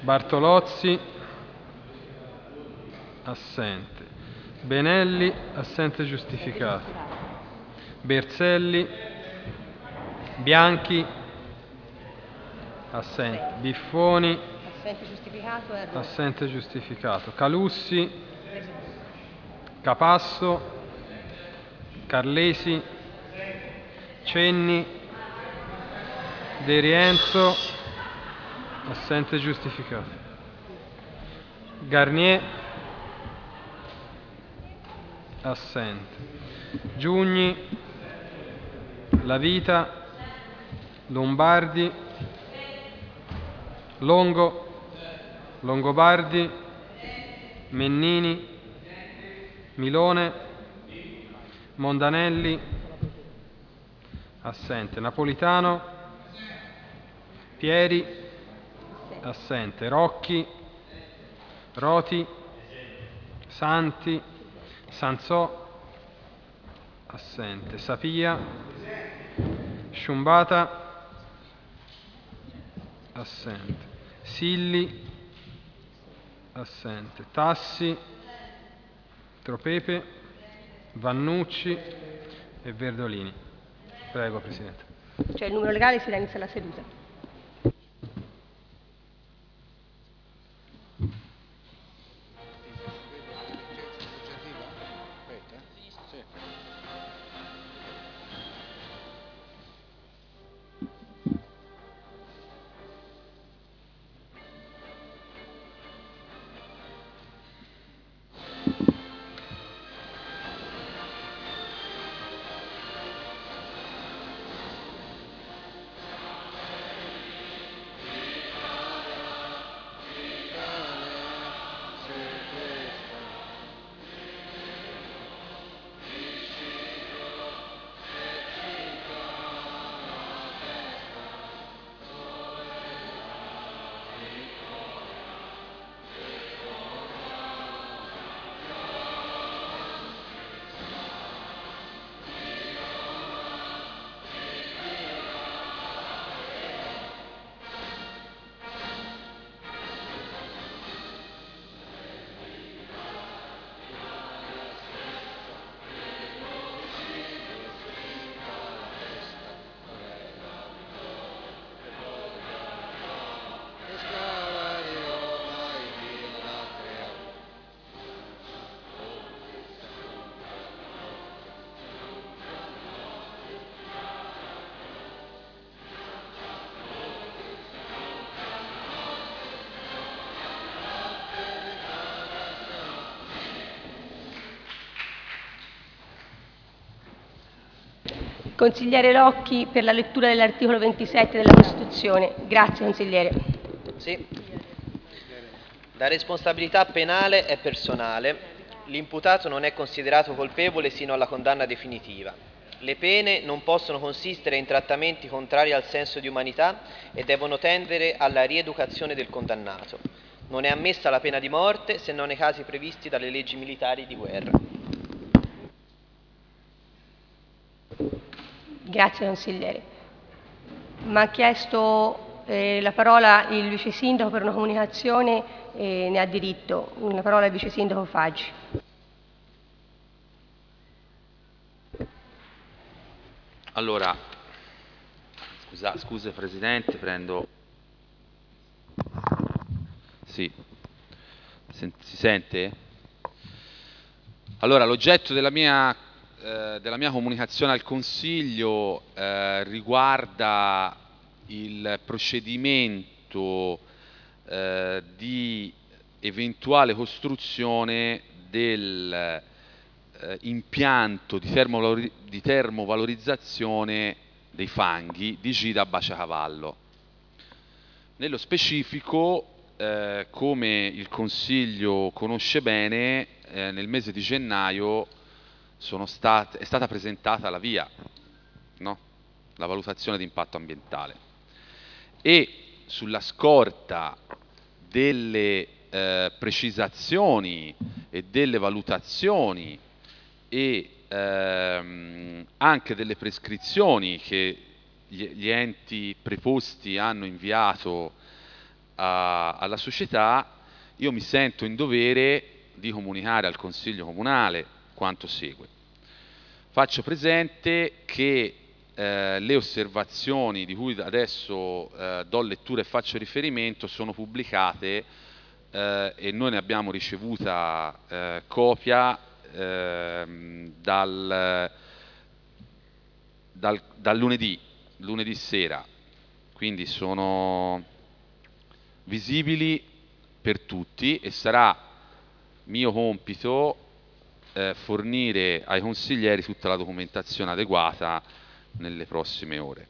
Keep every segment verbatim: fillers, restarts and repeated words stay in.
Bartolozzi, assente. Benelli, assente giustificato. Berzelli, Bianchi, assente. Biffoni, assente giustificato, errore. assente giustificato. Calussi, Capasso, Carlesi, Cenni, De Rienzo, assente giustificato. Garnier, assente. Giugni, La Vita, Lombardi, Longo, Longobardi, Mennini, Milone, Mondanelli, assente. Napolitano, Pieri, assente. Rocchi, Roti, Santi, Sansò, assente. Sapia, Sciumbata, assente. Silli, assente. Tassi, Tropepe, Vannucci e Verdolini. Prego, Presidente. Cioè il numero legale, si dà inizio alla seduta. Consigliere Locchi per la lettura dell'articolo ventisette della Costituzione. Grazie, consigliere. Sì. La responsabilità penale è personale. L'imputato non è considerato colpevole sino alla condanna definitiva. Le pene non possono consistere in trattamenti contrari al senso di umanità e devono tendere alla rieducazione del condannato. Non è ammessa la pena di morte se non nei casi previsti dalle leggi militari di guerra. Grazie, consigliere. Mi ha chiesto eh, la parola il vice sindaco per una comunicazione, eh, ne ha diritto. La parola al vice sindaco Faggi. Allora, scusa, scusa Presidente, prendo... Sì, si sente? Allora, l'oggetto della mia, eh, della mia comunicazione al Consiglio eh, riguarda il procedimento eh, di eventuale costruzione del eh, impianto di, termovalori di termovalorizzazione dei fanghi di Gida Baciacavallo. Nello specifico, eh, come il Consiglio conosce bene, eh, nel mese di gennaio sono state, è stata presentata la VIA, no? La valutazione di impatto ambientale, e sulla scorta delle eh, precisazioni e delle valutazioni e ehm, anche delle prescrizioni che gli, gli enti preposti hanno inviato a, alla società, io mi sento in dovere di comunicare al Consiglio Comunale quanto segue. Faccio presente che eh, le osservazioni di cui adesso eh, do lettura e faccio riferimento sono pubblicate eh, e noi ne abbiamo ricevuta eh, copia eh, dal, dal, dal lunedì, lunedì sera, quindi sono visibili per tutti e sarà mio compito eh, fornire ai consiglieri tutta la documentazione adeguata nelle prossime ore.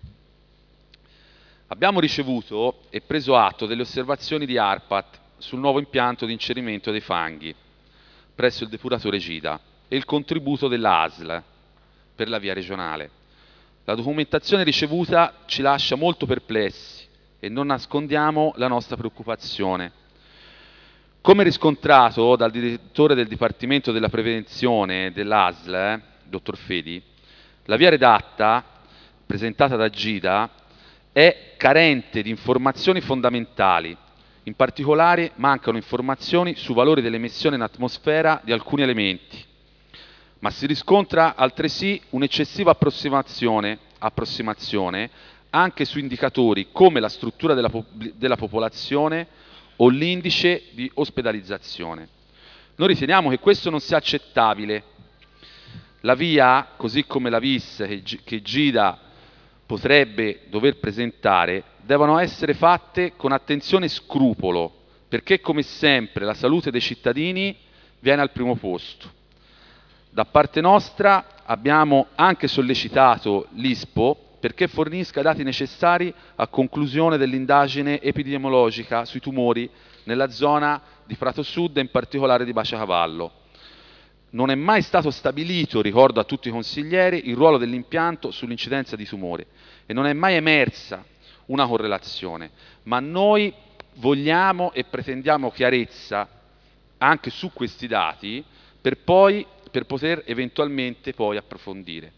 Abbiamo ricevuto e preso atto delle osservazioni di ARPAT sul nuovo impianto di incenerimento dei fanghi presso il depuratore Gida e il contributo dell'A S L per la via regionale. La documentazione ricevuta ci lascia molto perplessi e non nascondiamo la nostra preoccupazione. Come riscontrato dal direttore del Dipartimento della Prevenzione dell'A S L, eh, dottor Fedi, la via redatta, presentata da Gida, è carente di informazioni fondamentali. In particolare mancano informazioni sui valori dell'emissione in atmosfera di alcuni elementi, ma si riscontra altresì un'eccessiva approssimazione, approssimazione anche su indicatori come la struttura della, della popolazione o l'indice di ospedalizzazione. Noi riteniamo che questo non sia accettabile. La via, così come la V I S che, che Gida potrebbe dover presentare, devono essere fatte con attenzione e scrupolo, perché come sempre la salute dei cittadini viene al primo posto. Da parte nostra abbiamo anche sollecitato l'I S P O perché fornisca i dati necessari a conclusione dell'indagine epidemiologica sui tumori nella zona di Prato Sud e in particolare di Baciacavallo. Non è mai stato stabilito, ricordo a tutti i consiglieri, il ruolo dell'impianto sull'incidenza di tumore e non è mai emersa una correlazione, ma noi vogliamo e pretendiamo chiarezza anche su questi dati per, poi, per poter eventualmente poi approfondire.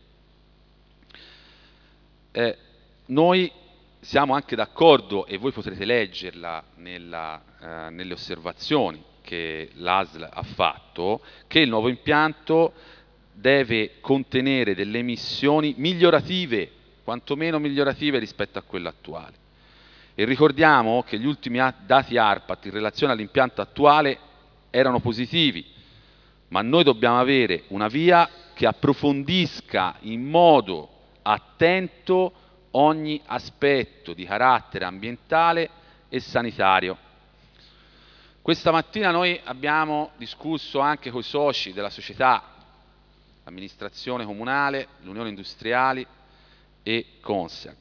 Eh, noi siamo anche d'accordo, e voi potrete leggerla nella, eh, nelle osservazioni che l'A S L ha fatto, che il nuovo impianto deve contenere delle emissioni migliorative, quantomeno migliorative rispetto a quella attuale. E ricordiamo che gli ultimi dati ARPAT in relazione all'impianto attuale erano positivi, ma noi dobbiamo avere una via che approfondisca in modo attento ogni aspetto di carattere ambientale e sanitario. Questa mattina noi abbiamo discusso anche con i soci della società, l'amministrazione comunale, l'Unione Industriali e Consag.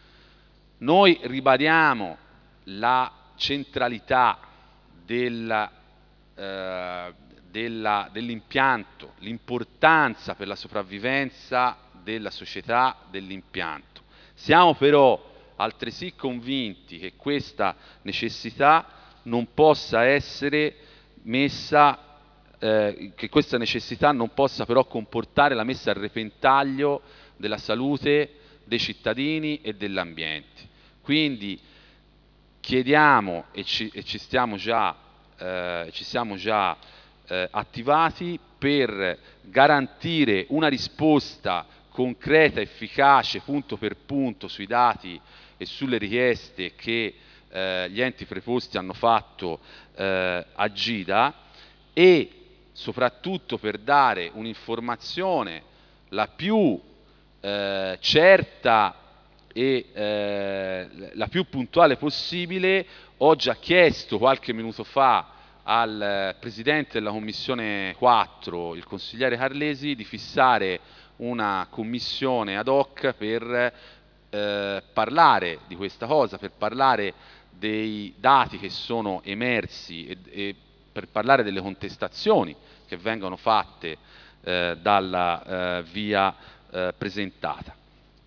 Noi ribadiamo la centralità della, eh, della, dell'impianto, l'importanza per la sopravvivenza della società dell'impianto. Siamo però altresì convinti che questa necessità non possa essere messa, eh, che questa necessità non possa però comportare la messa a repentaglio della salute dei cittadini e dell'ambiente. Quindi chiediamo e ci, e ci stiamo già, eh, ci siamo già eh, attivati per garantire una risposta concreta, efficace, punto per punto sui dati e sulle richieste che eh, gli enti preposti hanno fatto eh, a Gida e soprattutto per dare un'informazione la più eh, certa e eh, la più puntuale possibile. Ho già chiesto qualche minuto fa al Presidente della Commissione quattro, il consigliere Carlesi, di fissare una commissione ad hoc per eh, parlare di questa cosa, per parlare dei dati che sono emersi e, e per parlare delle contestazioni che vengono fatte eh, dalla eh, via eh, presentata.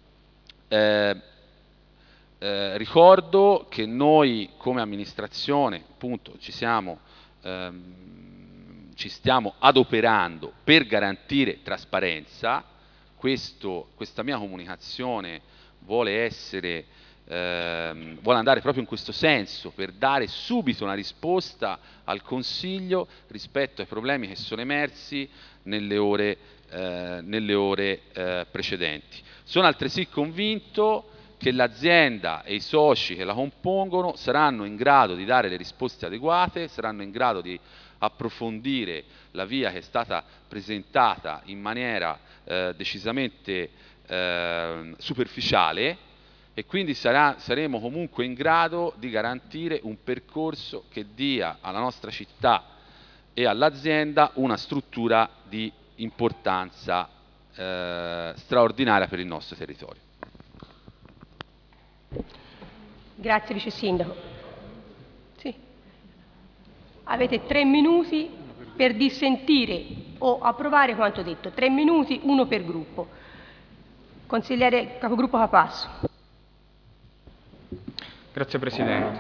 Eh, eh, ricordo che noi come amministrazione appunto ci siamo ehm, ci stiamo adoperando per garantire trasparenza. Questo, questa mia comunicazione vuole essere ehm, vuole andare proprio in questo senso, per dare subito una risposta al Consiglio rispetto ai problemi che sono emersi nelle ore, eh, nelle ore eh, precedenti. Sono altresì convinto che l'azienda e i soci che la compongono saranno in grado di dare le risposte adeguate, saranno in grado di approfondire la via che è stata presentata in maniera eh, decisamente eh, superficiale, e quindi sarà, saremo comunque in grado di garantire un percorso che dia alla nostra città e all'azienda una struttura di importanza eh, straordinaria per il nostro territorio. Grazie Vice Sindaco. Sì. Avete tre minuti per dissentire o approvare quanto detto. Tre minuti, uno per gruppo. Consigliere Capogruppo Capasso. Grazie Presidente.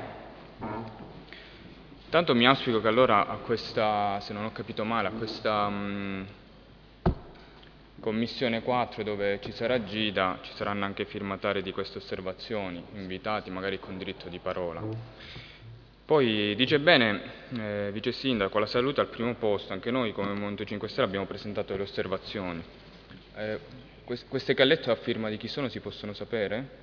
Tanto mi auspico che allora a questa, se non ho capito male, a questa mh, Commissione quattro dove ci sarà Gida, ci saranno anche firmatari di queste osservazioni, invitati magari con diritto di parola. Poi dice bene, eh, Vice Sindaco, la salute al primo posto, anche noi come Movimento cinque Stelle abbiamo presentato delle osservazioni. Eh, quest queste gallette a firma di chi sono si possono sapere?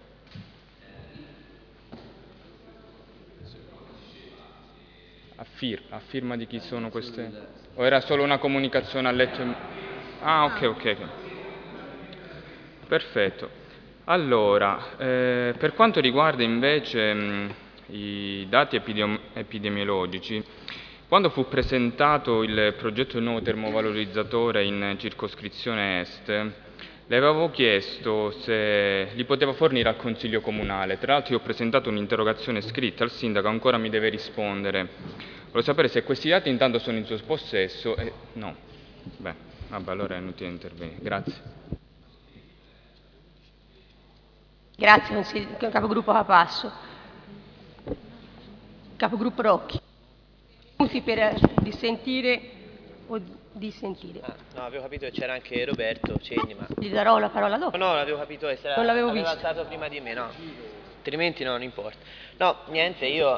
A, fir a firma di chi sono queste? O era solo una comunicazione a letto? Ah, ok, ok. Perfetto. Allora, eh, per quanto riguarda invece mh, i dati epidemiologici, quando fu presentato il progetto del nuovo termovalorizzatore in circoscrizione Est, le avevo chiesto se li poteva fornire al Consiglio Comunale. Tra l'altro io ho presentato un'interrogazione scritta al Sindaco, ancora mi deve rispondere. Volevo sapere se questi dati intanto sono in suo possesso e... No. Beh, vabbè, allora è inutile intervenire. Grazie. Grazie, Capogruppo Capasso. Capogruppo Rocchi. Minuti per dissentire o dissentire. Ah, no, avevo capito che c'era anche Roberto Cenni, ma... Gli darò la parola dopo. No, no, avevo capito che sarà... Non l'avevo aveva visto. alzato prima di me, no. Altrimenti no, non importa. No, niente, io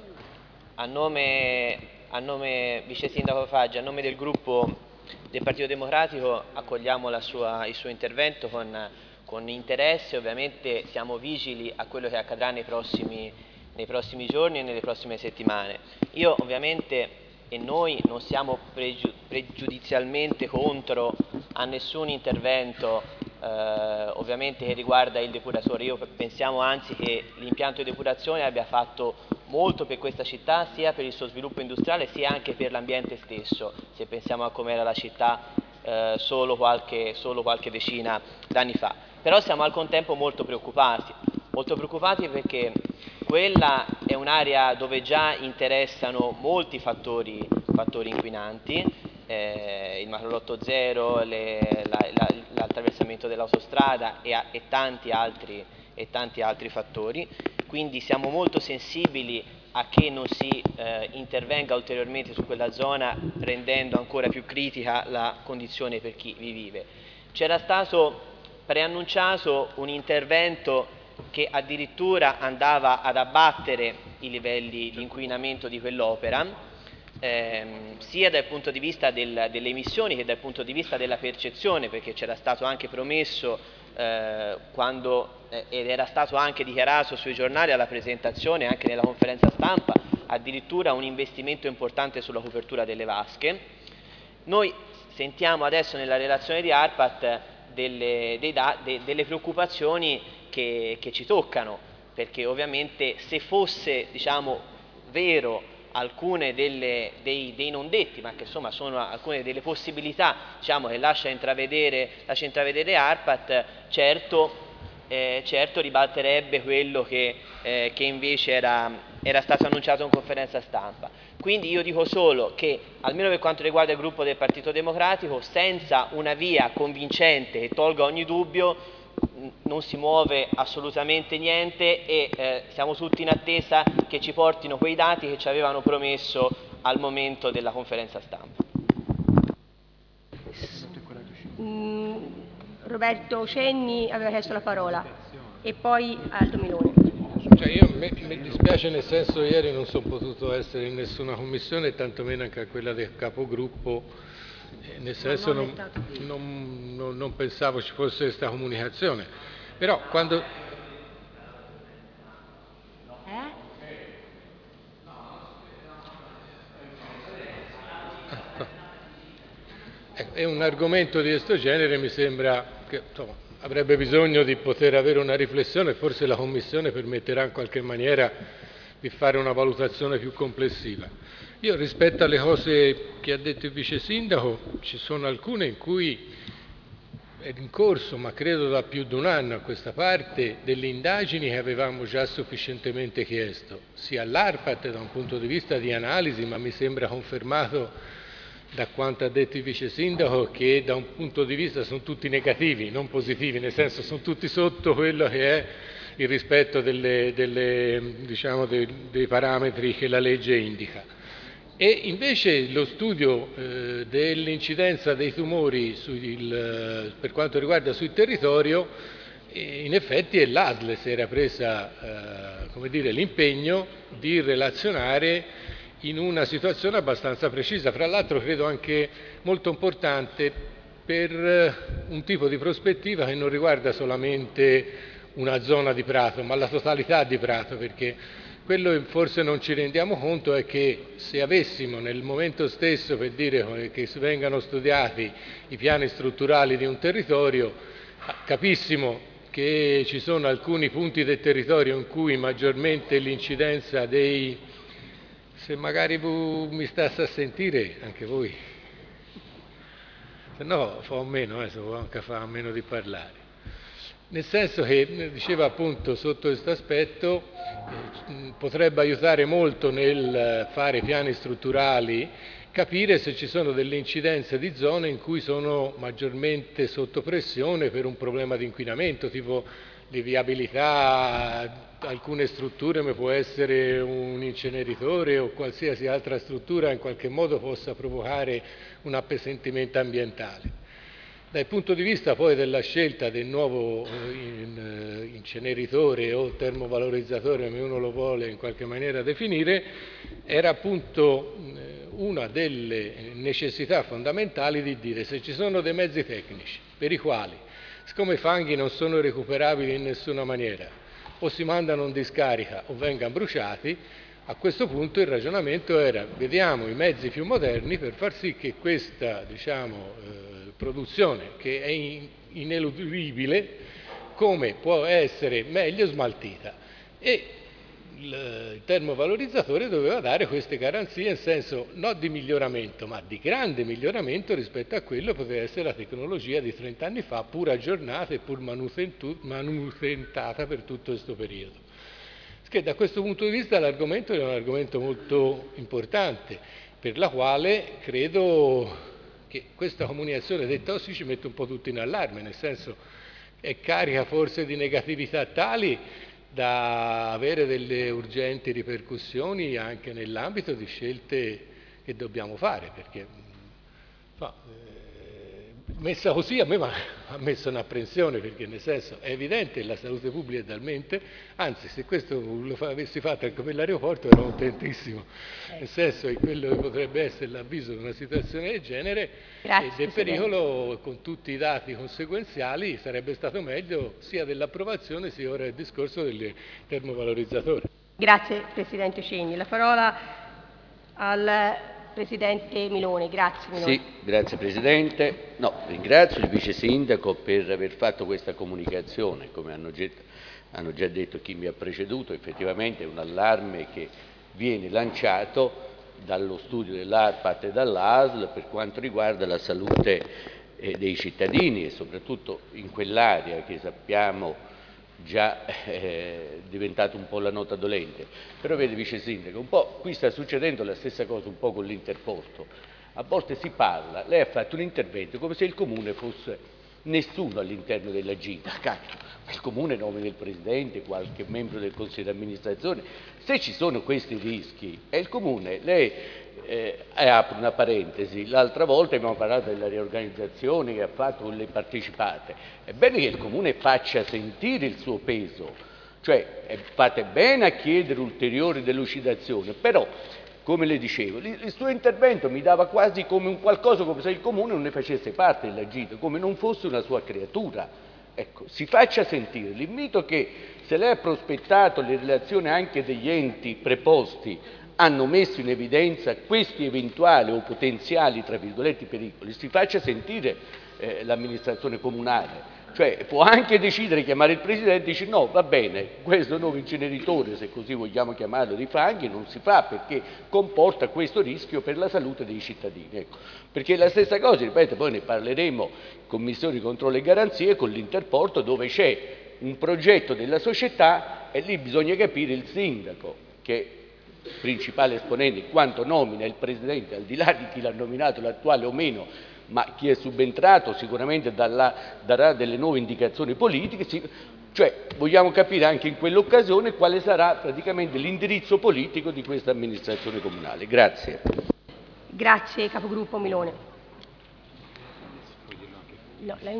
a nome, a nome Vice Sindaco Faggi, a nome del gruppo del Partito Democratico accogliamo la sua, il suo intervento con, con interesse. Ovviamente siamo vigili a quello che accadrà nei prossimi, nei prossimi giorni e nelle prossime settimane. Io ovviamente e noi non siamo pregiu pregiudizialmente contro a nessun intervento eh, ovviamente che riguarda il depuratore. Io pensiamo anzi che l'impianto di depurazione abbia fatto molto per questa città, sia per il suo sviluppo industriale sia anche per l'ambiente stesso, se pensiamo a com'era la città eh, solo, qualche, solo qualche decina d'anni fa. Però siamo al contempo molto preoccupati, molto preoccupati perché quella è un'area dove già interessano molti fattori, fattori inquinanti, eh, il macrolotto zero, l'attraversamento dell'autostrada e, e, tanti altri, e tanti altri fattori. Quindi siamo molto sensibili a che non si eh, intervenga ulteriormente su quella zona, rendendo ancora più critica la condizione per chi vi vive. C'era stato preannunciato un intervento che addirittura andava ad abbattere i livelli di inquinamento di quell'opera, ehm, sia dal punto di vista del, delle emissioni che dal punto di vista della percezione, perché c'era stato anche promesso eh, quando, eh, ed era stato anche dichiarato sui giornali alla presentazione, anche nella conferenza stampa, addirittura un investimento importante sulla copertura delle vasche. Noi sentiamo adesso nella relazione di ARPAT delle, dei da, de, delle preoccupazioni Che, che ci toccano, perché ovviamente se fosse, diciamo, vero alcune delle, dei, dei non detti, ma che insomma sono alcune delle possibilità, diciamo, che lascia intravedere, lascia intravedere ARPAT, certo, eh, certo ribalterebbe quello che, eh, che invece era, era stato annunciato in conferenza stampa. Quindi io dico solo che, almeno per quanto riguarda il gruppo del Partito Democratico, senza una via convincente che tolga ogni dubbio, non si muove assolutamente niente e eh, siamo tutti in attesa che ci portino quei dati che ci avevano promesso al momento della conferenza stampa. Mm, Roberto Cenni aveva chiesto la parola e poi Aldo Milone. Cioè io, mi, mi dispiace nel senso ieri non sono potuto essere in nessuna commissione, tantomeno anche a quella del capogruppo, eh, nel senso non, non, non, non pensavo ci fosse questa comunicazione. Però quando... È un argomento di questo genere, mi sembra che insomma, avrebbe bisogno di poter avere una riflessione, forse la Commissione permetterà in qualche maniera di fare una valutazione più complessiva. Io rispetto alle cose che ha detto il Vice Sindaco, ci sono alcune in cui è in corso, ma credo da più di un anno a questa parte, delle indagini che avevamo già sufficientemente chiesto, sia all'ARPAT da un punto di vista di analisi, ma mi sembra confermato da quanto ha detto il Vice Sindaco, che da un punto di vista sono tutti negativi, non positivi, nel senso sono tutti sotto quello che è il rispetto delle, delle, diciamo, dei, dei parametri che la legge indica. E invece lo studio eh, dell'incidenza dei tumori sul, per quanto riguarda sul territorio, eh, in effetti è l'A S L si era presa eh, come dire, l'impegno di relazionare in una situazione abbastanza precisa, fra l'altro credo anche molto importante per un tipo di prospettiva che non riguarda solamente una zona di prato, ma la totalità di prato, perché quello che forse non ci rendiamo conto è che se avessimo nel momento stesso, per dire che vengano studiati i piani strutturali di un territorio, capissimo che ci sono alcuni punti del territorio in cui maggiormente l'incidenza dei... Se magari mi stasse a sentire, anche voi, se no fa a meno, eh, se vuoi anche fare a meno di parlare. Nel senso che, diceva appunto sotto questo aspetto, eh, potrebbe aiutare molto nel fare piani strutturali, capire se ci sono delle incidenze di zone in cui sono maggiormente sotto pressione per un problema di inquinamento, tipo di viabilità, alcune strutture, ma può essere un inceneritore o qualsiasi altra struttura in qualche modo possa provocare un appesantimento ambientale. Dal punto di vista poi della scelta del nuovo inceneritore o termovalorizzatore, come uno lo vuole in qualche maniera definire, era appunto una delle necessità fondamentali di dire se ci sono dei mezzi tecnici per i quali, siccome i fanghi non sono recuperabili in nessuna maniera, o si mandano in discarica o vengano bruciati, a questo punto il ragionamento era vediamo i mezzi più moderni per far sì che questa diciamo, eh, produzione, che è in, ineludibile, come può essere meglio smaltita. E il termovalorizzatore doveva dare queste garanzie in senso non di miglioramento, ma di grande miglioramento rispetto a quello che poteva essere la tecnologia di trenta anni fa, pur aggiornata e pur manutentata per tutto questo periodo. Che da questo punto di vista l'argomento è un argomento molto importante, per la quale credo che questa comunicazione dei tossici mette un po' tutti in allarme, nel senso è carica forse di negatività tali da avere delle urgenti ripercussioni anche nell'ambito di scelte che dobbiamo fare, perché fa, eh, messa così a me ha messo un'apprensione, perché nel senso è evidente che la salute pubblica è talmente, anzi se questo lo fa, avessi fatto anche per l'aeroporto ero contentissimo, nel senso che quello che potrebbe essere l'avviso di una situazione del genere Grazie, e del Presidente. pericolo con tutti i dati conseguenziali sarebbe stato meglio sia dell'approvazione sia ora del discorso del termovalorizzatori. Grazie Presidente Cegni. La parola al Presidente Miloni. Grazie Miloni. Sì, grazie Presidente. No, ringrazio il Vice Sindaco per aver fatto questa comunicazione. Come hanno già, hanno già detto chi mi ha preceduto, effettivamente è un allarme che viene lanciato dallo studio dell'ARPAT e dall'A S L per quanto riguarda la salute eh, dei cittadini e soprattutto in quell'area che sappiamo già è diventato un po' la nota dolente. Però vede Vice Sindaco, un po' qui sta succedendo la stessa cosa un po' con l'Interporto. A volte si parla, lei ha fatto un intervento come se il Comune fosse nessuno all'interno della gita. Cacchio, il Comune nomina il Presidente, qualche membro del Consiglio di amministrazione. Se ci sono questi rischi, è il Comune, lei eh, apre una parentesi, l'altra volta abbiamo parlato della riorganizzazione che ha fatto con le partecipate. È bene che il Comune faccia sentire il suo peso Cioè eh, fate bene a chiedere ulteriori delucidazioni, però come le dicevo, il suo intervento mi dava quasi come un qualcosa come se il Comune non ne facesse parte della gita, come non fosse una sua creatura. Ecco, si faccia sentire. L'invito che, se lei ha prospettato le relazioni anche degli enti preposti, hanno messo in evidenza questi eventuali o potenziali, tra virgolette, pericoli, si faccia sentire eh, l'amministrazione comunale. Cioè può anche decidere di chiamare il Presidente e dice no, va bene, questo nuovo inceneritore, se così vogliamo chiamarlo, di fanghi non si fa perché comporta questo rischio per la salute dei cittadini. Ecco. Perché la stessa cosa, ripeto, poi ne parleremo in Commissione di Controllo e Garanzie con l'Interporto, dove c'è un progetto della società e lì bisogna capire il sindaco, che è il principale esponente, in quanto nomina il Presidente, al di là di chi l'ha nominato, l'attuale o meno, ma chi è subentrato sicuramente dalla, darà delle nuove indicazioni politiche, si, cioè vogliamo capire anche in quell'occasione quale sarà praticamente l'indirizzo politico di questa amministrazione comunale. Grazie. Grazie capogruppo Milone. No, lei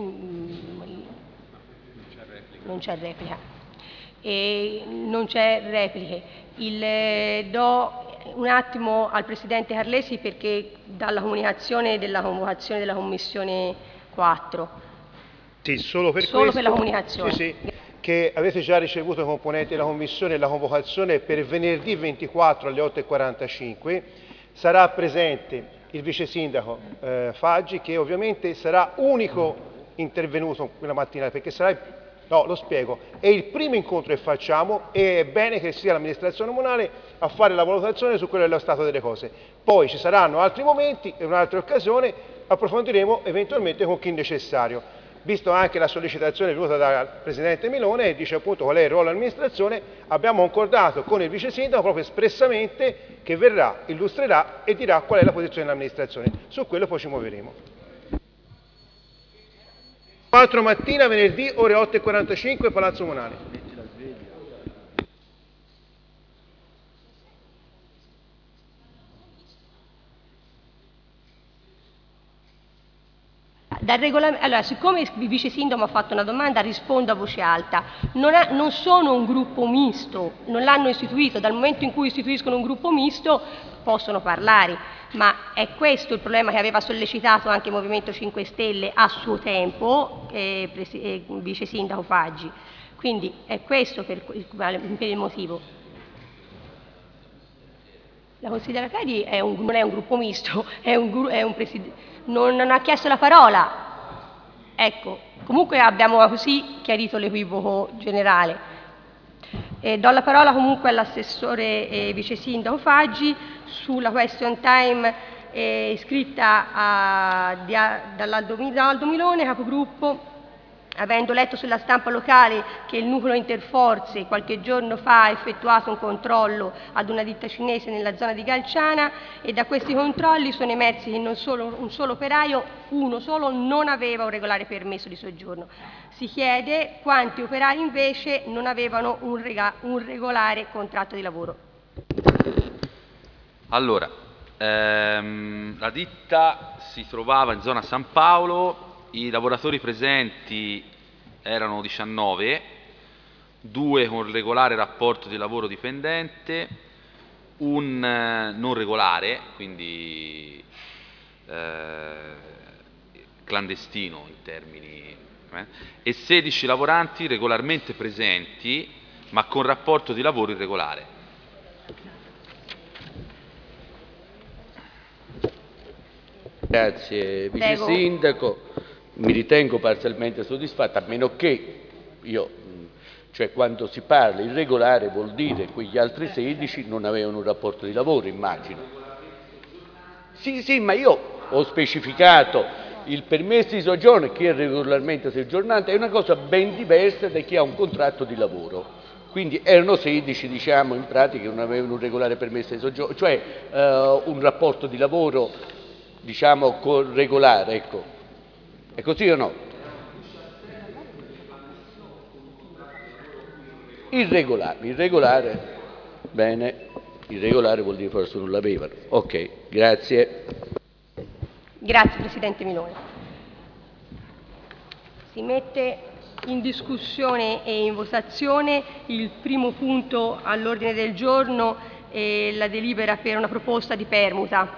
non c'è replica. E non c'è repliche. Il, do un attimo al Presidente Carlesi perché dalla comunicazione della convocazione della Commissione quattro. Sì, solo per Solo questo, per la comunicazione. Sì, sì, che avete già ricevuto i componenti della Commissione la convocazione per venerdì ventiquattro alle otto e quarantacinque. Sarà presente il Vice Sindaco eh, Faggi, che ovviamente sarà unico intervenuto quella mattina, perché sarà... No, lo spiego. È il primo incontro che facciamo e è bene che sia l'amministrazione comunale a fare la valutazione su quello dello stato delle cose. Poi ci saranno altri momenti e in un'altra occasione approfondiremo eventualmente con chi necessario. Visto anche la sollecitazione venuta dal Presidente Milone e dice appunto qual è il ruolo dell'amministrazione, abbiamo concordato con il Vice Sindaco proprio espressamente che verrà, illustrerà e dirà qual è la posizione dell'amministrazione. Su quello poi ci muoveremo. quattro mattina, venerdì, ore otto e quarantacinque, Palazzo Comunale. Dal regolamento, allora, siccome il Vice Sindaco mi ha fatto una domanda, rispondo a voce alta. Non, ha, non sono un gruppo misto, non l'hanno istituito. Dal momento in cui istituiscono un gruppo misto possono parlare, ma è questo il problema che aveva sollecitato anche il Movimento cinque Stelle a suo tempo, eh, eh, Vice Sindaco Faggi. Quindi è questo per, per il motivo. La consigliera Cari è un, non è un gruppo misto, è un, è un presidente. Non, non ha chiesto la parola. Ecco, comunque abbiamo così chiarito l'equivoco generale. Eh, do la parola comunque all'assessore e vice sindaco Faggi sulla question time eh, iscritta a, di, a, dall'Aldo Milone, capogruppo. Avendo letto sulla stampa locale che il nucleo interforze qualche giorno fa ha effettuato un controllo ad una ditta cinese nella zona di Galciana e da questi controlli sono emersi che non solo un solo operaio, uno solo, non aveva un regolare permesso di soggiorno. Si chiede quanti operai invece non avevano un, rega- un regolare contratto di lavoro. Allora, ehm, la ditta si trovava in zona San Paolo. I lavoratori presenti erano diciannove, due con regolare rapporto di lavoro dipendente, un eh, non regolare, quindi eh, clandestino in termini, eh, e sedici lavoranti regolarmente presenti ma con rapporto di lavoro irregolare. Grazie Vice Prego. Sindaco. Mi ritengo parzialmente soddisfatta, a meno che io, cioè quando si parla irregolare vuol dire quegli altri sedici non avevano un rapporto di lavoro, immagino. Sì, sì, ma io ho specificato il permesso di soggiorno e chi è regolarmente soggiornante è una cosa ben diversa da chi ha un contratto di lavoro. Quindi erano sedici, diciamo, in pratica che non avevano un regolare permesso di soggiorno, cioè uh, un rapporto di lavoro, diciamo, regolare, ecco. È così o no? Irregolare, irregolare, bene, irregolare vuol dire forse non l'avevano. Ok, grazie. Grazie Presidente Milone. Si mette in discussione e in votazione il primo punto all'ordine del giorno è la delibera per una proposta di permuta.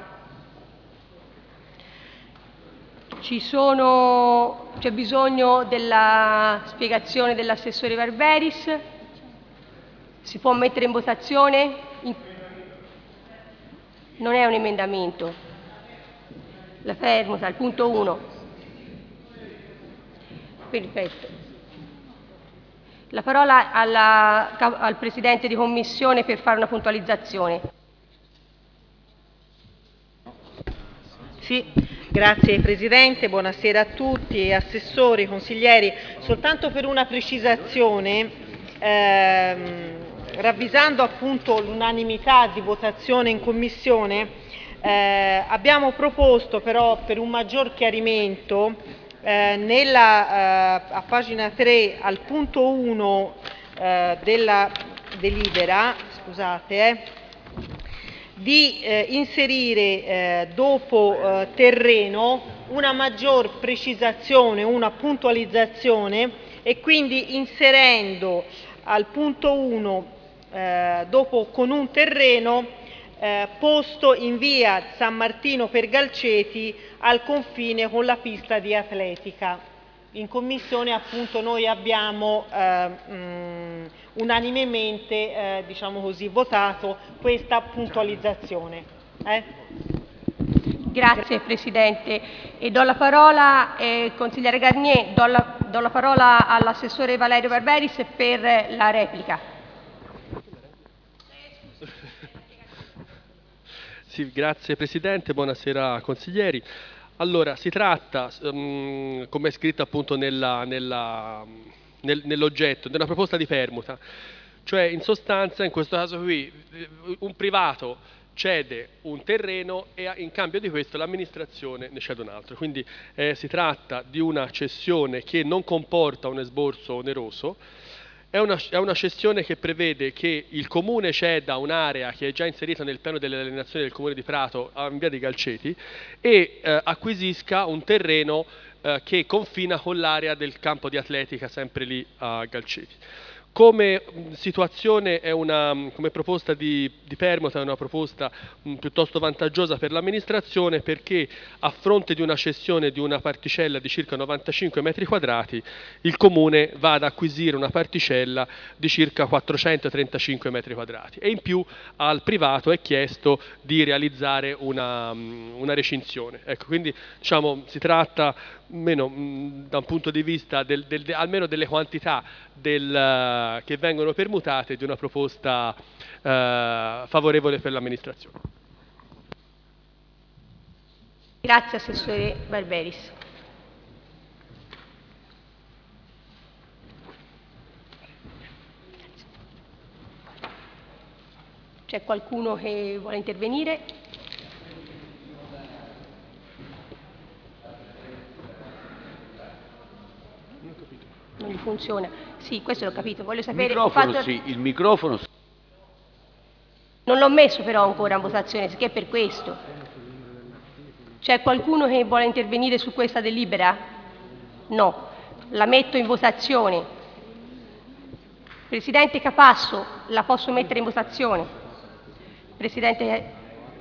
Ci sono, c'è bisogno della spiegazione dell'assessore Barberis. Si può mettere in votazione? In... Non è un emendamento. La permuta, il punto uno. Perfetto. La parola alla, al Presidente di Commissione per fare una puntualizzazione. Sì, grazie Presidente, buonasera a tutti, assessori, consiglieri. Soltanto per una precisazione, ehm, ravvisando appunto l'unanimità di votazione in Commissione, eh, abbiamo proposto però per un maggior chiarimento eh, nella, eh, a pagina tre al punto uno eh, della delibera, scusate, eh, di eh, inserire eh, dopo eh, terreno una maggior precisazione, una puntualizzazione e quindi inserendo al punto uno eh, dopo con un terreno eh, posto in via San Martino per Galceti al confine con la pista di atletica. In Commissione appunto noi abbiamo eh, mh, unanimemente eh, diciamo così, votato questa puntualizzazione. Eh? Grazie Presidente. E do la parola, eh, consigliere Garnier, do la, do la parola all'assessore Valerio Barberis per la replica. Sì, grazie Presidente, buonasera consiglieri. Allora, si tratta, um, come è scritto appunto nella, nella, nel, nell'oggetto, di una proposta di permuta. Cioè, in sostanza, in questo caso qui, un privato cede un terreno e in cambio di questo l'amministrazione ne cede un altro. Quindi eh, si tratta di una cessione che non comporta un esborso oneroso. È una, è una cessione che prevede che il Comune ceda un'area che è già inserita nel piano delle alienazioni del Comune di Prato in via di Galceti e eh, acquisisca un terreno eh, che confina con l'area del campo di atletica sempre lì a Galceti. Come situazione è una, come proposta di, di permuta è una proposta mh, piuttosto vantaggiosa per l'amministrazione perché a fronte di una cessione di una particella di circa novantacinque metri quadrati il Comune va ad acquisire una particella di circa quattrocentotrentacinque metri quadrati e in più al privato è chiesto di realizzare una, una recinzione. Ecco, quindi diciamo, si tratta meno, mh, da un punto di vista del, del, de, almeno delle quantità del, uh, che vengono permutate di una proposta uh, favorevole per l'amministrazione. Grazie Assessore Barberis. C'è qualcuno che vuole intervenire? Non gli funziona. Sì, questo l'ho capito. Voglio sapere... Il microfono fatto... sì, il microfono sì. Non l'ho messo però ancora in votazione, che è per questo. C'è qualcuno che vuole intervenire su questa delibera? No. La metto in votazione. Presidente Capasso, la posso mettere in votazione? Presidente...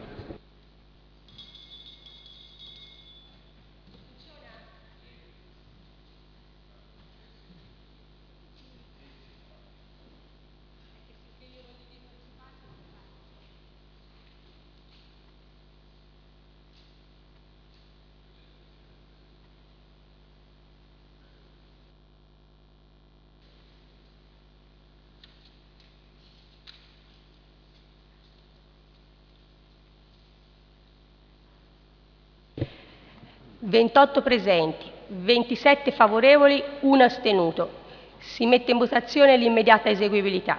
ventotto presenti, ventisette favorevoli, uno astenuto. Si mette in votazione l'immediata eseguibilità.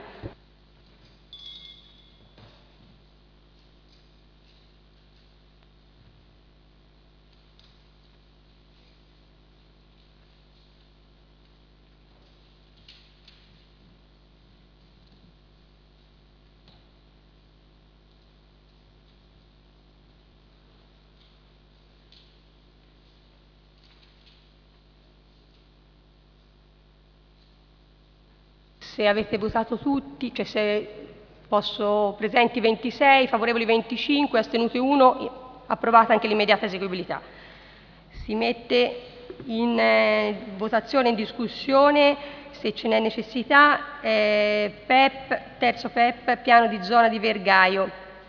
Se avete votato tutti, cioè se posso, presenti ventisei, favorevoli venticinque, astenuti uno, approvata anche l'immediata eseguibilità. Si mette in eh, votazione, in discussione, se ce n'è necessità, eh, P E P, terzo P E P, piano di zona di Vergaio.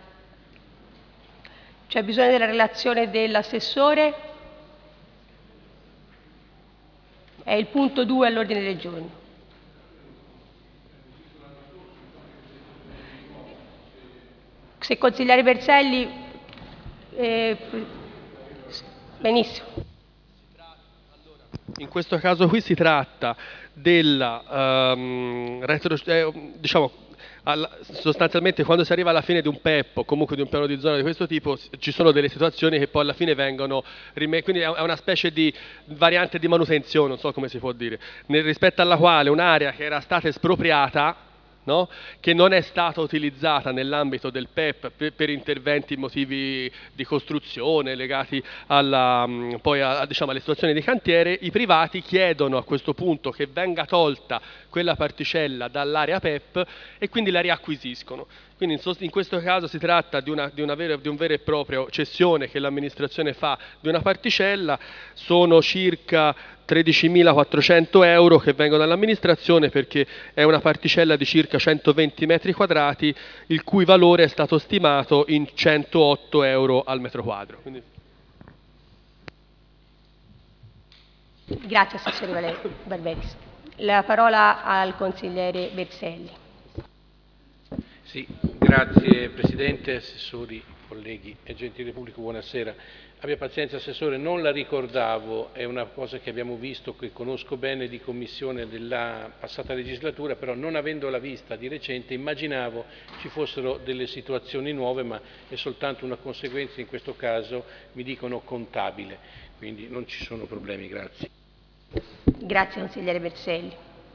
C'è bisogno della relazione dell'assessore? È il punto due all'ordine del giorno. Se consigliere Berselli, eh, benissimo. In questo caso qui si tratta della, um, retro, eh, diciamo, alla, sostanzialmente quando si arriva alla fine di un P E P o comunque di un piano di zona di questo tipo, ci sono delle situazioni che poi alla fine vengono rimesse, quindi è una specie di variante di manutenzione, non so come si può dire, nel, rispetto alla quale un'area che era stata espropriata, no? Che non è stata utilizzata nell'ambito del P E P per, per interventi motivi di costruzione legati alla, poi a, diciamo, alle situazioni di cantiere, i privati chiedono a questo punto che venga tolta quella particella dall'area P E P e quindi la riacquisiscono. Quindi in, in questo caso si tratta di, una, di, una vera, di un vero e proprio cessione che l'amministrazione fa di una particella, sono circa tredicimilaquattrocento euro che vengono dall'amministrazione perché è una particella di circa centoventi metri quadrati il cui valore è stato stimato in centootto euro al metro quadro. Quindi... Grazie Assessore Barberis. La parola al consigliere Berselli. Sì, grazie Presidente, Assessori, colleghi e gentile pubblico, buonasera. Abbia pazienza Assessore, non la ricordavo, è una cosa che abbiamo visto, che conosco bene di commissione della passata legislatura, però non avendola vista di recente immaginavo ci fossero delle situazioni nuove, ma è soltanto una conseguenza, in questo caso mi dicono contabile, quindi non ci sono problemi, grazie. Grazie consigliere Berselli.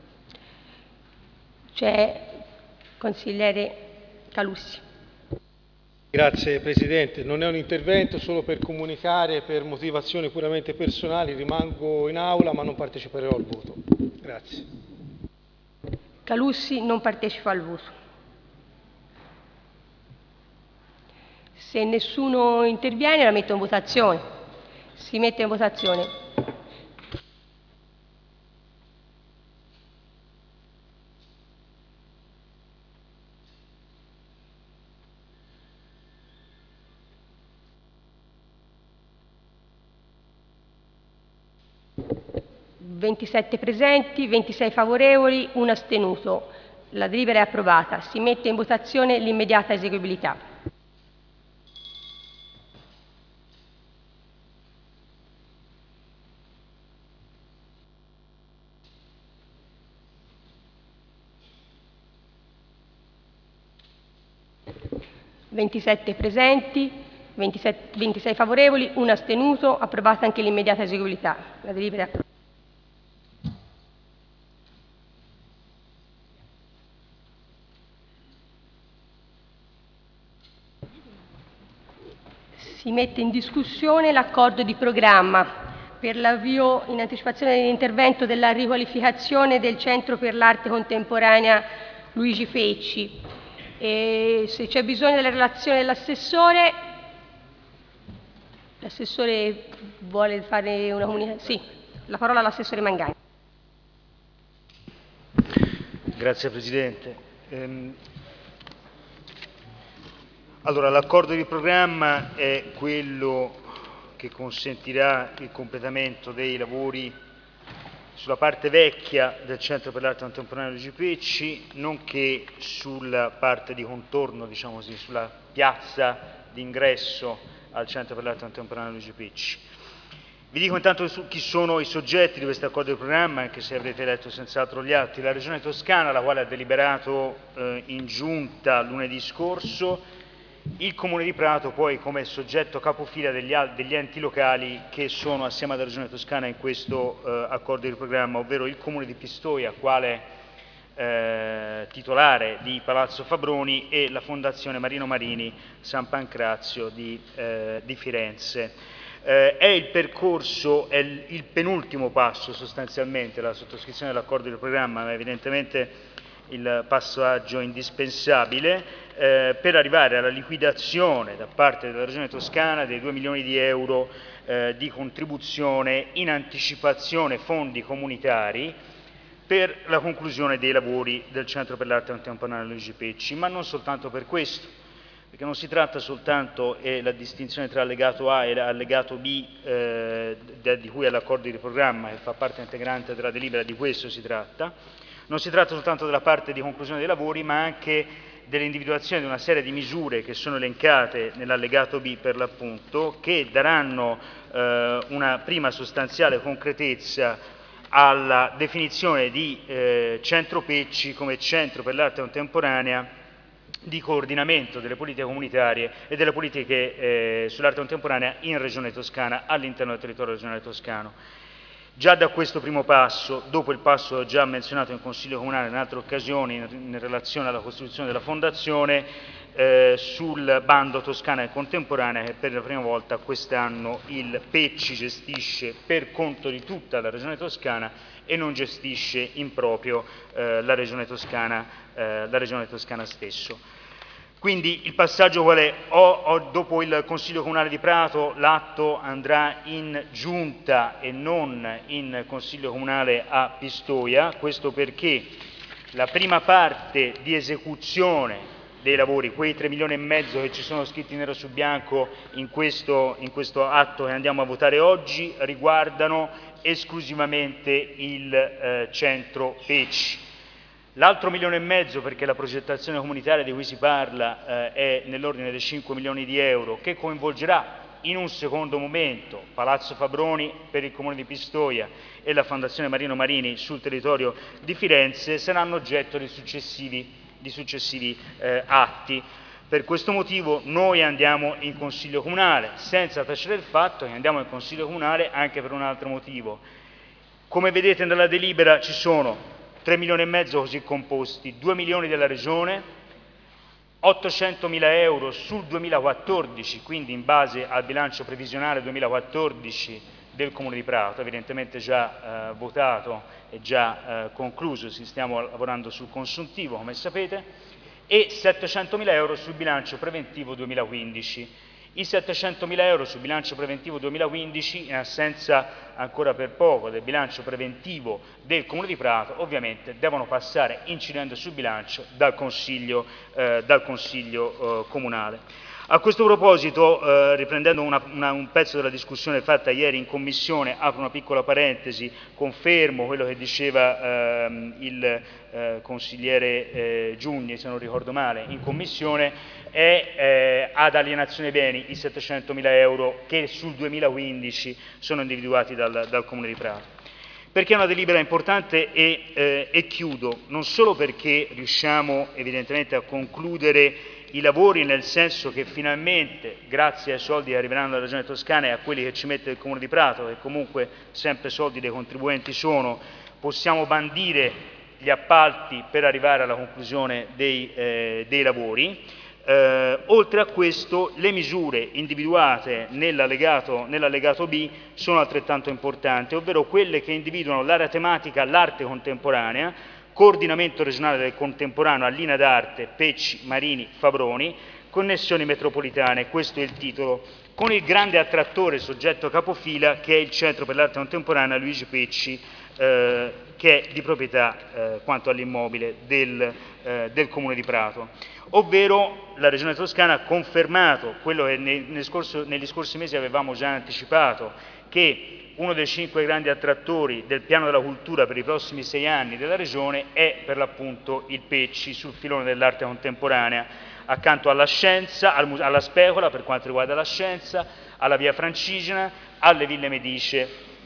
C'è consigliere Calussi. Grazie Presidente, non è un intervento, solo per comunicare, per motivazioni puramente personali, rimango in aula ma non parteciperò al voto. Grazie. Calussi non partecipa al voto. Se nessuno interviene la metto in votazione. Si mette in votazione. ventisette presenti, ventisei favorevoli, un astenuto. La delibera è approvata. Si mette in votazione l'immediata eseguibilità. ventisette presenti, ventisette, ventisei favorevoli, un astenuto. Approvata anche l'immediata eseguibilità. La delibera è approvata. Si mette in discussione l'accordo di programma per l'avvio in anticipazione dell'intervento della riqualificazione del Centro per l'Arte Contemporanea Luigi Fecci. E se c'è bisogno della relazione dell'assessore, l'assessore vuole fare una comunicazione? Sì, la parola all'assessore Mangani. Grazie Presidente. Ehm, Allora, l'accordo di programma è quello che consentirà il completamento dei lavori sulla parte vecchia del Centro per l'Arte Contemporanea Luigi Fecci, nonché sulla parte di contorno, diciamo così, sulla piazza d'ingresso al Centro per l'Arte Contemporanea Luigi Fecci. Vi dico intanto chi sono i soggetti di questo accordo di programma, anche se avrete letto senz'altro gli atti. La Regione Toscana, la quale ha deliberato eh, in giunta lunedì scorso, il Comune di Prato poi come soggetto capofila degli, degli enti locali che sono assieme alla Regione Toscana in questo eh, accordo di programma, ovvero il Comune di Pistoia, quale eh, titolare di Palazzo Fabroni, e la Fondazione Marino Marini San Pancrazio di, eh, di Firenze. Eh, è il percorso, è il, il penultimo passo sostanzialmente, la sottoscrizione dell'accordo di programma, ma evidentemente il passaggio indispensabile eh, per arrivare alla liquidazione da parte della Regione Toscana dei due milioni di euro eh, di contribuzione in anticipazione fondi comunitari per la conclusione dei lavori del Centro per l'Arte Contemporanea Luigi Pecci, ma non soltanto per questo, perché non si tratta soltanto e la distinzione tra allegato A e allegato B eh, di cui è l'accordo di programma, che fa parte integrante della delibera, di questo si tratta. Non si tratta soltanto della parte di conclusione dei lavori, ma anche dell'individuazione di una serie di misure che sono elencate nell'allegato B per l'appunto, che daranno eh, una prima sostanziale concretezza alla definizione di eh, Centro Pecci come centro per l'arte contemporanea di coordinamento delle politiche comunitarie e delle politiche eh, sull'arte contemporanea in Regione Toscana, all'interno del territorio regionale toscano. Già da questo primo passo, dopo il passo già menzionato in Consiglio Comunale in altre occasioni in, in relazione alla costituzione della Fondazione, eh, sul bando Toscana e Contemporanea, che per la prima volta quest'anno il Pecci gestisce per conto di tutta la Regione Toscana e non gestisce in proprio eh, la, Regione Toscana, eh, la Regione Toscana stesso. Quindi il passaggio qual è? O, o dopo il Consiglio Comunale di Prato l'atto andrà in giunta e non in Consiglio Comunale a Pistoia, questo perché la prima parte di esecuzione dei lavori, quei tre milioni e mezzo che ci sono scritti nero su bianco in questo, in questo atto che andiamo a votare oggi, riguardano esclusivamente il eh, Centro Pecci. L'altro milione e mezzo, perché la progettazione comunitaria di cui si parla eh, è nell'ordine dei cinque milioni di euro, che coinvolgerà in un secondo momento Palazzo Fabroni per il Comune di Pistoia e la Fondazione Marino Marini sul territorio di Firenze, saranno oggetto di successivi, di successivi eh, atti. Per questo motivo noi andiamo in Consiglio Comunale, senza tacere il fatto che andiamo in Consiglio Comunale anche per un altro motivo. Come vedete nella delibera ci sono tre milioni e mezzo così composti, due milioni della Regione, ottocentomila euro sul duemilaquattordici, quindi in base al bilancio previsionale duemilaquattordici del Comune di Prato, evidentemente già eh, votato e già eh, concluso, si stiamo lavorando sul consuntivo come sapete, e settecentomila euro sul bilancio preventivo duemilaquindici. I settecentomila euro sul bilancio preventivo duemilaquindici, in assenza ancora per poco del bilancio preventivo del Comune di Prato, ovviamente devono passare, incidendo sul bilancio, dal Consiglio, eh, dal consiglio eh, Comunale. A questo proposito, eh, riprendendo una, una, un pezzo della discussione fatta ieri in Commissione, apro una piccola parentesi, confermo quello che diceva ehm, il eh, consigliere eh, Giugni, se non ricordo male, in Commissione, è eh, ad alienazione beni i settecentomila euro che sul duemilaquindici sono individuati dal, dal Comune di Prato. Perché è una delibera importante e, eh, e chiudo, non solo perché riusciamo evidentemente a concludere i lavori, nel senso che finalmente, grazie ai soldi che arriveranno dalla Regione Toscana e a quelli che ci mette il Comune di Prato, che comunque sempre soldi dei contribuenti sono, possiamo bandire gli appalti per arrivare alla conclusione dei, eh, dei lavori. Eh, oltre a questo, le misure individuate nell'allegato, nell'allegato B sono altrettanto importanti, ovvero quelle che individuano l'area tematica l'arte contemporanea, coordinamento regionale del contemporaneo a linea d'arte Pecci, Marini, Fabroni, connessioni metropolitane, questo è il titolo, con il grande attrattore soggetto capofila che è il Centro per l'Arte Contemporanea Luigi Pecci, eh, che è di proprietà eh, quanto all'immobile del, eh, del Comune di Prato. Ovvero la Regione Toscana ha confermato quello che nei, nel scorso, negli scorsi mesi avevamo già anticipato, che uno dei cinque grandi attrattori del piano della cultura per i prossimi sei anni della Regione è per l'appunto il Pecci sul filone dell'arte contemporanea, accanto alla scienza, al, alla specola per quanto riguarda la scienza, alla via Francigena, alle Ville Medice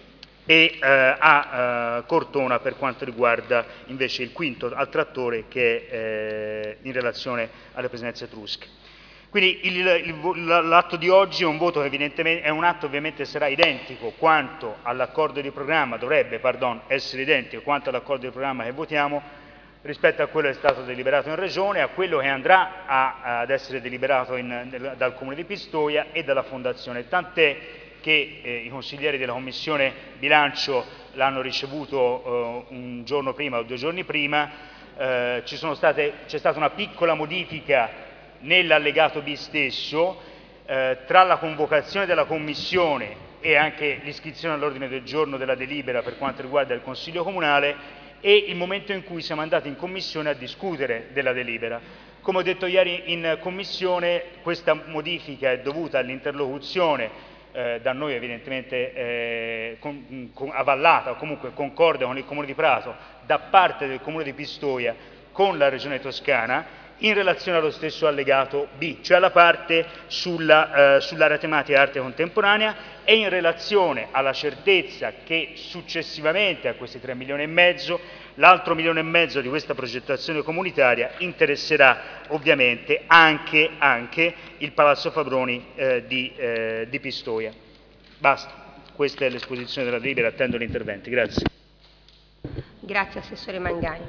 e eh, a eh, Cortona per quanto riguarda invece il quinto attrattore che è eh, in relazione alle presenze etrusche. Quindi l'atto di oggi è un voto che evidentemente è un atto ovviamente sarà identico quanto all'accordo di programma, dovrebbe pardon, essere identico quanto all'accordo di programma che votiamo rispetto a quello che è stato deliberato in Regione, a quello che andrà a, ad essere deliberato in, dal Comune di Pistoia e dalla Fondazione, tant'è che eh, i consiglieri della Commissione Bilancio l'hanno ricevuto eh, un giorno prima o due giorni prima. eh, ci sono state, c'è stata una piccola modifica nell'allegato B stesso, eh, tra la convocazione della Commissione e anche l'iscrizione all'ordine del giorno della delibera per quanto riguarda il Consiglio Comunale e il momento in cui siamo andati in Commissione a discutere della delibera. Come ho detto ieri in Commissione, questa modifica è dovuta all'interlocuzione Eh, da noi evidentemente eh, con, con, avallata o comunque concorde con il Comune di Prato da parte del Comune di Pistoia con la Regione Toscana in relazione allo stesso allegato B, cioè alla parte sulla, eh, sull'area tematica arte contemporanea e in relazione alla certezza che successivamente a questi tre milioni e mezzo l'altro milione e mezzo di questa progettazione comunitaria interesserà ovviamente anche, anche il Palazzo Fabroni eh, di, eh, di Pistoia. Basta, questa è l'esposizione della delibera, attendo gli interventi. Grazie. Grazie Assessore Mangani.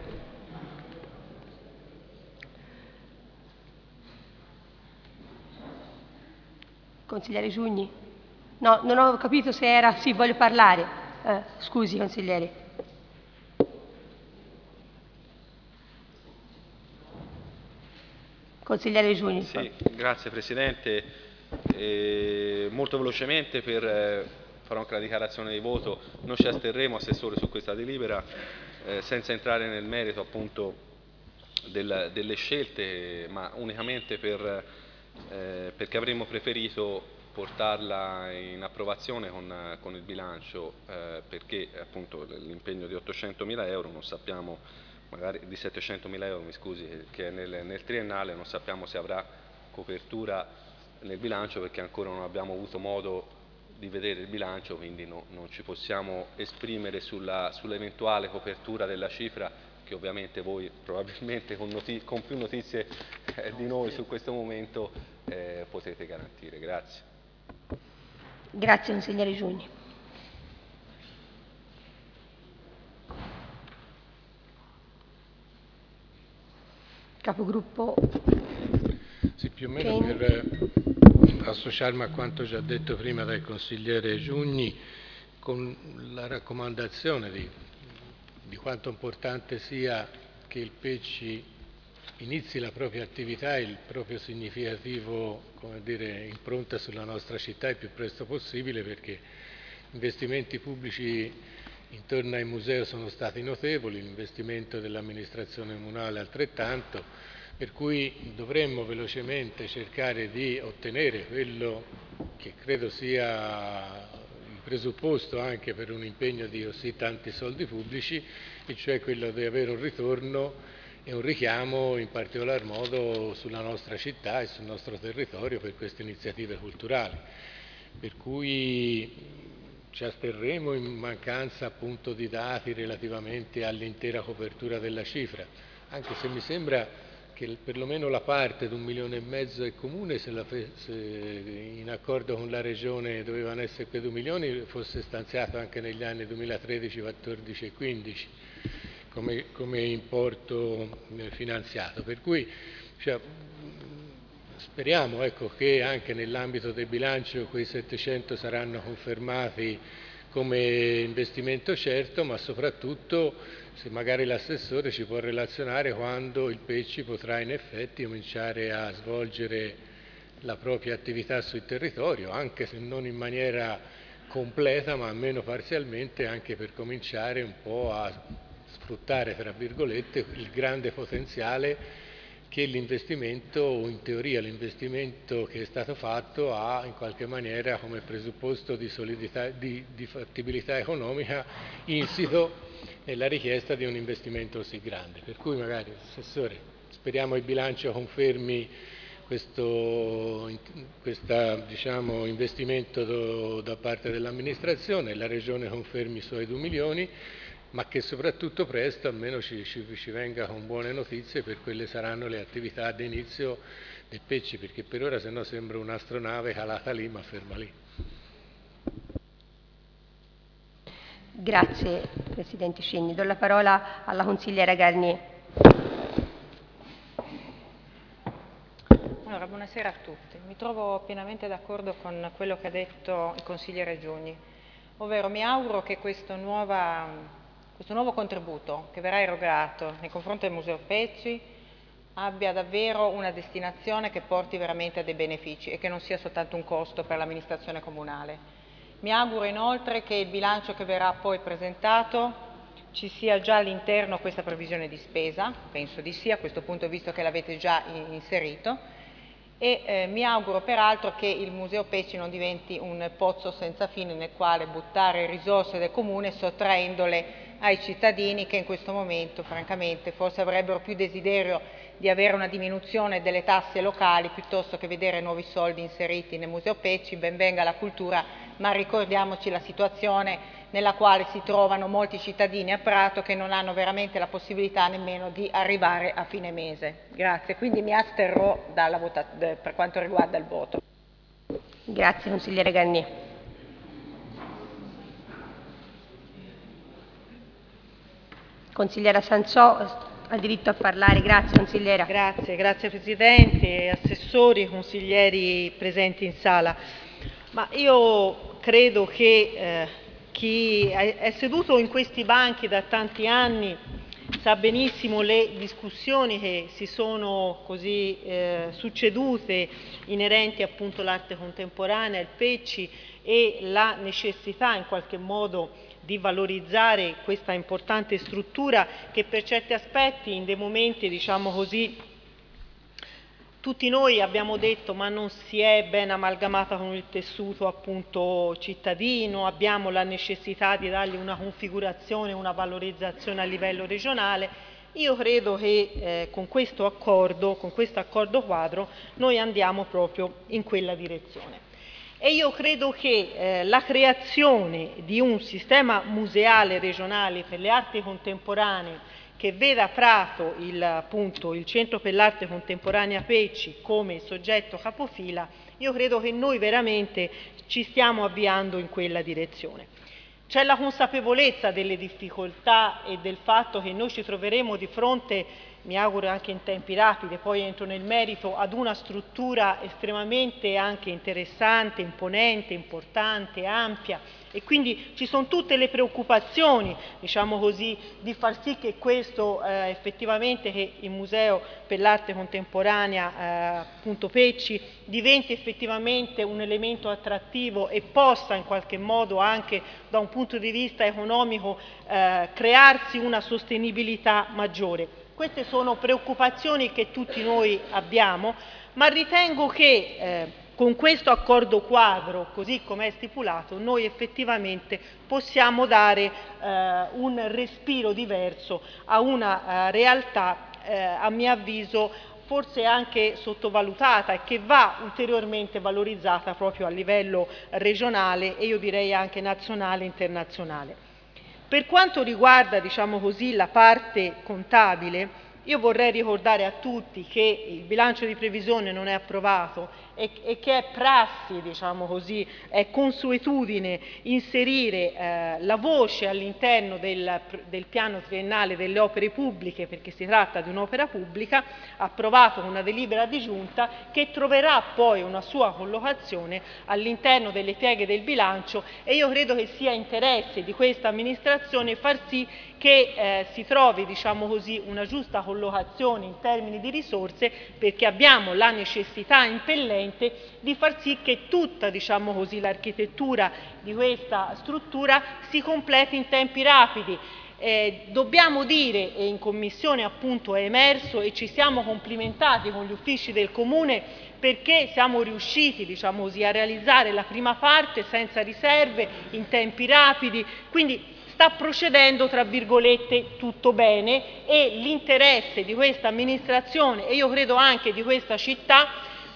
Consigliere Giugni? No, non ho capito se era sì, voglio parlare. Eh, scusi, consigliere. Consigliere Giugni. Sì, grazie Presidente. Eh, molto velocemente per eh, fare anche la dichiarazione di voto, noi ci asterremo, Assessore, su questa delibera, eh, senza entrare nel merito appunto del, delle scelte, ma unicamente per, eh, perché avremmo preferito portarla in approvazione con, con il bilancio, eh, perché appunto l'impegno di ottocentomila euro non sappiamo, magari di settecentomila euro, mi scusi, che è nel, nel triennale, non sappiamo se avrà copertura nel bilancio perché ancora non abbiamo avuto modo di vedere il bilancio, quindi no, non ci possiamo esprimere sulla, sull'eventuale copertura della cifra che ovviamente voi probabilmente con, con più notizie eh, di noi su questo momento eh, potete garantire. Grazie. Grazie consigliere Giugni. Capogruppo. Sì, più o meno Cenni. Per associarmi a quanto già detto prima dal consigliere Giugni, con la raccomandazione di, di quanto importante sia che il Pecci inizi la propria attività e il proprio significativo, come dire, impronta sulla nostra città il più presto possibile, perché investimenti pubblici intorno al museo sono stati notevoli, l'investimento dell'amministrazione comunale altrettanto, per cui dovremmo velocemente cercare di ottenere quello che credo sia il presupposto anche per un impegno di così tanti soldi pubblici, e cioè quello di avere un ritorno e un richiamo in particolar modo sulla nostra città e sul nostro territorio per queste iniziative culturali. Per cui ci asterremo in mancanza appunto di dati relativamente all'intera copertura della cifra, anche se mi sembra che perlomeno la parte di un milione e mezzo del comune, se, la fe, se in accordo con la regione dovevano essere quei due milioni, fosse stanziato anche negli anni duemilatredici, quattordici e quindici come, come importo finanziato. Per cui cioè, speriamo ecco, che anche nell'ambito del bilancio quei settecento saranno confermati come investimento certo, ma soprattutto se magari l'assessore ci può relazionare quando il Pecci potrà in effetti cominciare a svolgere la propria attività sul territorio, anche se non in maniera completa, ma almeno parzialmente, anche per cominciare un po' a sfruttare, tra virgolette, il grande potenziale che l'investimento, o in teoria l'investimento che è stato fatto, ha in qualche maniera come presupposto di solidità, di, di fattibilità economica insito nella richiesta di un investimento così grande. Per cui magari, Assessore, speriamo il bilancio confermi questo questa, diciamo, investimento do, da parte dell'amministrazione, la Regione confermi i suoi due milioni, ma che soprattutto presto almeno ci, ci, ci venga con buone notizie per quelle saranno le attività d'inizio del Pecci, perché per ora se no sembra un'astronave calata lì ma ferma lì. Grazie Presidente Cegni. Do la parola alla consigliera Garnier. Allora, buonasera a tutti. Mi trovo pienamente d'accordo con quello che ha detto il consigliere Giugni, ovvero mi auguro che questa nuova questo nuovo contributo che verrà erogato nei confronti del Museo Pecci abbia davvero una destinazione che porti veramente a dei benefici e che non sia soltanto un costo per l'amministrazione comunale. Mi auguro inoltre che il bilancio che verrà poi presentato ci sia già all'interno questa previsione di spesa, penso di sì a questo punto visto che l'avete già inserito, e eh, mi auguro peraltro che il Museo Pecci non diventi un pozzo senza fine nel quale buttare risorse del Comune sottraendole ai cittadini che in questo momento francamente forse avrebbero più desiderio di avere una diminuzione delle tasse locali piuttosto che vedere nuovi soldi inseriti nel Museo Pecci. Ben venga la cultura, ma ricordiamoci la situazione nella quale si trovano molti cittadini a Prato che non hanno veramente la possibilità nemmeno di arrivare a fine mese. Grazie, quindi mi asterrò dalla vota- per quanto riguarda il voto. Grazie consigliere Ganni. Consigliera Sansò ha diritto a parlare. Grazie consigliera. Grazie, grazie Presidente, assessori, consiglieri presenti in sala. Ma io credo che eh, chi è seduto in questi banchi da tanti anni sa benissimo le discussioni che si sono così eh, succedute inerenti appunto all'arte contemporanea, il Pecci e la necessità in qualche modo di valorizzare questa importante struttura che per certi aspetti in dei momenti, diciamo così, tutti noi abbiamo detto ma non si è ben amalgamata con il tessuto appunto cittadino, abbiamo la necessità di dargli una configurazione, una valorizzazione a livello regionale. Io credo che eh, con questo accordo, con questo accordo quadro, noi andiamo proprio in quella direzione. E io credo che eh, la creazione di un sistema museale regionale per le arti contemporanee che veda Prato, il, appunto, il Centro per l'Arte Contemporanea Pecci, come soggetto capofila, io credo che noi veramente ci stiamo avviando in quella direzione. C'è la consapevolezza delle difficoltà e del fatto che noi ci troveremo di fronte, mi auguro anche in tempi rapidi, poi entro nel merito, ad una struttura estremamente anche interessante, imponente, importante, ampia, e quindi ci sono tutte le preoccupazioni, diciamo così, di far sì che questo eh, effettivamente, che il Museo per l'Arte Contemporanea eh, appunto Pecci diventi effettivamente un elemento attrattivo e possa in qualche modo anche da un punto di vista economico eh, crearsi una sostenibilità maggiore. Queste sono preoccupazioni che tutti noi abbiamo, ma ritengo che eh, con questo accordo quadro, così come è stipulato, noi effettivamente possiamo dare eh, un respiro diverso a una eh, realtà, eh, a mio avviso, forse anche sottovalutata e che va ulteriormente valorizzata proprio a livello regionale e io direi anche nazionale e internazionale. Per quanto riguarda, diciamo così, la parte contabile, io vorrei ricordare a tutti che il bilancio di previsione non è approvato e, e che è prassi, diciamo così, è consuetudine inserire eh, la voce all'interno del, del piano triennale delle opere pubbliche, perché si tratta di un'opera pubblica, approvato con una delibera di giunta, che troverà poi una sua collocazione all'interno delle pieghe del bilancio e io credo che sia interesse di questa amministrazione far sì che eh, si trovi, diciamo così, una giusta collocazione in termini di risorse, perché abbiamo la necessità impellente di far sì che tutta, diciamo così, l'architettura di questa struttura si completi in tempi rapidi. Eh, dobbiamo dire, e in commissione appunto è emerso e ci siamo complimentati con gli uffici del Comune perché siamo riusciti, diciamo così, a realizzare la prima parte senza riserve, in tempi rapidi, quindi sta procedendo, tra virgolette, tutto bene e l'interesse di questa amministrazione e io credo anche di questa città,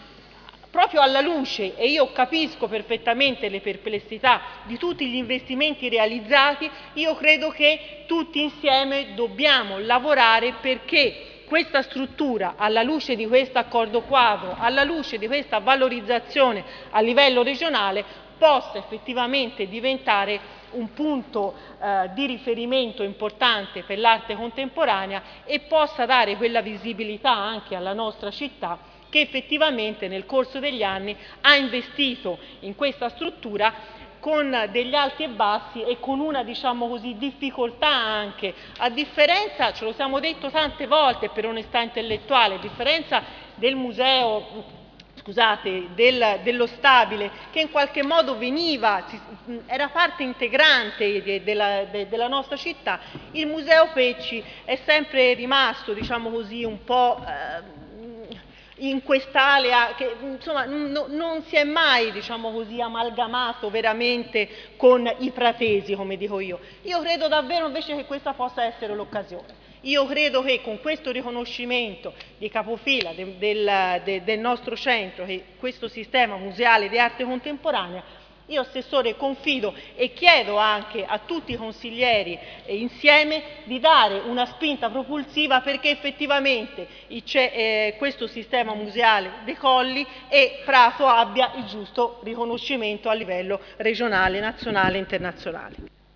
proprio alla luce, e io capisco perfettamente le perplessità di tutti gli investimenti realizzati, io credo che tutti insieme dobbiamo lavorare perché questa struttura, alla luce di questo accordo quadro, alla luce di questa valorizzazione a livello regionale, possa effettivamente diventare un punto eh, di riferimento importante per l'arte contemporanea e possa dare quella visibilità anche alla nostra città che effettivamente nel corso degli anni ha investito in questa struttura con degli alti e bassi e con una, diciamo così, difficoltà anche, a differenza, ce lo siamo detto tante volte per onestà intellettuale, a differenza del museo, scusate, del, dello stabile, che in qualche modo veniva, era parte integrante de, de la, de, della nostra città, il Museo Pecci è sempre rimasto, diciamo così, un po' eh, in quest'area che insomma no, non si è mai, diciamo così, amalgamato veramente con i pratesi, come dico io. Io credo davvero invece che questa possa essere l'occasione. Io credo che con questo riconoscimento di capofila de, del, de, del nostro centro, che questo sistema museale di arte contemporanea, io Assessore confido e chiedo anche a tutti i consiglieri eh, insieme di dare una spinta propulsiva perché effettivamente eh, questo sistema museale decolli e Prato abbia il giusto riconoscimento a livello regionale, nazionale e internazionale.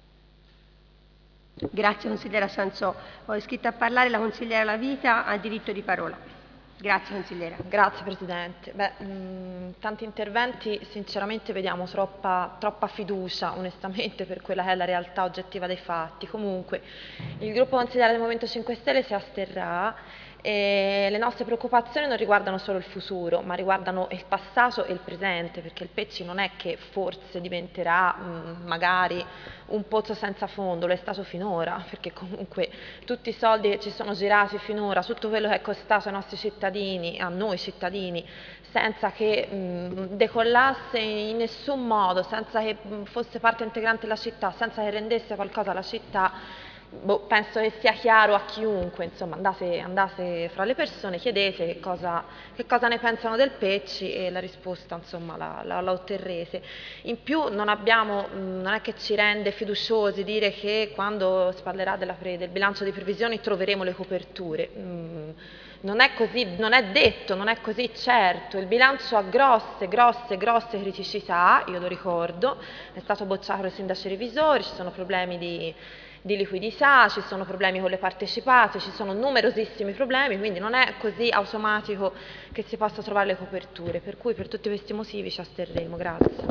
Grazie consigliera Sansò. Ho iscritto a parlare la consigliera La Vita, ha diritto di parola. Grazie consigliera. Grazie Presidente. Beh, mh, tanti interventi, sinceramente vediamo troppa, troppa fiducia onestamente per quella che è la realtà oggettiva dei fatti. Comunque il gruppo consigliare del Movimento cinque Stelle si asterrà. E le nostre preoccupazioni non riguardano solo il futuro, ma riguardano il passato e il presente, perché il Pecci non è che forse diventerà mh, magari un pozzo senza fondo, lo è stato finora, perché comunque tutti i soldi che ci sono girati finora, tutto quello che è costato ai nostri cittadini, a noi cittadini, senza che mh, decollasse in nessun modo, senza che mh, fosse parte integrante della città, senza che rendesse qualcosa alla città. Boh, penso che sia chiaro a chiunque, insomma, andate, andate fra le persone, chiedete che cosa, che cosa ne pensano del Pecci e la risposta, insomma, la, la, la otterrete. In più non abbiamo, non è che ci rende fiduciosi dire che quando si parlerà della pre, del bilancio di previsioni troveremo le coperture. Mm. Non è così, non è detto, non è così certo. Il bilancio ha grosse, grosse, grosse criticità, io lo ricordo, è stato bocciato dai sindaci revisori, ci sono problemi di... di liquidità, ci sono problemi con le partecipate, ci sono numerosissimi problemi, quindi non è così automatico che si possa trovare le coperture, per cui per tutti questi motivi ci asterremo. Grazie.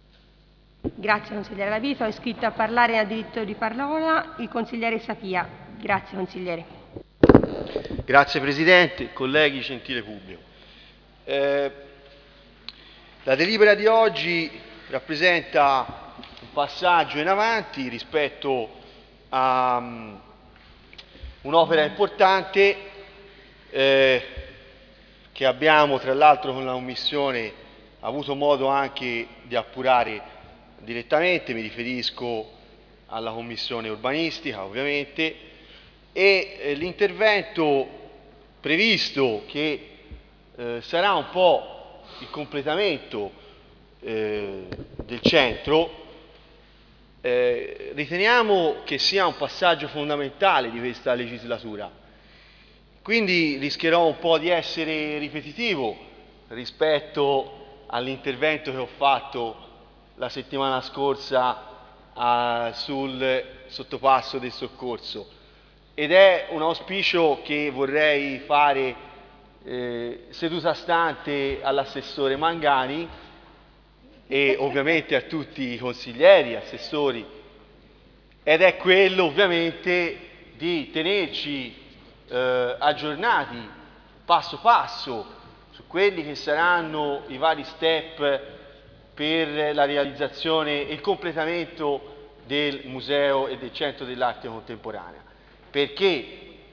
Grazie consigliere La Vita, ho iscritto a parlare a diritto di parola il consigliere Sapia. Grazie consigliere. Grazie Presidente, colleghi, gentile pubblico. Eh, la delibera di oggi rappresenta un passaggio in avanti rispetto a um, un'opera importante eh, che abbiamo tra l'altro con la Commissione avuto modo anche di appurare direttamente, mi riferisco alla Commissione urbanistica ovviamente, e eh, l'intervento previsto che eh, sarà un po' il completamento eh, del centro. Eh, riteniamo che sia un passaggio fondamentale di questa legislatura, quindi rischierò un po' di essere ripetitivo rispetto all'intervento che ho fatto la settimana scorsa a, sul sottopasso del soccorso, ed è un auspicio che vorrei fare eh, seduta stante all'assessore Mangani e ovviamente a tutti i consiglieri, assessori, ed è quello ovviamente di tenerci eh, aggiornati passo passo su quelli che saranno i vari step per la realizzazione e il completamento del museo e del centro dell'arte contemporanea, perché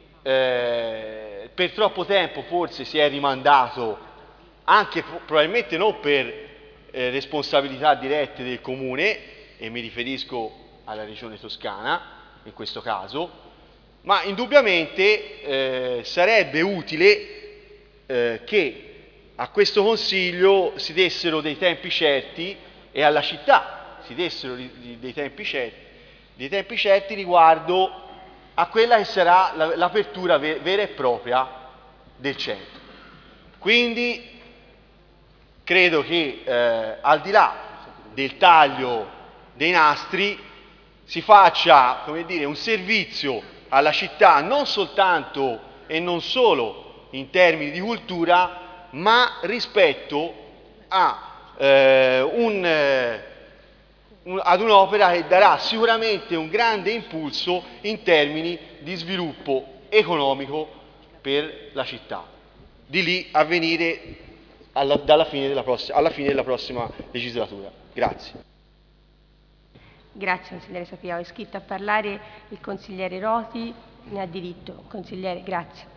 eh, per troppo tempo forse si è rimandato, anche probabilmente non per Eh, responsabilità dirette del Comune, e mi riferisco alla Regione Toscana in questo caso, ma indubbiamente eh, sarebbe utile eh, che a questo Consiglio si dessero dei tempi certi e alla città si dessero di, di, dei, tempi certi, dei tempi certi riguardo a quella che sarà la, l'apertura ver- vera e propria del centro. Quindi credo che eh, al di là del taglio dei nastri si faccia, come dire, un servizio alla città non soltanto e non solo in termini di cultura, ma rispetto a eh, un, eh, un, ad un'opera che darà sicuramente un grande impulso in termini di sviluppo economico per la città. Di lì a venire alla, dalla fine della prossima, alla fine della prossima legislatura. Grazie. Grazie consigliere Sapia. È iscritto a parlare il consigliere Roti, ne ha diritto. Consigliere, grazie.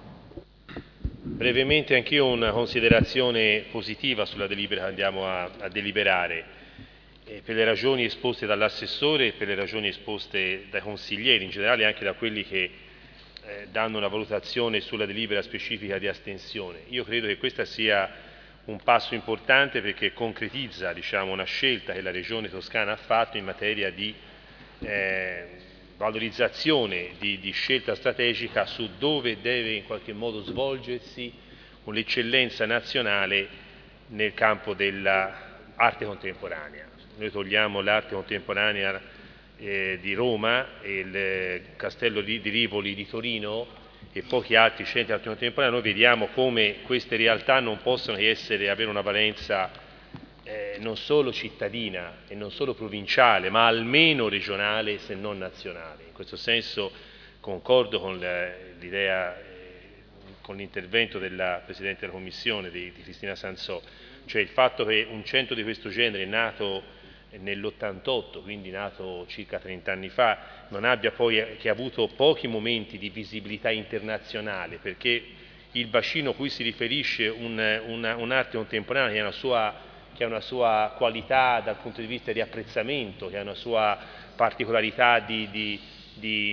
Brevemente anch'io una considerazione positiva sulla delibera che andiamo a, a deliberare, eh, per le ragioni esposte dall'assessore e per le ragioni esposte dai consiglieri, in generale anche da quelli che eh, danno una valutazione sulla delibera specifica di astensione. Io credo che questa sia un passo importante perché concretizza, diciamo, una scelta che la Regione Toscana ha fatto in materia di eh, valorizzazione, di, di scelta strategica su dove deve in qualche modo svolgersi un'eccellenza nazionale nel campo dell'arte contemporanea. Noi togliamo l'arte contemporanea eh, di Roma e il eh, Castello di, di Rivoli di Torino e pochi altri centri di arte contemporanea, noi vediamo come queste realtà non possono essere, avere una valenza eh, non solo cittadina e non solo provinciale, ma almeno regionale se non nazionale. In questo senso concordo con l'idea, eh, con l'intervento della Presidente della Commissione, di, di Cristina Sansò, cioè il fatto che un centro di questo genere nato nell'ottantotto, quindi nato circa trent'anni fa, non abbia poi, che ha avuto pochi momenti di visibilità internazionale, perché il bacino a cui si riferisce un'arte un, un contemporanea che ha, una sua, che ha una sua qualità dal punto di vista di apprezzamento, che ha una sua particolarità di, di, di,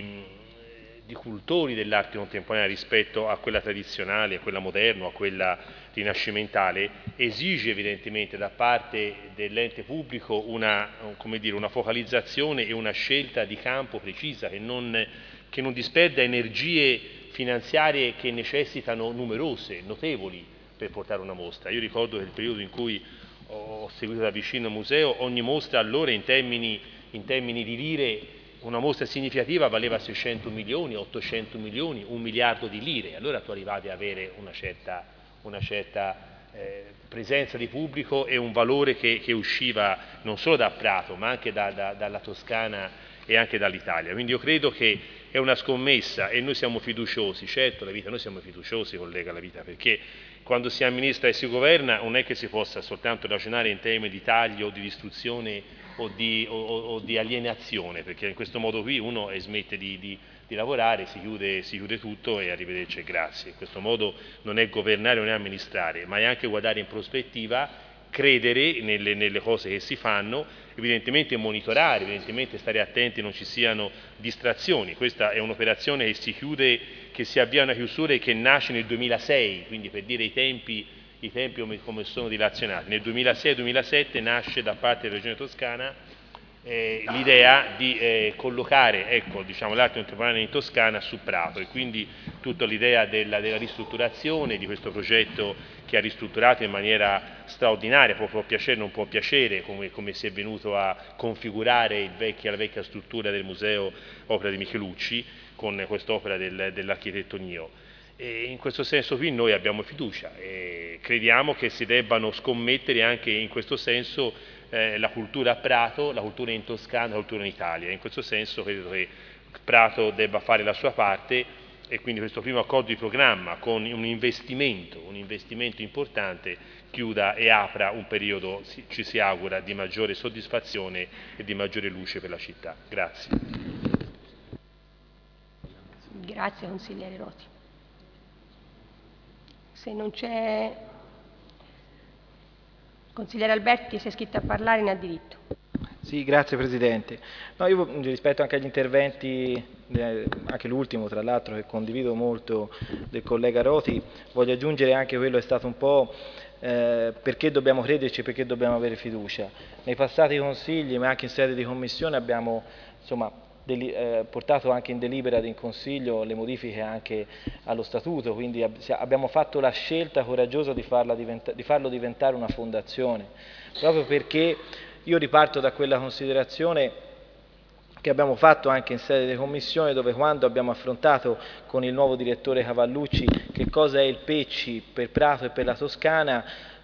di cultori dell'arte contemporanea rispetto a quella tradizionale, a quella moderna, a quella rinascimentale, esige evidentemente da parte dell'ente pubblico una, come dire, una focalizzazione e una scelta di campo precisa che non, che non disperda energie finanziarie che necessitano numerose, notevoli per portare una mostra. Io ricordo che nel periodo in cui ho seguito da vicino il museo, ogni mostra allora in termini, in termini di lire, una mostra significativa valeva seicento milioni, ottocento milioni, un miliardo di lire, allora tu arrivavi ad avere una certa una certa eh, presenza di pubblico e un valore che, che usciva non solo da Prato ma anche da, da, dalla Toscana e anche dall'Italia. Quindi io credo che è una scommessa e noi siamo fiduciosi, certo la vita, noi siamo fiduciosi collega la vita, perché quando si amministra e si governa non è che si possa soltanto ragionare in termini di taglio, di distruzione o di, o, o di alienazione, perché in questo modo qui uno smette di, di di lavorare, si chiude, si chiude tutto e arrivederci e grazie. In questo modo non è governare, non è amministrare, ma è anche guardare in prospettiva, credere nelle, nelle cose che si fanno, evidentemente monitorare, evidentemente stare attenti non ci siano distrazioni. Questa è un'operazione che si chiude, che si avvia a una chiusura e che nasce nel duemilasei, quindi per dire i tempi, i tempi come sono dilazionati. Nel duemilasei duemilasette nasce da parte della Regione Toscana Eh, l'idea di eh, collocare ecco, diciamo, l'arte contemporanea in Toscana su Prato e quindi tutta l'idea della, della ristrutturazione di questo progetto che ha ristrutturato in maniera straordinaria, può, può piacere, non può piacere, come, come si è venuto a configurare il vecchia, la vecchia struttura del museo opera di Michelucci con quest'opera del, dell'architetto Nio. E in questo senso qui noi abbiamo fiducia e crediamo che si debbano scommettere anche in questo senso Eh, la cultura a Prato, la cultura in Toscana, la cultura in Italia. In questo senso credo che Prato debba fare la sua parte e quindi questo primo accordo di programma con un investimento, un investimento importante chiuda e apra un periodo, ci si augura, di maggiore soddisfazione e di maggiore luce per la città. Grazie. Grazie consigliere Roti. Se non c'è consigliere Alberti, si è iscritto a parlare, ne ha diritto. Sì, grazie Presidente. No, io rispetto anche agli interventi, eh, anche l'ultimo tra l'altro che condivido molto del collega Roti, voglio aggiungere anche quello che è stato un po' eh, perché dobbiamo crederci e perché dobbiamo avere fiducia. Nei passati consigli, ma anche in sede di commissione, abbiamo insomma, deli, eh, portato anche in delibera in consiglio le modifiche anche allo statuto, quindi ab abbiamo fatto la scelta coraggiosa di, farla diventa di farlo diventare una fondazione, proprio perché io riparto da quella considerazione che abbiamo fatto anche in sede di commissione, dove quando abbiamo affrontato con il nuovo direttore Cavallucci che cosa è il P E C I per Prato e per la Toscana,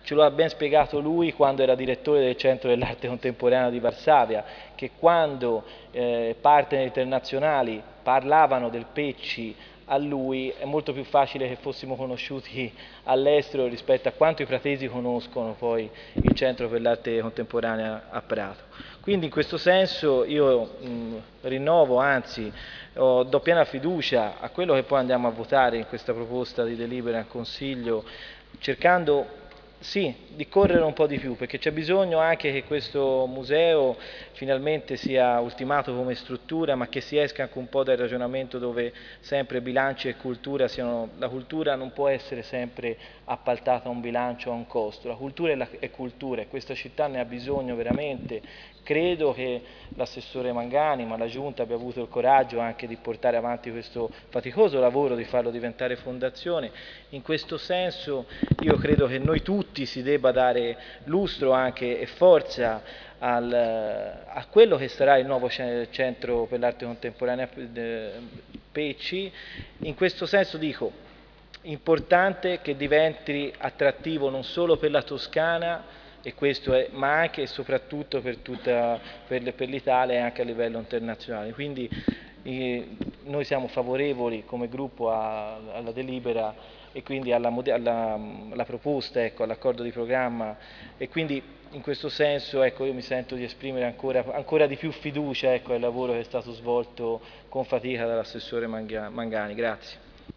Ce lo ha ben spiegato lui quando era direttore del Centro dell'Arte Contemporanea di Varsavia, che quando eh, partner internazionali parlavano del Pecci a lui è molto più facile che fossimo conosciuti all'estero rispetto a quanto i pratesi conoscono poi il Centro per l'Arte Contemporanea a Prato. Quindi in questo senso io mh, rinnovo, anzi oh, do piena fiducia a quello che poi andiamo a votare in questa proposta di delibera in Consiglio, cercando sì, di correre un po' di più, perché c'è bisogno anche che questo museo finalmente sia ultimato come struttura, ma che si esca anche un po' dal ragionamento dove sempre bilanci e cultura siano... La cultura non può essere sempre appaltata a un bilancio, a un costo. La cultura è, la... è cultura e questa città ne ha bisogno veramente. Credo che l'assessore Mangani, ma la Giunta abbia avuto il coraggio anche di portare avanti questo faticoso lavoro, di farlo diventare fondazione. In questo senso io credo che noi tutti si debba dare lustro anche e forza al, a quello che sarà il nuovo Centro per l'Arte Contemporanea Pecci. In questo senso dico, importante che diventi attrattivo non solo per la Toscana, e questo è, ma anche e soprattutto per, tutta, per, per l'Italia e anche a livello internazionale. Quindi eh, noi siamo favorevoli come gruppo a, alla delibera e quindi alla, alla, alla proposta, ecco, all'accordo di programma, e quindi in questo senso ecco, io mi sento di esprimere ancora, ancora di più fiducia ecco, al lavoro che è stato svolto con fatica dall'assessore Mangani. Grazie.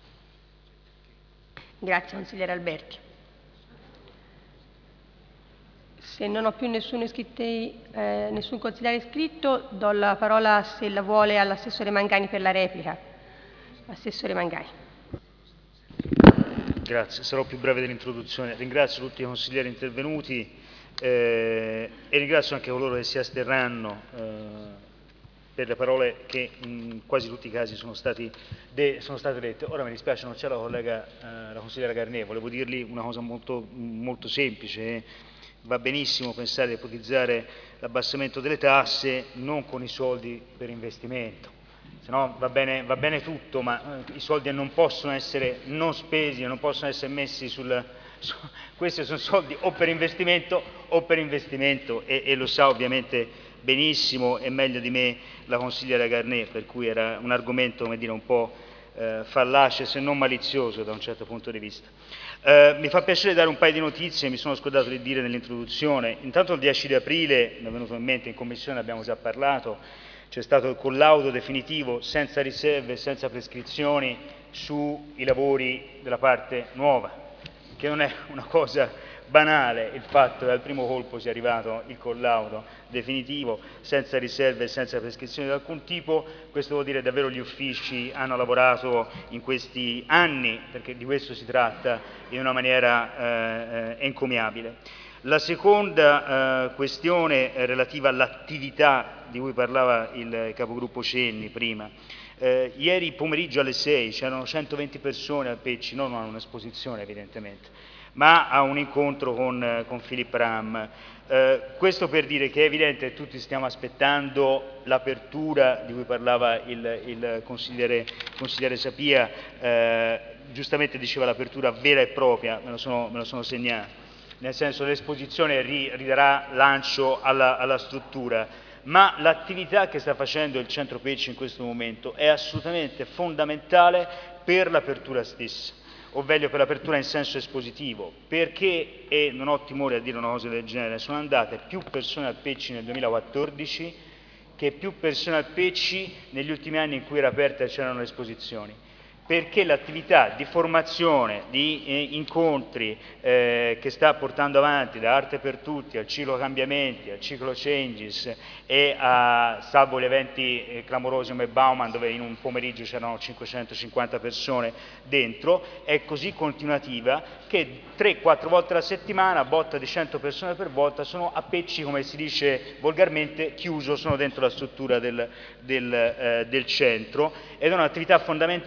Grazie consigliere Alberti. Se non ho più nessuno iscritto, eh, nessun consigliere iscritto, do la parola, se la vuole, all'assessore Mangani per la replica. Assessore Mangani. Grazie, sarò più breve dell'introduzione. Ringrazio tutti i consiglieri intervenuti eh, e ringrazio anche coloro che si asterranno eh, per le parole che in quasi tutti i casi sono, stati de sono state dette. Ora mi dispiace, non c'è la collega, eh, la consigliera Garnè, volevo dirgli una cosa molto, molto semplice. Eh. Va benissimo pensare di ipotizzare l'abbassamento delle tasse non con i soldi per investimento, se no va bene, va bene tutto, ma i soldi non possono essere non spesi, non possono essere messi sul... Su, questi sono soldi o per investimento o per investimento e, e lo sa ovviamente benissimo e meglio di me la consigliera Garnè, per cui era un argomento, come dire, un po' eh, fallace se non malizioso da un certo punto di vista. Uh, mi fa piacere dare un paio di notizie, mi sono scordato di dire nell'introduzione. Intanto il dieci di aprile, mi è venuto in mente, in Commissione abbiamo già parlato, c'è stato il collaudo definitivo senza riserve, senza prescrizioni sui lavori della parte nuova, che non è una cosa banale il fatto che al primo colpo sia arrivato il collaudo definitivo senza riserve e senza prescrizioni di alcun tipo. Questo vuol dire davvero gli uffici hanno lavorato in questi anni, perché di questo si tratta, in una maniera eh, encomiabile. La seconda eh, questione è relativa all'attività di cui parlava il capogruppo Cenni prima. Eh, ieri pomeriggio alle sei c'erano centoventi persone al Pecci, non a un'esposizione evidentemente, ma a un incontro con, con Philip Ram. Eh, questo per dire che è evidente che tutti stiamo aspettando l'apertura di cui parlava il, il consigliere, consigliere Sapia, eh, giustamente diceva l'apertura vera e propria, me lo sono, me lo sono segnato, nel senso che l'esposizione ri, ridarà lancio alla, alla struttura, ma l'attività che sta facendo il Centro Pecci in questo momento è assolutamente fondamentale per l'apertura stessa, ovvero per l'apertura in senso espositivo, perché, e non ho timore a dire una cosa del genere, sono andate più persone al Pecci nel duemilaquattordici che più persone al Pecci negli ultimi anni in cui era aperta e c'erano le esposizioni, perché l'attività di formazione, di eh, incontri eh, che sta portando avanti da Arte per Tutti al ciclo Cambiamenti, al ciclo Changes e a, salvo gli eventi eh, clamorosi come Bauman, dove in un pomeriggio c'erano cinquecentocinquanta persone dentro, è così continuativa che tre quattro volte alla settimana, a botta di cento persone per volta, sono a Pecci, come si dice volgarmente, chiuso, sono dentro la struttura del, del, eh, del centro, ed è un'attività fondamentale perché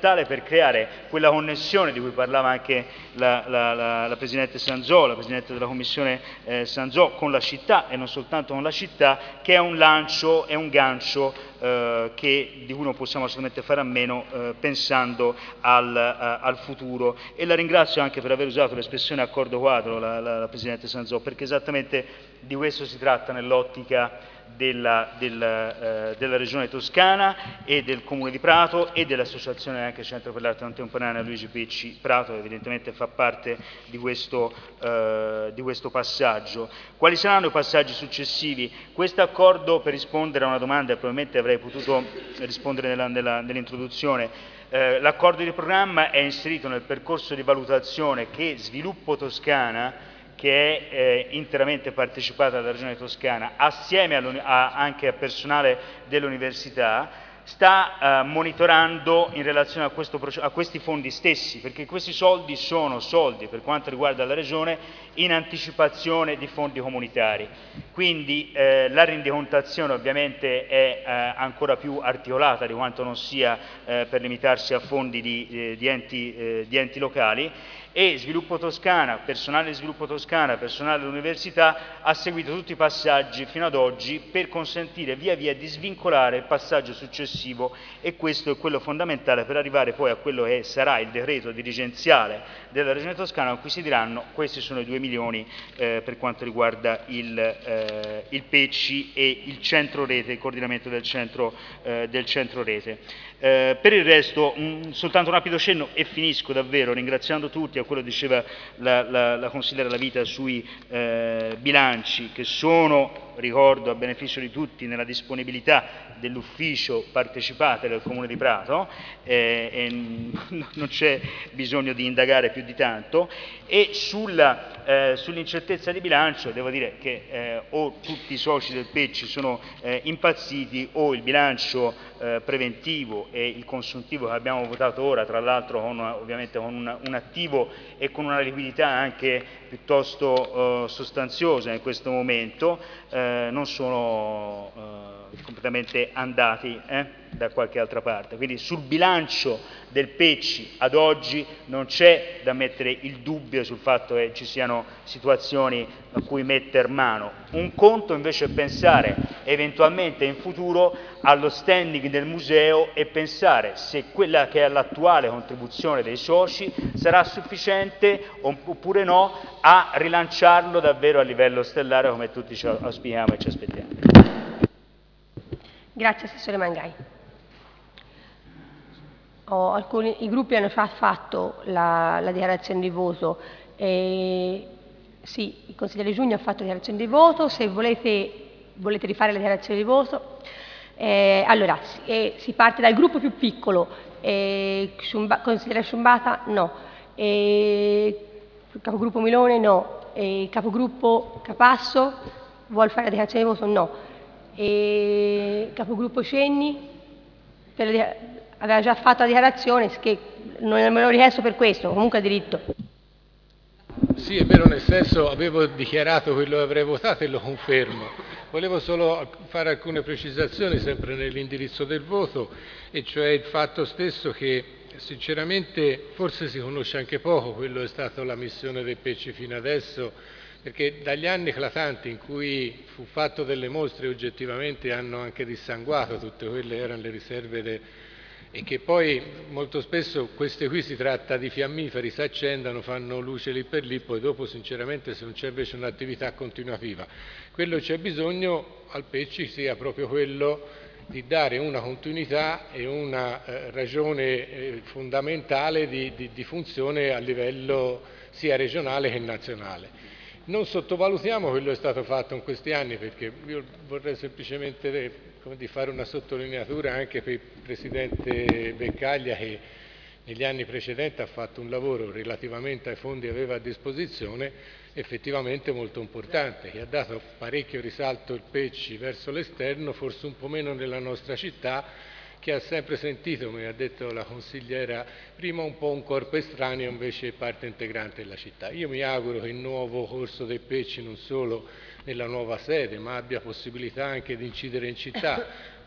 creare quella connessione di cui parlava anche la, la, la, la Presidente Sanzò, la Presidente della Commissione eh, Sanzò, con la città e non soltanto con la città, che è un lancio, è un gancio eh, che, di cui non possiamo assolutamente fare a meno eh, pensando al, a, al futuro. E la ringrazio anche per aver usato l'espressione accordo quadro, la, la, la Presidente Sanzò, perché esattamente di questo si tratta nell'ottica Della, della, eh, della Regione Toscana e del Comune di Prato e dell'Associazione anche Centro per l'Arte Contemporanea Luigi Pecci Prato, che evidentemente fa parte di questo, eh, di questo passaggio. Quali saranno i passaggi successivi? Questo accordo, per rispondere a una domanda che probabilmente avrei potuto rispondere nella, nella, nell'introduzione, eh, l'accordo di programma è inserito nel percorso di valutazione che Sviluppo Toscana, che è eh, interamente partecipata dalla Regione Toscana, assieme a, anche a personale dell'università, sta eh, monitorando in relazione a, questo, a questi fondi stessi, perché questi soldi sono soldi, per quanto riguarda la Regione, in anticipazione di fondi comunitari. Quindi eh, la rendicontazione ovviamente è eh, ancora più articolata di quanto non sia eh, per limitarsi a fondi di, eh, di, enti, eh, di enti locali, e Sviluppo Toscana, personale di Sviluppo Toscana, personale dell'università ha seguito tutti i passaggi fino ad oggi per consentire via via di svincolare il passaggio successivo, e questo è quello fondamentale per arrivare poi a quello che sarà il decreto dirigenziale della Regione Toscana, con cui si diranno questi sono i due milioni eh, per quanto riguarda il, eh, il Pecci e il centro rete, il coordinamento del centro, eh, del centro rete. Eh, per il resto mh, soltanto un rapido cenno e finisco davvero ringraziando tutti, a quello diceva la, la, la consigliera La Vita sui eh, bilanci, che sono, ricordo a beneficio di tutti, nella disponibilità dell'ufficio partecipate del Comune di Prato, eh, e non c'è bisogno di indagare più di tanto. E sulla, eh, sull'incertezza di bilancio devo dire che eh, o tutti i soci del Pecci sono eh, impazziti, o il bilancio eh, preventivo e il consuntivo che abbiamo votato ora, tra l'altro con una, ovviamente con una, un attivo e con una liquidità anche piuttosto eh, sostanziosa in questo momento, eh, non sono eh, completamente andati eh, da qualche altra parte. Quindi sul bilancio del Pecci ad oggi non c'è da mettere il dubbio sul fatto che ci siano situazioni a cui metter mano. Un conto invece è pensare eventualmente in futuro allo standing del museo e pensare se quella che è l'attuale contribuzione dei soci sarà sufficiente oppure no a rilanciarlo davvero a livello stellare, come tutti ci auspichiamo e ci aspettiamo. Grazie Assessore Mangai. Oh, alcuni, I gruppi hanno già fatto la, la dichiarazione di voto. Eh, sì, il consigliere Giugno ha fatto la dichiarazione di voto. Se volete, volete rifare la dichiarazione di voto, eh, allora si, eh, si parte dal gruppo più piccolo. Eh, Sciumba, consigliere Sciumbata no, eh, capogruppo Milone no, eh, capogruppo Capasso vuol fare la dichiarazione di voto no, eh, capogruppo Cenni per la, aveva già fatto la dichiarazione, che non me l'ho richiesto per questo, comunque ha diritto. Sì, è vero, nel senso avevo dichiarato quello che avrei votato e lo confermo. Volevo solo fare alcune precisazioni sempre nell'indirizzo del voto, e cioè il fatto stesso che sinceramente forse si conosce anche poco quello che è stata la missione del Pecci fino adesso, perché dagli anni eclatanti in cui fu fatto delle mostre oggettivamente hanno anche dissanguato tutte quelle che erano le riserve de, e che poi molto spesso queste qui si tratta di fiammiferi, si accendono, fanno luce lì per lì, poi dopo sinceramente se non c'è invece un'attività continuativa. Quello che c'è bisogno al Pecci sia proprio quello di dare una continuità e una eh, ragione eh, fondamentale di, di, di funzione a livello sia regionale che nazionale. Non sottovalutiamo quello che è stato fatto in questi anni, perché io vorrei semplicemente come di fare una sottolineatura anche per il Presidente Beccaglia, che negli anni precedenti ha fatto un lavoro relativamente ai fondi che aveva a disposizione effettivamente molto importante, che ha dato parecchio risalto il Pecci verso l'esterno, forse un po' meno nella nostra città, che ha sempre sentito, come ha detto la consigliera prima, un po' un corpo estraneo, invece parte integrante della città. Io mi auguro che il nuovo corso dei Pecci non solo nella nuova sede, ma abbia possibilità anche di incidere in città,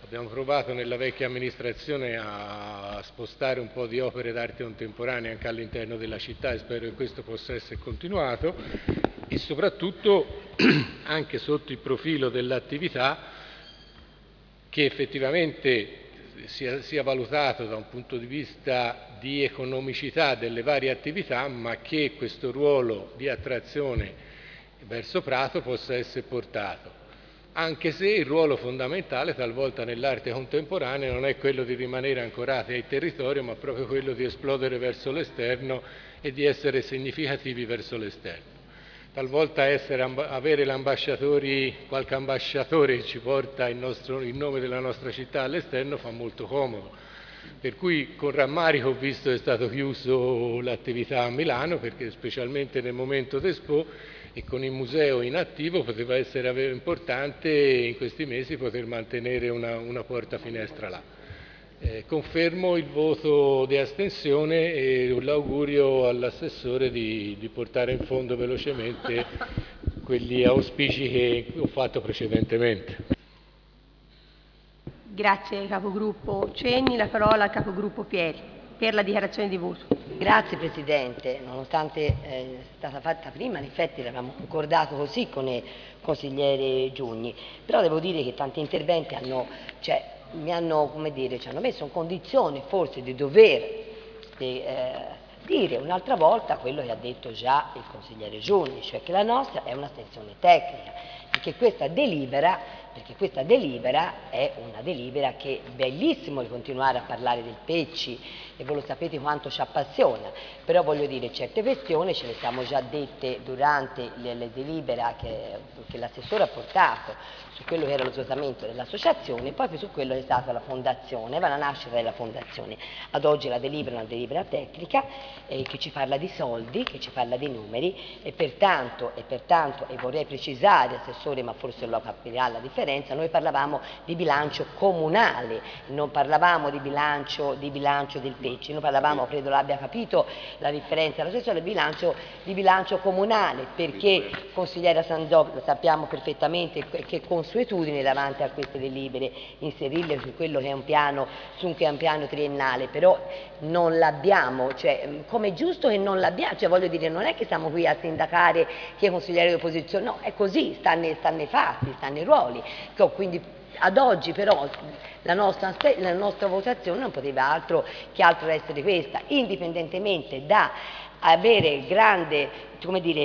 Abbiamo provato nella vecchia amministrazione a spostare un po' di opere d'arte contemporanea anche all'interno della città e spero che questo possa essere continuato e soprattutto anche sotto il profilo dell'attività che effettivamente sia, sia valutato da un punto di vista di economicità delle varie attività, ma che questo ruolo di attrazione verso Prato possa essere portato. Anche se il ruolo fondamentale talvolta nell'arte contemporanea non è quello di rimanere ancorati al territorio, ma proprio quello di esplodere verso l'esterno e di essere significativi verso l'esterno. Talvolta essere, avere l'ambasciatori, qualche ambasciatore che ci porta il, nostro, il nome della nostra città all'esterno fa molto comodo. Per cui con rammarico ho visto che è stato chiuso l'attività a Milano, perché specialmente nel momento d'Expo e con il museo in attivo poteva essere importante in questi mesi poter mantenere una, una porta finestra là. Eh, confermo il voto di astensione e l'augurio all'assessore di, di portare in fondo velocemente quegli auspici che ho fatto precedentemente. Grazie capogruppo Cenni, la parola al capogruppo Pieri per la dichiarazione di voto. Grazie Presidente, nonostante è stata fatta prima, in effetti l'avevamo concordato così con il consigliere Giugni, però devo dire che tanti interventi hanno, cioè, mi hanno, come dire, ci hanno messo in condizione forse di dover di, eh, dire un'altra volta quello che ha detto già il consigliere Giugni, cioè che la nostra è un'astensione tecnica e che questa delibera perché questa delibera è una delibera che è bellissimo di continuare a parlare del Pecci e voi lo sapete quanto ci appassiona, però voglio dire certe questioni ce le siamo già dette durante le, le delibera che, che l'assessore ha portato su quello che era lo svuotamento dell'associazione e poi su quello che è stata la fondazione, va la nascita della fondazione. Ad oggi la delibera è una delibera tecnica eh, che ci parla di soldi, che ci parla di numeri e pertanto, e pertanto, e vorrei precisare, assessore, ma forse lo capirà la differenza, noi parlavamo di bilancio comunale, non parlavamo di bilancio, di bilancio del Pecci, noi parlavamo, credo l'abbia capito la differenza, l'assessore, di bilancio, di bilancio comunale, perché consigliera Sandò sappiamo perfettamente che consuetudine davanti a queste delibere inserirle su quello che è un piano, su un, che è un piano triennale, però non l'abbiamo, cioè come è giusto che non l'abbiamo, cioè voglio dire non è che siamo qui a sindacare chi è consigliere di opposizione, no, è così, stanno, stanno i fatti, stanno i ruoli, quindi ad oggi però la nostra, la nostra votazione non poteva altro che altro essere questa, indipendentemente da avere grande, come dire,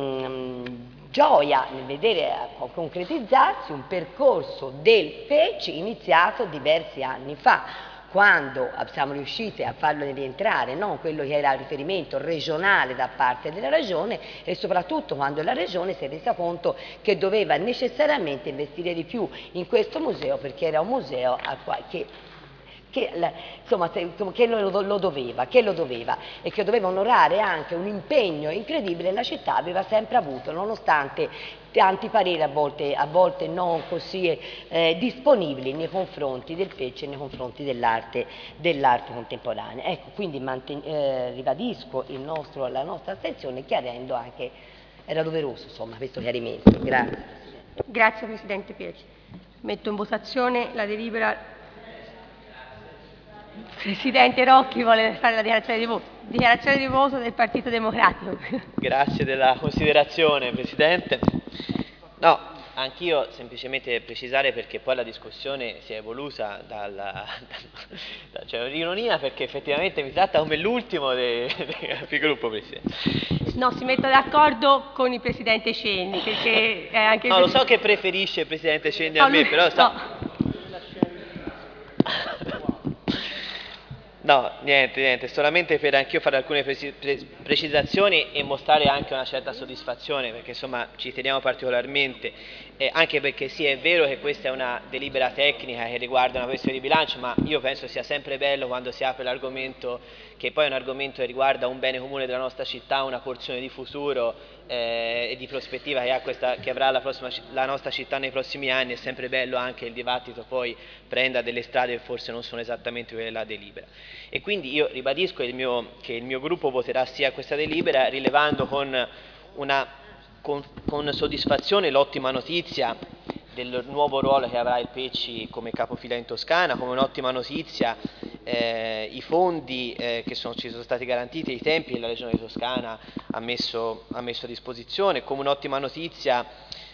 mh, gioia nel vedere concretizzarsi un percorso del Pecci iniziato diversi anni fa, quando siamo riusciti a farlo rientrare, non quello che era il riferimento regionale da parte della Regione e soprattutto quando la Regione si è resa conto che doveva necessariamente investire di più in questo museo perché era un museo che Che, insomma, che lo, lo doveva, che lo doveva e che doveva onorare anche un impegno incredibile che la città aveva sempre avuto, nonostante tanti pareri a volte, a volte non così eh, disponibili nei confronti del Pecci e nei confronti dell'arte dell'arte contemporanea. Ecco, quindi eh, ribadisco il nostro, la nostra astensione chiarendo anche, era doveroso insomma questo chiarimento. Grazie Presidente. Grazie Presidente Pieri. Metto in votazione la delibera. Presidente Rocchi vuole fare la dichiarazione di voto. Dichiarazione di voto del Partito Democratico. Grazie della considerazione, Presidente. No, anch'io semplicemente precisare perché poi la discussione si è evoluta dalla... Da, cioè un'ironia perché effettivamente mi tratta come l'ultimo dei, dei capigruppo, Presidente. No, si mette d'accordo con il Presidente Cenni perché è anche... No, lo so che preferisce il Presidente Cenni a no, me, lui... però... Sa... No. No, niente, niente, solamente per anch'io fare alcune pre pre precisazioni e mostrare anche una certa soddisfazione, perché insomma ci teniamo particolarmente, eh, anche perché sì, è vero che questa è una delibera tecnica che riguarda una questione di bilancio, ma io penso sia sempre bello quando si apre l'argomento, che poi è un argomento che riguarda un bene comune della nostra città, una porzione di futuro eh, e di prospettiva che, ha questa, che avrà la, prossima, la nostra città nei prossimi anni, è sempre bello anche il dibattito poi prenda delle strade che forse non sono esattamente quelle della delibera. E quindi io ribadisco il mio, che il mio gruppo voterà sì a questa delibera, rilevando con, una, con, con soddisfazione l'ottima notizia del nuovo ruolo che avrà il Pecci come capofila in Toscana. Come un'ottima notizia eh, i fondi eh, che sono, ci sono stati garantiti, i tempi che la Regione di Toscana ha messo, ha messo a disposizione. Come un'ottima notizia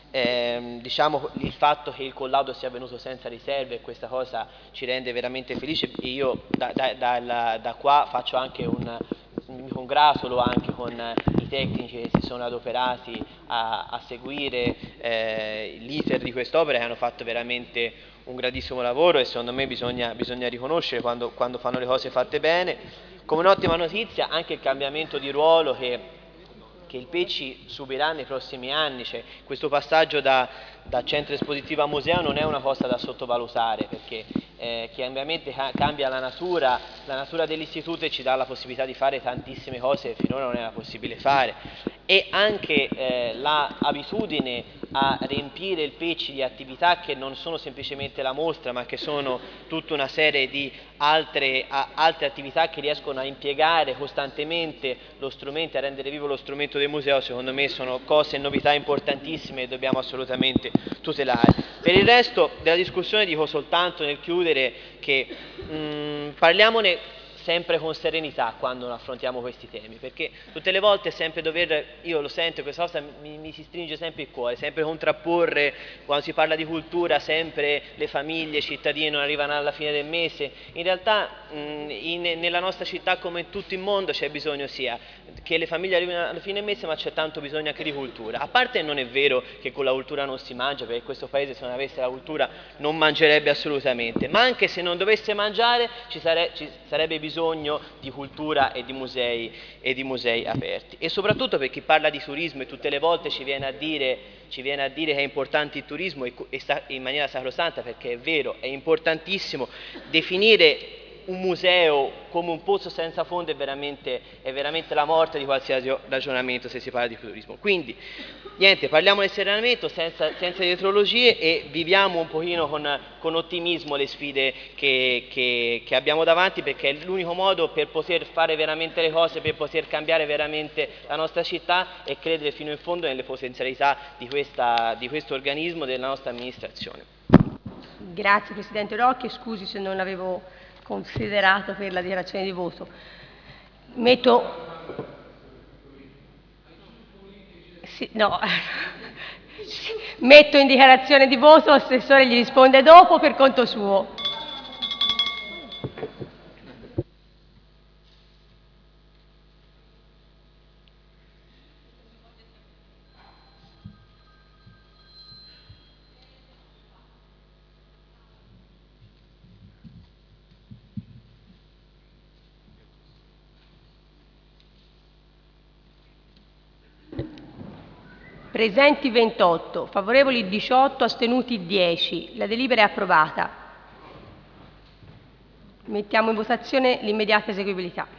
eh, diciamo il fatto che il collaudo sia avvenuto senza riserve, e questa cosa ci rende veramente felici, e io da, da, da, da qua faccio anche un mi congratulo anche con i tecnici che si sono adoperati a, a seguire eh, l'iter di quest'opera, che hanno fatto veramente un grandissimo lavoro, e secondo me bisogna, bisogna riconoscere quando, quando fanno le cose fatte bene. Come un'ottima notizia anche il cambiamento di ruolo che, che il Pecci subirà nei prossimi anni, cioè, questo passaggio da, da centro espositivo a museo non è una cosa da sottovalutare, perché eh, chiaramente ca cambia la natura, la natura dell'istituto, e ci dà la possibilità di fare tantissime cose che finora non era possibile fare, e anche eh, l'abitudine a riempire il Pecci di attività che non sono semplicemente la mostra, ma che sono tutta una serie di altre, a, altre attività che riescono a impiegare costantemente lo strumento, a rendere vivo lo strumento del museo. Secondo me sono cose e novità importantissime che dobbiamo assolutamente tutelare. Per il resto della discussione dico soltanto nel chiudere che mh, parliamone sempre con serenità quando affrontiamo questi temi, perché tutte le volte sempre dover, io lo sento, questa cosa mi, mi si stringe sempre il cuore, sempre contrapporre, quando si parla di cultura, sempre le famiglie, i cittadini non arrivano alla fine del mese. In realtà mh, in, nella nostra città, come in tutto il mondo, c'è bisogno sia che le famiglie arrivino alla fine del mese, ma c'è tanto bisogno anche di cultura. A parte non è vero che con la cultura non si mangia, perché questo paese, se non avesse la cultura, non mangerebbe assolutamente, ma anche se non dovesse mangiare ci, sare ci sarebbe bisogno di cultura e di musei e di musei aperti. E soprattutto per chi parla di turismo e tutte le volte ci viene a dire, ci viene a dire che è importante il turismo, e, e in maniera sacrosanta, perché è vero, è importantissimo. Definire un museo come un pozzo senza fondo è veramente, è veramente la morte di qualsiasi ragionamento se si parla di turismo. Quindi niente, parliamone serenamente, senza, senza dietrologie, e viviamo un pochino con, con ottimismo le sfide che, che, che abbiamo davanti, perché è l'unico modo per poter fare veramente le cose, per poter cambiare veramente la nostra città, e credere fino in fondo nelle potenzialità di, questa, di questo organismo, della nostra amministrazione. Grazie Presidente Rocchi, scusi se non avevo considerato per la dichiarazione di voto. Metto... Sì, no. Sì. Metto in dichiarazione di voto, l'assessore gli risponde dopo per conto suo. Presenti ventotto, favorevoli diciotto, astenuti dieci. La delibera è approvata. Mettiamo in votazione l'immediata eseguibilità.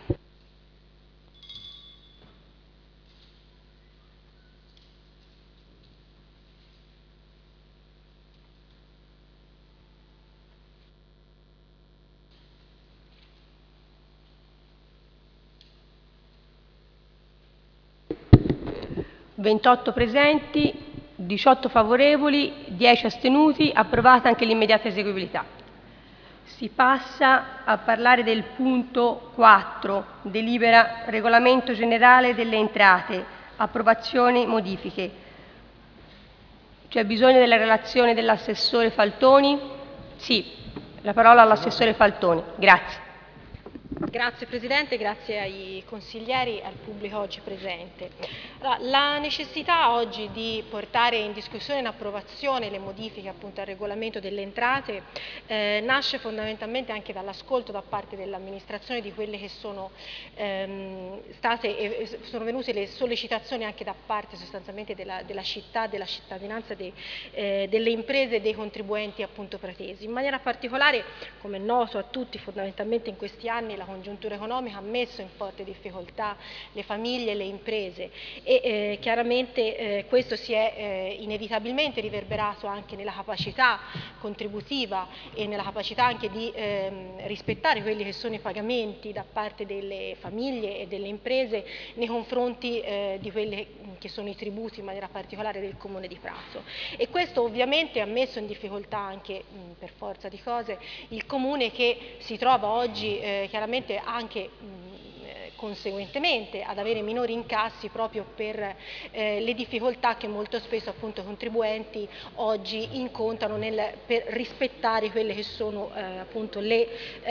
ventotto presenti, diciotto favorevoli, dieci astenuti, approvata anche l'immediata eseguibilità. Si passa a parlare del punto quattro, delibera regolamento generale delle entrate, approvazioni, modifiche. C'è bisogno della relazione dell'assessore Faltoni? Sì, la parola all'assessore Faltoni. Grazie. Grazie Presidente, grazie ai consiglieri e al pubblico oggi presente. Allora, la necessità oggi di portare in discussione e in approvazione le modifiche appunto al regolamento delle entrate eh, nasce fondamentalmente anche dall'ascolto da parte dell'amministrazione di quelle che sono ehm, state e sono venute le sollecitazioni anche da parte sostanzialmente della, della città, della cittadinanza, de, eh, delle imprese e dei contribuenti appunto pratesi. In maniera particolare, come è noto a tutti, fondamentalmente in questi anni la congiuntura economica ha messo in forte difficoltà le famiglie e le imprese e eh, chiaramente eh, questo si è eh, inevitabilmente riverberato anche nella capacità contributiva e nella capacità anche di ehm, rispettare quelli che sono i pagamenti da parte delle famiglie e delle imprese nei confronti eh, di quelli che sono i tributi in maniera particolare del Comune di Prato. E questo ovviamente ha messo in difficoltà anche mh, per forza di cose il Comune, che si trova oggi eh, chiaramente anche mh, conseguentemente ad avere minori incassi proprio per eh, le difficoltà che molto spesso appunto i contribuenti oggi incontrano nel, per rispettare quelle che sono eh, appunto le,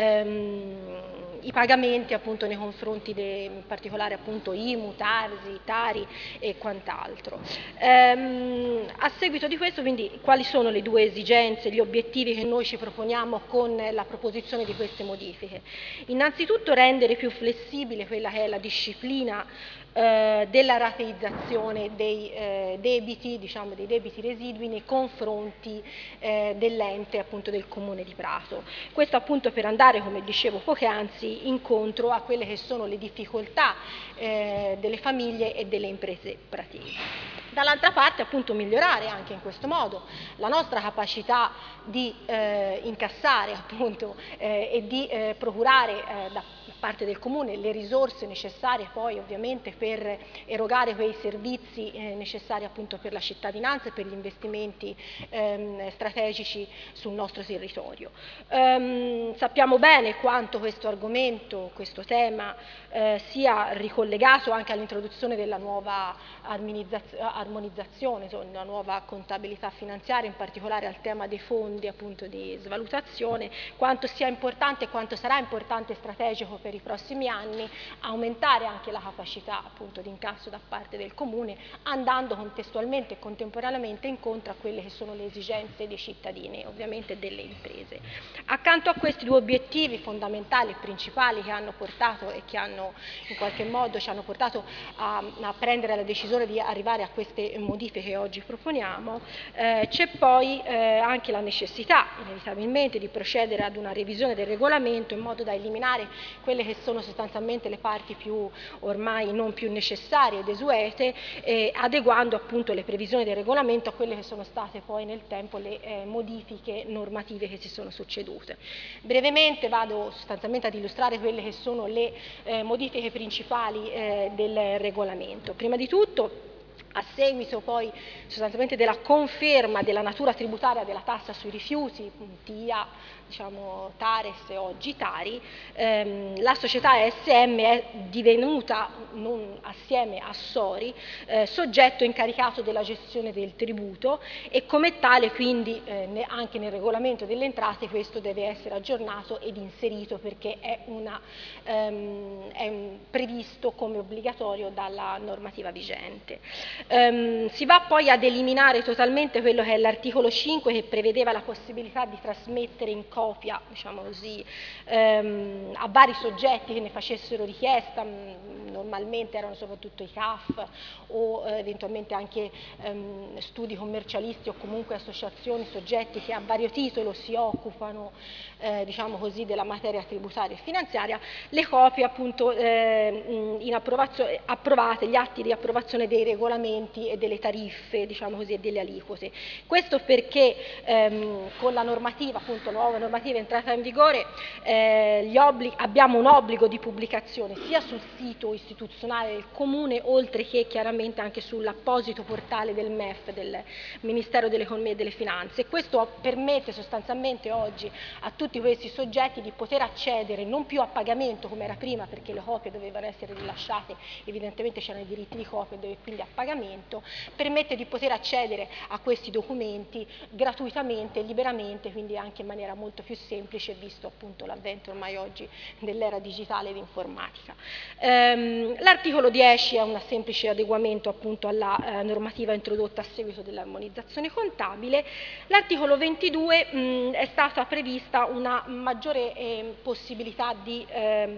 ehm, i pagamenti appunto nei confronti de, in particolare appunto I M U, Tarsi, Tari e quant'altro. Ehm, a seguito di questo quindi quali sono le due esigenze, gli obiettivi che noi ci proponiamo con la proposizione di queste modifiche? Innanzitutto rendere più flessibile quella che è la disciplina eh, della rateizzazione dei eh, debiti, diciamo dei debiti residui nei confronti eh, dell'ente appunto del Comune di Prato. Questo appunto per andare, come dicevo poc'anzi, incontro a quelle che sono le difficoltà eh, delle famiglie e delle imprese pratesi. Dall'altra parte appunto migliorare anche in questo modo la nostra capacità di eh, incassare appunto eh, e di eh, procurare eh, da parte del Comune le risorse necessarie poi ovviamente per erogare quei servizi eh, necessari appunto per la cittadinanza e per gli investimenti ehm, strategici sul nostro territorio. Ehm, sappiamo bene quanto questo argomento, questo tema eh, sia ricollegato anche all'introduzione della nuova armonizzazione, insomma, una nuova contabilità finanziaria, in particolare al tema dei fondi appunto di svalutazione, quanto sia importante e quanto sarà importante e strategico per i prossimi anni aumentare anche la capacità appunto di incasso da parte del Comune, andando contestualmente e contemporaneamente incontro a quelle che sono le esigenze dei cittadini e ovviamente delle imprese. Accanto a questi due obiettivi fondamentali e principali che hanno portato e che hanno in qualche modo ci hanno portato a, a prendere la decisione di arrivare a queste modifiche che oggi proponiamo, eh, c'è poi eh, anche la necessità inevitabilmente di procedere ad una revisione del regolamento in modo da eliminare quelle che sono sostanzialmente le parti più ormai non più necessarie e desuete, eh, adeguando appunto le previsioni del regolamento a quelle che sono state poi nel tempo le eh, modifiche normative che si sono succedute. Brevemente vado sostanzialmente ad illustrare quelle che sono le eh, modifiche principali eh, del regolamento. Prima di tutto, a seguito poi sostanzialmente della conferma della natura tributaria della tassa sui rifiuti, T I A, diciamo Tares e oggi Tari, ehm, la società A S M è divenuta, non assieme a Sori, eh, soggetto incaricato della gestione del tributo e come tale quindi eh, ne, anche nel regolamento delle entrate questo deve essere aggiornato ed inserito perché è, una, ehm, è un, previsto come obbligatorio dalla normativa vigente. Um, si va poi ad eliminare totalmente quello che è l'articolo cinque che prevedeva la possibilità di trasmettere in copia, diciamo così, um, a vari soggetti che ne facessero richiesta, um, normalmente erano soprattutto i C A F o uh, eventualmente anche um, studi commercialisti o comunque associazioni, soggetti che a vario titolo si occupano eh, diciamo così, della materia tributaria e finanziaria, le copie appunto eh, in approvazione, approvate, gli atti di approvazione dei regolamenti e delle tariffe, diciamo così, e delle aliquote. Questo perché ehm, con la normativa, appunto, nuova normativa entrata in vigore, eh, gli obblighi, abbiamo un obbligo di pubblicazione sia sul sito istituzionale del Comune, oltre che chiaramente anche sull'apposito portale del M E F, del Ministero dell'Economia e delle Finanze. E questo permette sostanzialmente oggi a tutti questi soggetti di poter accedere non più a pagamento come era prima, perché le copie dovevano essere rilasciate, evidentemente c'erano i diritti di copia, quindi a pagamento, permette di poter accedere a questi documenti gratuitamente, liberamente, quindi anche in maniera molto più semplice, visto appunto l'avvento ormai oggi dell'era digitale ed informatica. Ehm, L'articolo dieci è un semplice adeguamento appunto alla eh, normativa introdotta a seguito dell'armonizzazione contabile. L'articolo ventidue mh, è stata prevista una maggiore eh, possibilità di eh,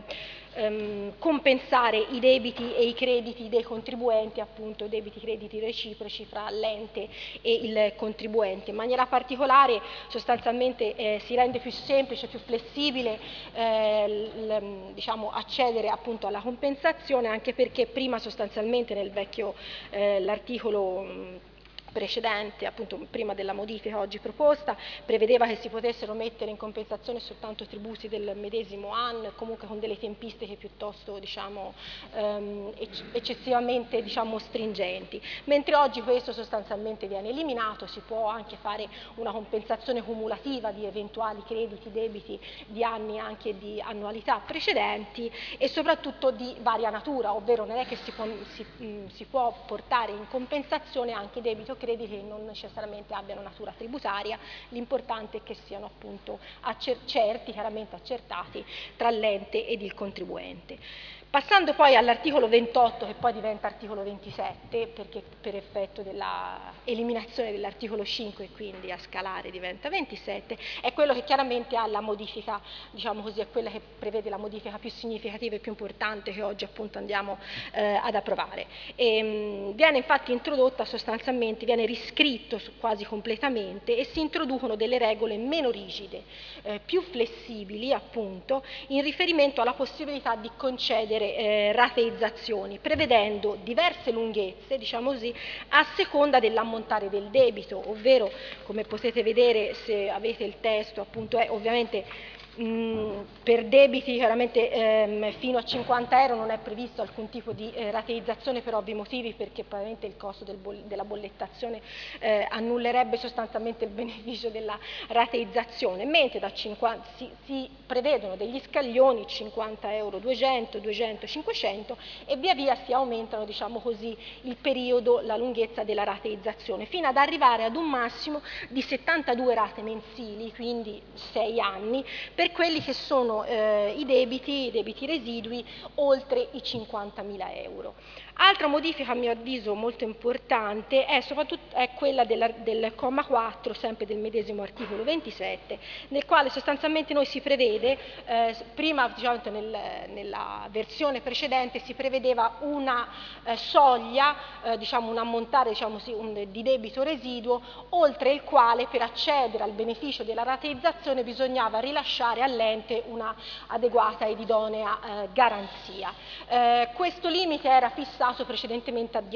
ehm, compensare i debiti e i crediti dei contribuenti, appunto debiti crediti reciproci fra l'ente e il contribuente. In maniera particolare sostanzialmente eh, si rende più semplice, più flessibile eh, l, diciamo, accedere appunto alla compensazione, anche perché prima sostanzialmente nel vecchio eh, l'articolo precedente, appunto prima della modifica oggi proposta, prevedeva che si potessero mettere in compensazione soltanto tributi del medesimo anno, comunque con delle tempistiche piuttosto diciamo, ehm, eccessivamente diciamo, stringenti, mentre oggi questo sostanzialmente viene eliminato, si può anche fare una compensazione cumulativa di eventuali crediti, debiti di anni anche di annualità precedenti e soprattutto di varia natura, ovvero non è che si può, si, mh, si può portare in compensazione anche debito crediti che non necessariamente abbiano natura tributaria, l'importante è che siano appunto certi, chiaramente accertati tra l'ente ed il contribuente. Passando poi all'articolo ventotto, che poi diventa articolo ventisette, perché per effetto dell'eliminazione dell'articolo cinque e quindi a scalare diventa ventisette, è quello che chiaramente ha la modifica, diciamo così, è quella che prevede la modifica più significativa e più importante che oggi appunto andiamo eh, ad approvare. E, mh, viene infatti introdotta sostanzialmente, viene riscritto quasi completamente e si introducono delle regole meno rigide, eh, più flessibili appunto, in riferimento alla possibilità di concedere Eh, rateizzazioni, prevedendo diverse lunghezze, diciamo così, a seconda dell'ammontare del debito, ovvero, come potete vedere se avete il testo, appunto è ovviamente mh, per debiti chiaramente ehm, fino a cinquanta euro non è previsto alcun tipo di eh, rateizzazione per ovvi motivi, perché probabilmente il costo del boll della bollettazione eh, annullerebbe sostanzialmente il beneficio della rateizzazione, mentre da cinquanta si, si prevedono degli scaglioni, cinquanta euro, duecento, duecento, cinquecento, e via via si aumentano, diciamo così, il periodo, la lunghezza della rateizzazione, fino ad arrivare ad un massimo di settantadue rate mensili, quindi sei anni, per quelli che sono eh, i debiti, i debiti residui oltre i cinquantamila euro. Altra modifica a mio avviso molto importante è soprattutto è quella della, del comma quattro, sempre del medesimo articolo ventisette, nel quale sostanzialmente noi si prevede, eh, prima diciamo, nel, nella versione precedente si prevedeva una eh, soglia, eh, diciamo un ammontare diciamo, sì, un, di debito residuo, oltre il quale per accedere al beneficio della rateizzazione bisognava rilasciare all'ente una adeguata ed idonea eh, garanzia. Eh, questo limite era fissato precedentemente a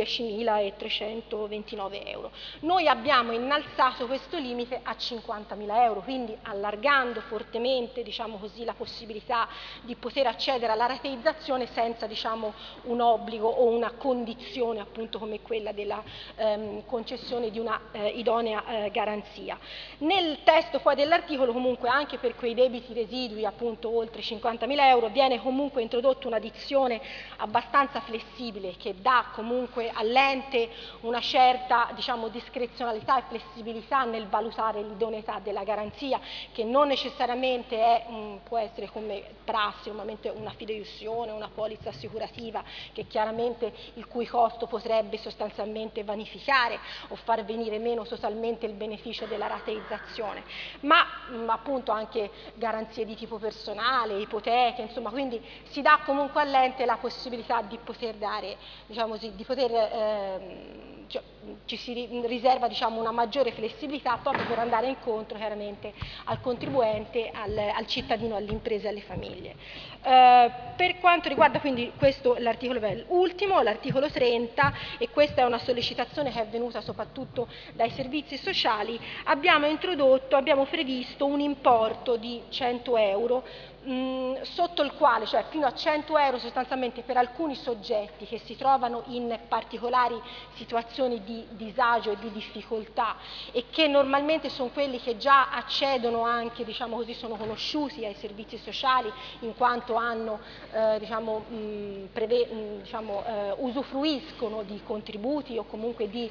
diecimilatrecentoventinove euro. Noi abbiamo innalzato questo limite a cinquantamila euro, quindi allargando fortemente diciamo così, la possibilità di poter accedere alla rateizzazione senza diciamo, un obbligo o una condizione appunto come quella della ehm, concessione di una eh, idonea eh, garanzia. Nel testo poi dell'articolo comunque anche per quei debiti residui appunto oltre cinquantamila euro viene comunque introdotta una dizione abbastanza flessibile che dà comunque all'ente una certa diciamo, discrezionalità e flessibilità nel valutare l'idoneità della garanzia, che non necessariamente è, mh, può essere come prassi, normalmente una fideiussione, una polizza assicurativa, che chiaramente il cui costo potrebbe sostanzialmente vanificare o far venire meno totalmente il beneficio della rateizzazione, ma mh, appunto anche garanzie di tipo personale, ipoteche, insomma, quindi si dà comunque all'ente la possibilità di poter dare, diciamo così, di poter, ehm, cioè, ci si riserva diciamo, una maggiore flessibilità proprio per andare incontro chiaramente al contribuente, al, al cittadino, alle imprese e alle famiglie. Eh, per quanto riguarda quindi questo l'articolo ultimo, l'articolo trenta, e questa è una sollecitazione che è venuta soprattutto dai servizi sociali, abbiamo introdotto, abbiamo previsto un importo di cento euro mh, sotto il quale, cioè fino a cento euro sostanzialmente per alcuni soggetti che si trovano in particolari situazioni di disagio e di difficoltà e che normalmente sono quelli che già accedono anche, diciamo così, sono conosciuti ai servizi sociali in quanto hanno, eh, diciamo, mh, preve, mh, diciamo, eh, usufruiscono di contributi o comunque di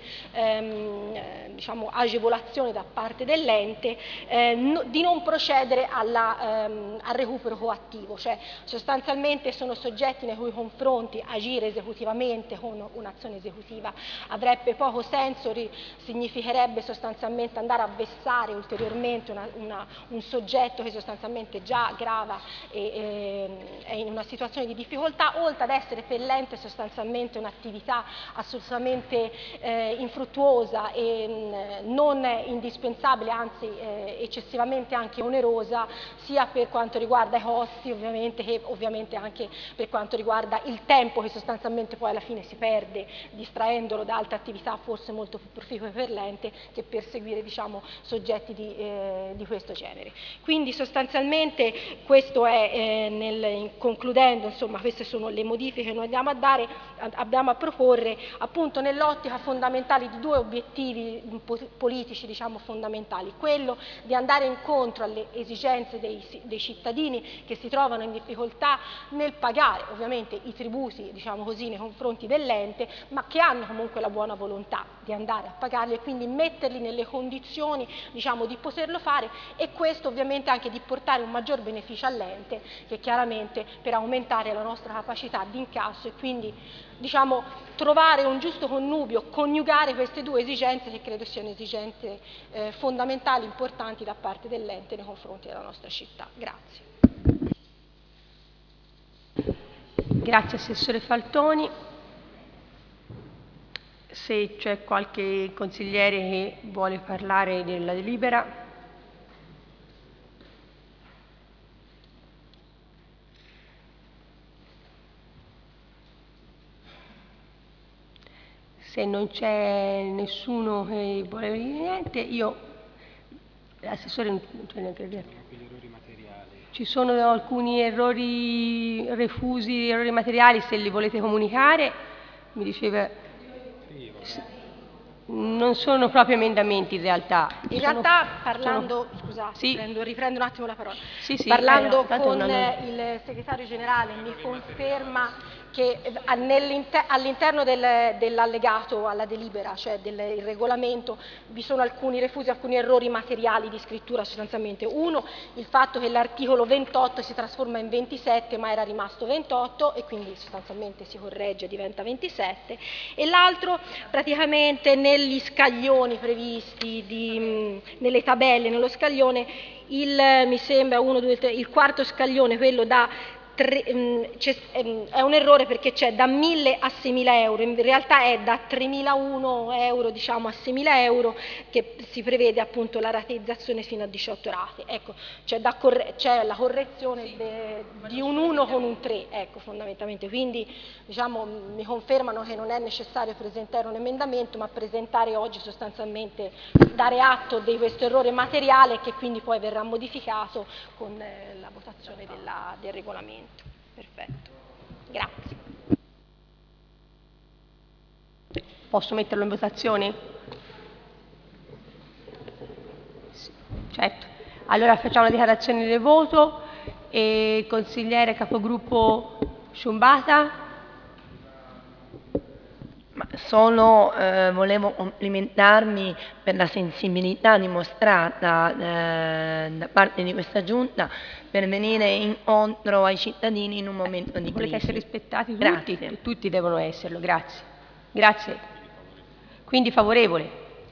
ehm, diciamo, agevolazione da parte dell'ente, eh, no, di non procedere alla, ehm, al recupero coattivo, cioè sostanzialmente sono soggetti nei cui confronti agire esecutivamente con un'azione esecutiva avrebbe poco poco senso, significherebbe sostanzialmente andare a vessare ulteriormente una, una, un soggetto che sostanzialmente già grava e eh, è in una situazione di difficoltà, oltre ad essere per l'ente sostanzialmente un'attività assolutamente eh, infruttuosa e mh, non indispensabile, anzi eh, eccessivamente anche onerosa, sia per quanto riguarda i costi ovviamente che ovviamente anche per quanto riguarda il tempo che sostanzialmente poi alla fine si perde distraendolo da altre attività forse molto più proficue per l'ente che per seguire diciamo, soggetti di, eh, di questo genere. Quindi sostanzialmente questo è, eh, nel, concludendo, insomma queste sono le modifiche che noi andiamo a dare, abbiamo a proporre appunto nell'ottica fondamentale di due obiettivi politici diciamo fondamentali, quello di andare incontro alle esigenze dei, dei cittadini che si trovano in difficoltà nel pagare ovviamente i tributi diciamo così nei confronti dell'ente, ma che hanno comunque la buona volontà di andare a pagarli e quindi metterli nelle condizioni diciamo di poterlo fare, e questo ovviamente anche di portare un maggior beneficio all'ente, che chiaramente per aumentare la nostra capacità di incasso e quindi diciamo trovare un giusto connubio, coniugare queste due esigenze che credo siano esigenze eh, fondamentali, importanti da parte dell'ente nei confronti della nostra città. Grazie. Grazie Assessore Faltoni. Se c'è qualche consigliere che vuole parlare della delibera. Se non c'è nessuno che vuole dire niente, io, l'assessore non c'è niente da dire. Ci sono alcuni errori refusi, errori materiali, se li volete comunicare, mi diceva, non sono proprio emendamenti in realtà. In sono, realtà parlando, sono... scusate, sì. prendo, riprendo un attimo la parola, sì, sì, parlando eh, con non... il segretario generale mi conferma che all'interno del, dell'allegato alla delibera, cioè del il regolamento, vi sono alcuni refusi, alcuni errori materiali di scrittura sostanzialmente. Uno, il fatto che l'articolo ventotto si trasforma in ventisette ma era rimasto ventotto e quindi sostanzialmente si corregge e diventa ventisette, e l'altro praticamente negli scaglioni previsti, di, nelle tabelle, nello scaglione, il, mi sembra uno, due, tre, il quarto scaglione, quello da Tre, è un errore perché c'è da mille a seimila euro, in realtà è da tremilauno euro diciamo a seimila euro che si prevede appunto la rateizzazione fino a diciotto rate. Ecco, c'è, da corre- c'è la correzione de- di un uno con un tre, ecco, fondamentalmente. Quindi diciamo, mi confermano che non è necessario presentare un emendamento, ma presentare oggi sostanzialmente, dare atto di questo errore materiale che quindi poi verrà modificato con eh, la votazione della, del regolamento. Perfetto, grazie. Posso metterlo in votazione? Sì, certo. Allora facciamo la dichiarazione del voto. E consigliere capogruppo Sciumbata. Ma solo eh, volevo complimentarmi per la sensibilità dimostrata eh, da parte di questa giunta per venire incontro ai cittadini in un momento di crisi. Volete essere rispettati tutti? Grazie. Tutti devono esserlo, grazie. Grazie. Quindi favorevole.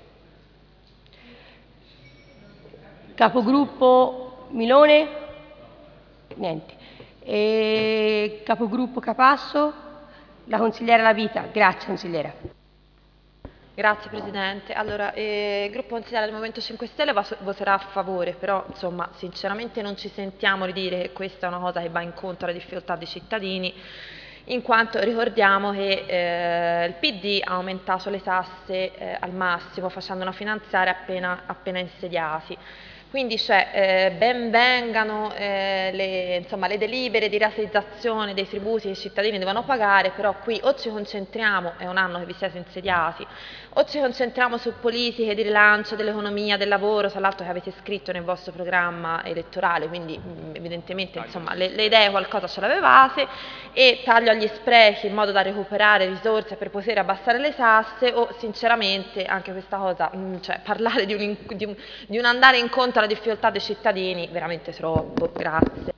Capogruppo Milone? Niente. E capogruppo Capasso? La consigliera La Vita. Grazie consigliera. Grazie Presidente. Allora, eh, il gruppo consigliare del Movimento cinque Stelle voterà a favore, però insomma sinceramente non ci sentiamo di dire che questa è una cosa che va incontro alle difficoltà dei cittadini, in quanto ricordiamo che eh, il P D ha aumentato le tasse eh, al massimo facendo una finanziaria appena, appena insediati. Quindi cioè, eh, ben vengano eh, le, insomma, le delibere di rateizzazione dei tributi che i cittadini devono pagare, però qui o ci concentriamo, è un anno che vi siete insediati, o ci concentriamo su politiche di rilancio dell'economia, del lavoro, tra l'altro che avete scritto nel vostro programma elettorale, quindi mh, evidentemente insomma, le, le idee qualcosa ce l'avevate, e taglio agli sprechi in modo da recuperare risorse per poter abbassare le tasse, o sinceramente anche questa cosa, mh, cioè parlare di un, di, un, di un andare incontro alla difficoltà dei cittadini, veramente troppo. Grazie.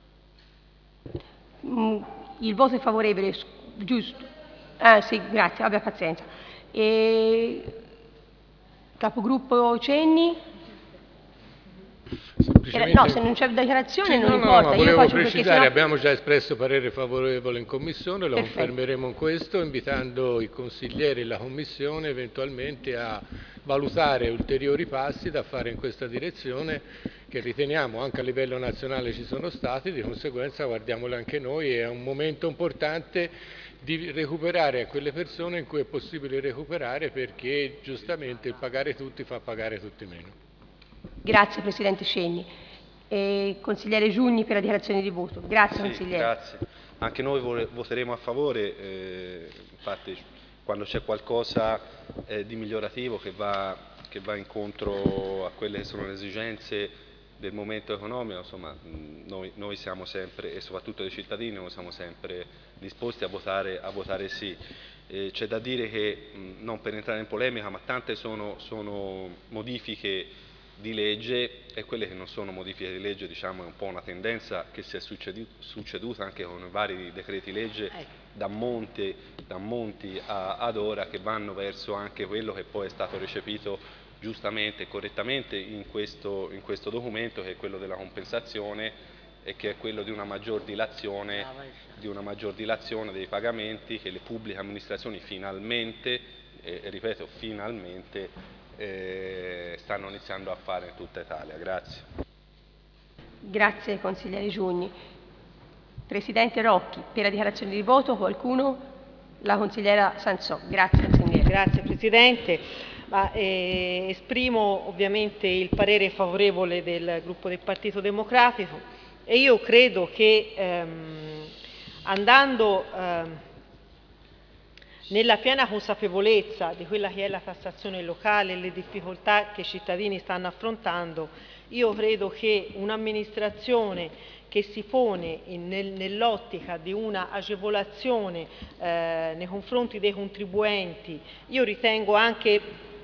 Il voto è favorevole, giusto? Ah sì, grazie, abbia pazienza. E Capogruppo Cenni? Semplicemente... No, se non c'è dichiarazione Sì, non no, importa. No, no, Io volevo faccio precisare, sennò... abbiamo già espresso parere favorevole in Commissione, lo Perfetto. confermeremo in questo, invitando i consiglieri e la Commissione eventualmente a valutare ulteriori passi da fare in questa direzione, che riteniamo anche a livello nazionale ci sono stati, di conseguenza guardiamole anche noi. È un momento importante di recuperare a quelle persone in cui è possibile recuperare, perché giustamente il pagare tutti fa pagare tutti meno. Grazie Presidente Cenni. E consigliere Giugni per la dichiarazione di voto. Grazie Sì, consigliere. grazie. Anche noi voteremo a favore, eh, infatti quando c'è qualcosa eh, di migliorativo che va, che va incontro a quelle che sono le esigenze del momento economico, insomma, noi, noi siamo sempre, e soprattutto i cittadini, noi siamo sempre disposti a votare, a votare sì. Eh, c'è da dire che, mh, non per entrare in polemica, ma tante sono, sono modifiche di legge, e quelle che non sono modifiche di legge, diciamo, è un po' una tendenza che si è succeduta anche con i vari decreti legge da, monte, da monti a, ad ora, che vanno verso anche quello che poi è stato recepito giustamente e correttamente in questo, in questo documento, che è quello della compensazione, e che è quello di una maggior dilazione, di una maggior dilazione dei pagamenti che le pubbliche amministrazioni finalmente, e eh, ripeto finalmente, Eh, stanno iniziando a fare in tutta Italia. Grazie. Grazie consigliere Giugni. Presidente Rocchi, per la dichiarazione di voto qualcuno? La consigliera Sansò. Grazie consigliere. Grazie Presidente. Ma, eh, esprimo ovviamente il parere favorevole del gruppo del Partito Democratico, e io credo che ehm, andando ehm, nella piena consapevolezza di quella che è la tassazione locale e le difficoltà che i cittadini stanno affrontando, io credo che un'amministrazione che si pone nel, nell'ottica di una agevolazione eh, nei confronti dei contribuenti, io ritengo anche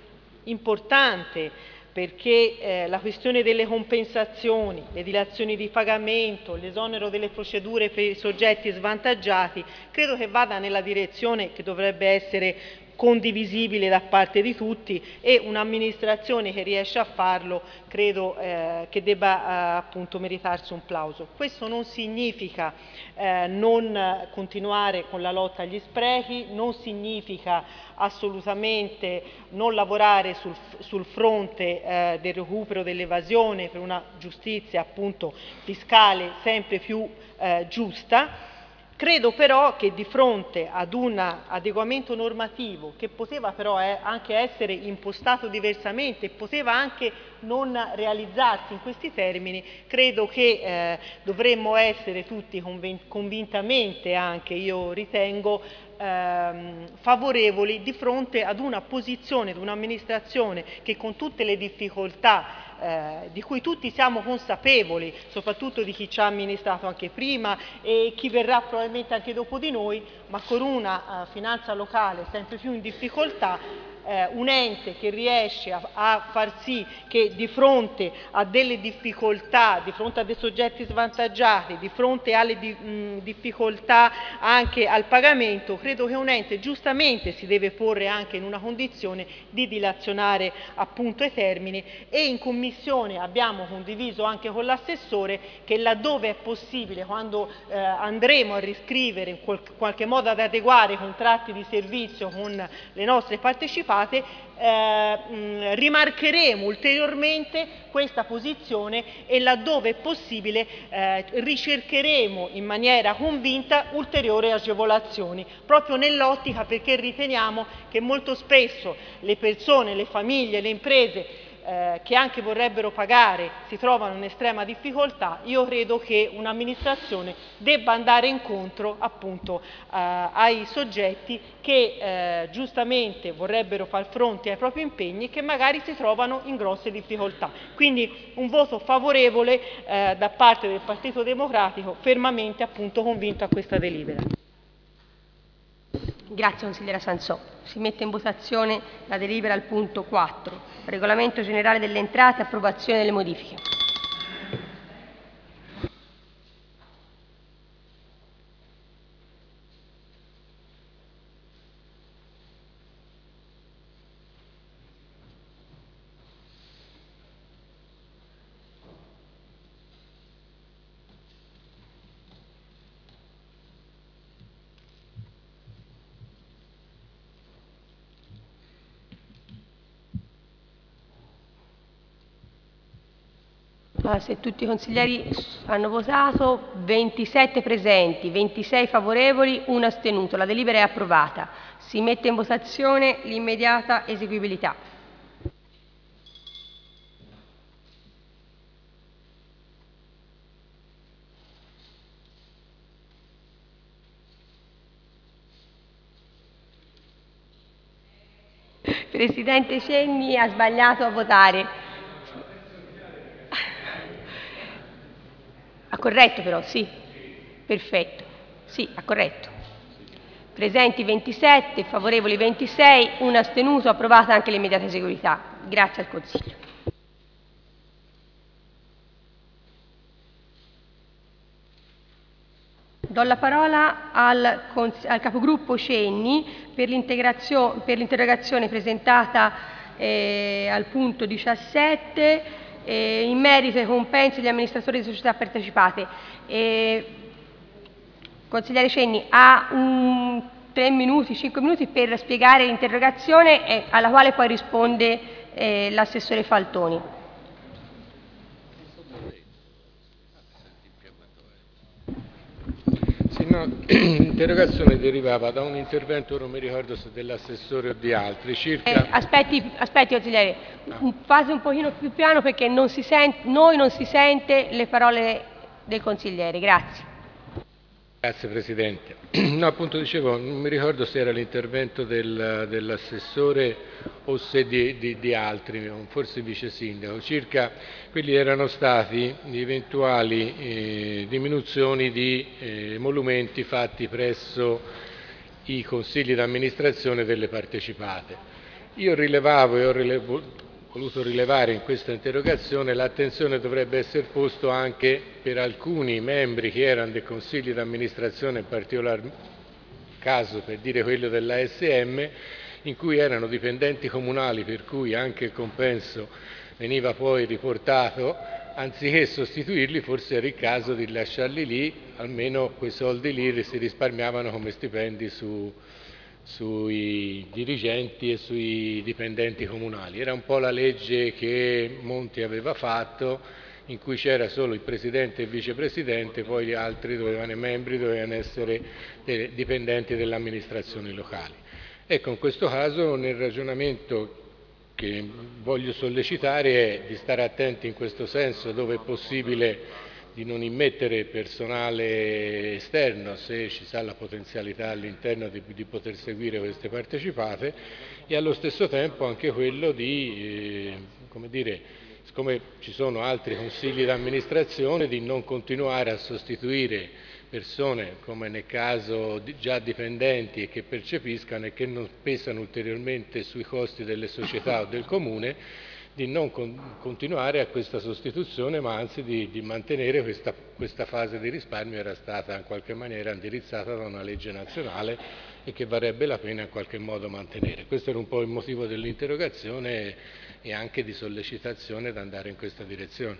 importante, perché eh, la questione delle compensazioni, le dilazioni di pagamento, l'esonero delle procedure per i soggetti svantaggiati, credo che vada nella direzione che dovrebbe essere condivisibile da parte di tutti, e un'amministrazione che riesce a farlo credo eh, che debba eh, appunto meritarsi un plauso. Questo non significa eh, non continuare con la lotta agli sprechi, non significa assolutamente non lavorare sul, sul fronte eh, del recupero dell'evasione, per una giustizia appunto fiscale sempre più eh, giusta. Credo però che di fronte ad un adeguamento normativo, che poteva però eh, anche essere impostato diversamente, poteva anche non realizzarsi in questi termini, credo che eh, dovremmo essere tutti convintamente, anche io ritengo, ehm, favorevoli di fronte ad una posizione di un'amministrazione che, con tutte le difficoltà Eh, di cui tutti siamo consapevoli, soprattutto di chi ci ha amministrato anche prima e chi verrà probabilmente anche dopo di noi, ma con una uh, finanza locale sempre più in difficoltà, eh, un ente che riesce a, a far sì che di fronte a delle difficoltà, di fronte a dei soggetti svantaggiati, di fronte alle di, mh, difficoltà anche al pagamento, credo che un ente giustamente si deve porre anche in una condizione di dilazionare appunto i termini, e in Commissione abbiamo condiviso anche con l'assessore che, laddove è possibile, quando eh, andremo a riscrivere in qual qualche modo ad adeguare i contratti di servizio con le nostre partecipate, Eh, mh, rimarcheremo ulteriormente questa posizione, e laddove è possibile eh, ricercheremo in maniera convinta ulteriori agevolazioni, proprio nell'ottica, perché riteniamo che molto spesso le persone, le famiglie, le imprese Eh, che anche vorrebbero pagare si trovano in estrema difficoltà. Io credo che un'amministrazione debba andare incontro appunto eh, ai soggetti che eh, giustamente vorrebbero far fronte ai propri impegni e che magari si trovano in grosse difficoltà. Quindi un voto favorevole eh, da parte del Partito Democratico, fermamente appunto convinto a questa delibera. Grazie consigliera Sansò. Si mette in votazione la delibera al punto quattro. Regolamento generale delle entrate, approvazione delle modifiche. Allora, se tutti i consiglieri hanno votato, ventisette presenti, ventisei favorevoli, uno astenuto. La delibera è approvata. Si mette in votazione l'immediata eseguibilità. Presidente Cenni ha sbagliato a votare. Ha corretto però, sì. Perfetto. Sì, ha corretto. Presenti ventisette, favorevoli ventisei, un astenuto, approvata anche l'immediata eseguibilità. Grazie al Consiglio. Do la parola al, al capogruppo Cenni per l'interrogazione presentata eh, al punto diciassette eh, in merito ai compensi degli amministratori di società partecipate. Eh, consigliere Cenni ha un, tre minuti, cinque minuti per spiegare l'interrogazione eh, alla quale poi risponde eh, l'assessore Faltoni. Sì, no, l'interrogazione derivava da un intervento, non mi ricordo se dell'assessore o di altri, circa... Eh, aspetti, aspetti consigliere, ah. fate un pochino più piano perché non si sente, noi non si sente le parole del consigliere, grazie. Grazie Presidente. No, appunto dicevo, non mi ricordo se era l'intervento del, dell'assessore o se di, di, di altri, forse il vice sindaco, circa quelli erano stati gli eventuali eh, diminuzioni di eh, emolumenti fatti presso i consigli d'amministrazione delle partecipate. Io rilevavo e ho rilevo, voluto rilevare in questa interrogazione l'attenzione dovrebbe essere posta anche per alcuni membri che erano dei consigli d'amministrazione, in particolar caso per dire quello dell'A S M, in cui erano dipendenti comunali per cui anche il compenso veniva poi riportato, anziché sostituirli forse era il caso di lasciarli lì, almeno quei soldi lì si risparmiavano come stipendi su sui dirigenti e sui dipendenti comunali. Era un po' la legge che Monti aveva fatto, in cui c'era solo il presidente e il vicepresidente, poi gli altri dovevano, i membri dovevano essere dipendenti delle amministrazioni locali. Ecco, in questo caso nel ragionamento che voglio sollecitare è di stare attenti in questo senso, dove è possibile di non immettere personale esterno se ci sa la potenzialità all'interno di, di poter seguire queste partecipate, e allo stesso tempo anche quello di, eh, come dire, siccome ci sono altri consigli d'amministrazione, di non continuare a sostituire persone come nel caso di, già dipendenti e che percepiscano e che non pesano ulteriormente sui costi delle società o del comune, di non con, continuare a questa sostituzione, ma anzi di, di mantenere questa, questa fase di risparmio, era stata in qualche maniera indirizzata da una legge nazionale e che varrebbe la pena in qualche modo mantenere. Questo era un po' il motivo dell'interrogazione e, e anche di sollecitazione ad andare in questa direzione.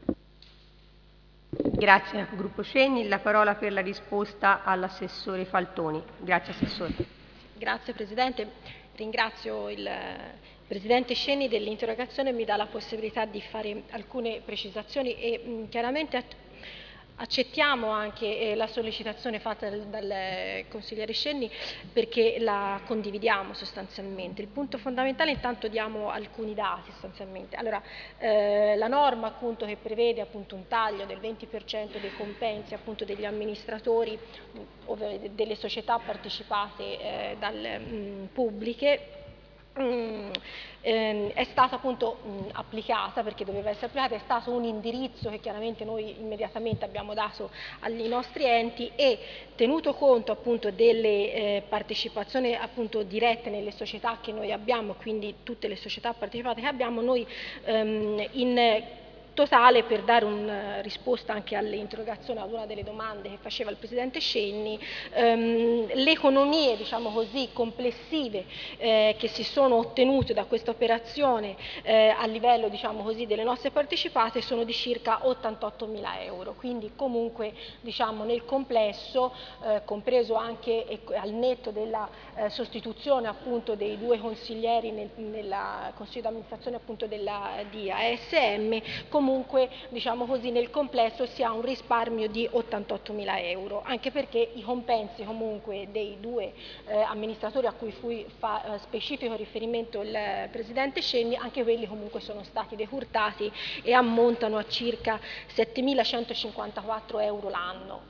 Grazie Gruppo Cenni. La parola per la risposta all'assessore Faltoni. Grazie Assessore. Grazie Presidente. Ringrazio il Presidente Cenni dell'interrogazione, mi dà la possibilità di fare alcune precisazioni e mh, chiaramente accettiamo anche eh, la sollecitazione fatta dal, dal consigliere Cenni perché la condividiamo sostanzialmente. Il punto fondamentale, intanto diamo alcuni dati sostanzialmente. Allora, eh, la norma appunto che prevede appunto un taglio del venti per cento dei compensi appunto degli amministratori mh, delle società partecipate eh, dal, mh, pubbliche Mm, ehm, è stata appunto mh, applicata perché doveva essere applicata, è stato un indirizzo che chiaramente noi immediatamente abbiamo dato ai nostri enti e tenuto conto appunto delle eh, partecipazioni appunto dirette nelle società che noi abbiamo, quindi tutte le società partecipate che abbiamo, noi ehm, in totale, per dare una risposta anche alle interrogazioni, ad una delle domande che faceva il Presidente Cenni, ehm, le economie diciamo così, complessive eh, che si sono ottenute da questa operazione eh, a livello diciamo così, delle nostre partecipate sono di circa ottantottomila euro, quindi comunque diciamo, nel complesso, eh, compreso anche e, al netto della eh, sostituzione appunto dei due consiglieri nel nella Consiglio d'amministrazione appunto della, di A S M, comunque comunque diciamo così, nel complesso si ha un risparmio di ottantottomila euro, anche perché i compensi comunque dei due eh, amministratori a cui fu fa, eh, specifico riferimento il Presidente Scenni, anche quelli comunque sono stati decurtati e ammontano a circa settemilacentocinquantaquattro euro l'anno.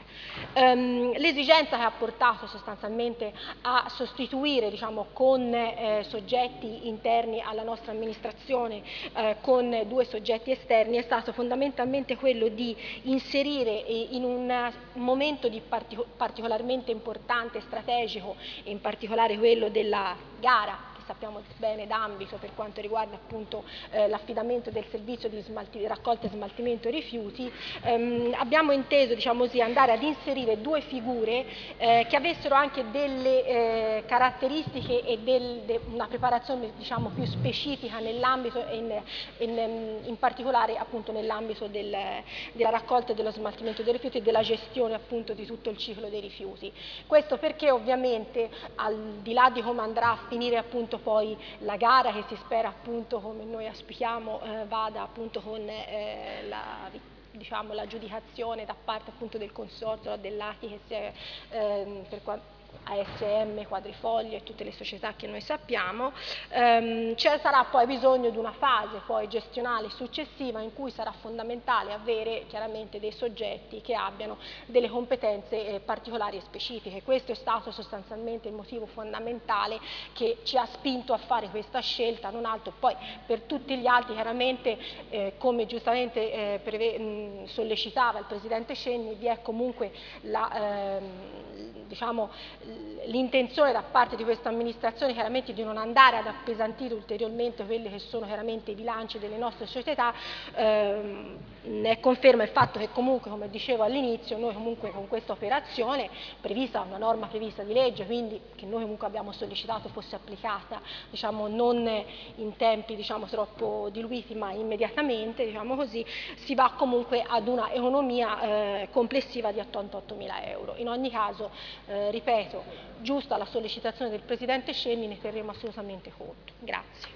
Um, l'esigenza che ha portato sostanzialmente a sostituire diciamo, con eh, soggetti interni alla nostra amministrazione eh, con due soggetti esterni è stato fondamentalmente quello di inserire eh, in un momento di partic- particolarmente importante, strategico, e in particolare quello della gara, sappiamo bene d'ambito per quanto riguarda appunto eh, l'affidamento del servizio di, smalti, di raccolta e smaltimento rifiuti, ehm, abbiamo inteso diciamo così, andare ad inserire due figure eh, che avessero anche delle eh, caratteristiche e del, de, una preparazione diciamo più specifica nell'ambito e in, in, in particolare appunto nell'ambito del, della raccolta e dello smaltimento dei rifiuti e della gestione appunto di tutto il ciclo dei rifiuti. Questo perché ovviamente al di là di come andrà a finire appunto poi la gara, che si spera appunto, come noi auspichiamo, eh, vada appunto con eh, la diciamo l'aggiudicazione da parte appunto del consorzio dell'A T I che si è eh, per quanto A S M, Quadrifoglio e tutte le società che noi sappiamo, ehm, ci sarà poi bisogno di una fase poi gestionale successiva in cui sarà fondamentale avere chiaramente dei soggetti che abbiano delle competenze eh, particolari e specifiche. Questo è stato sostanzialmente il motivo fondamentale che ci ha spinto a fare questa scelta, non altro. Poi per tutti gli altri chiaramente eh, come giustamente eh, preve- mh, sollecitava il Presidente Scenni, vi è comunque la ehm, diciamo l'intenzione da parte di questa amministrazione chiaramente di non andare ad appesantire ulteriormente quelli che sono chiaramente i bilanci delle nostre società. ehm, ne conferma il fatto che comunque, come dicevo all'inizio, noi comunque con questa operazione prevista, una norma prevista di legge, quindi che noi comunque abbiamo sollecitato fosse applicata diciamo non in tempi diciamo troppo diluiti ma immediatamente, diciamo così, si va comunque ad una economia eh, complessiva di ottantottomila euro. In ogni caso, eh, ripeto, giusta la sollecitazione del Presidente Scenni, ne terremo assolutamente conto. Grazie.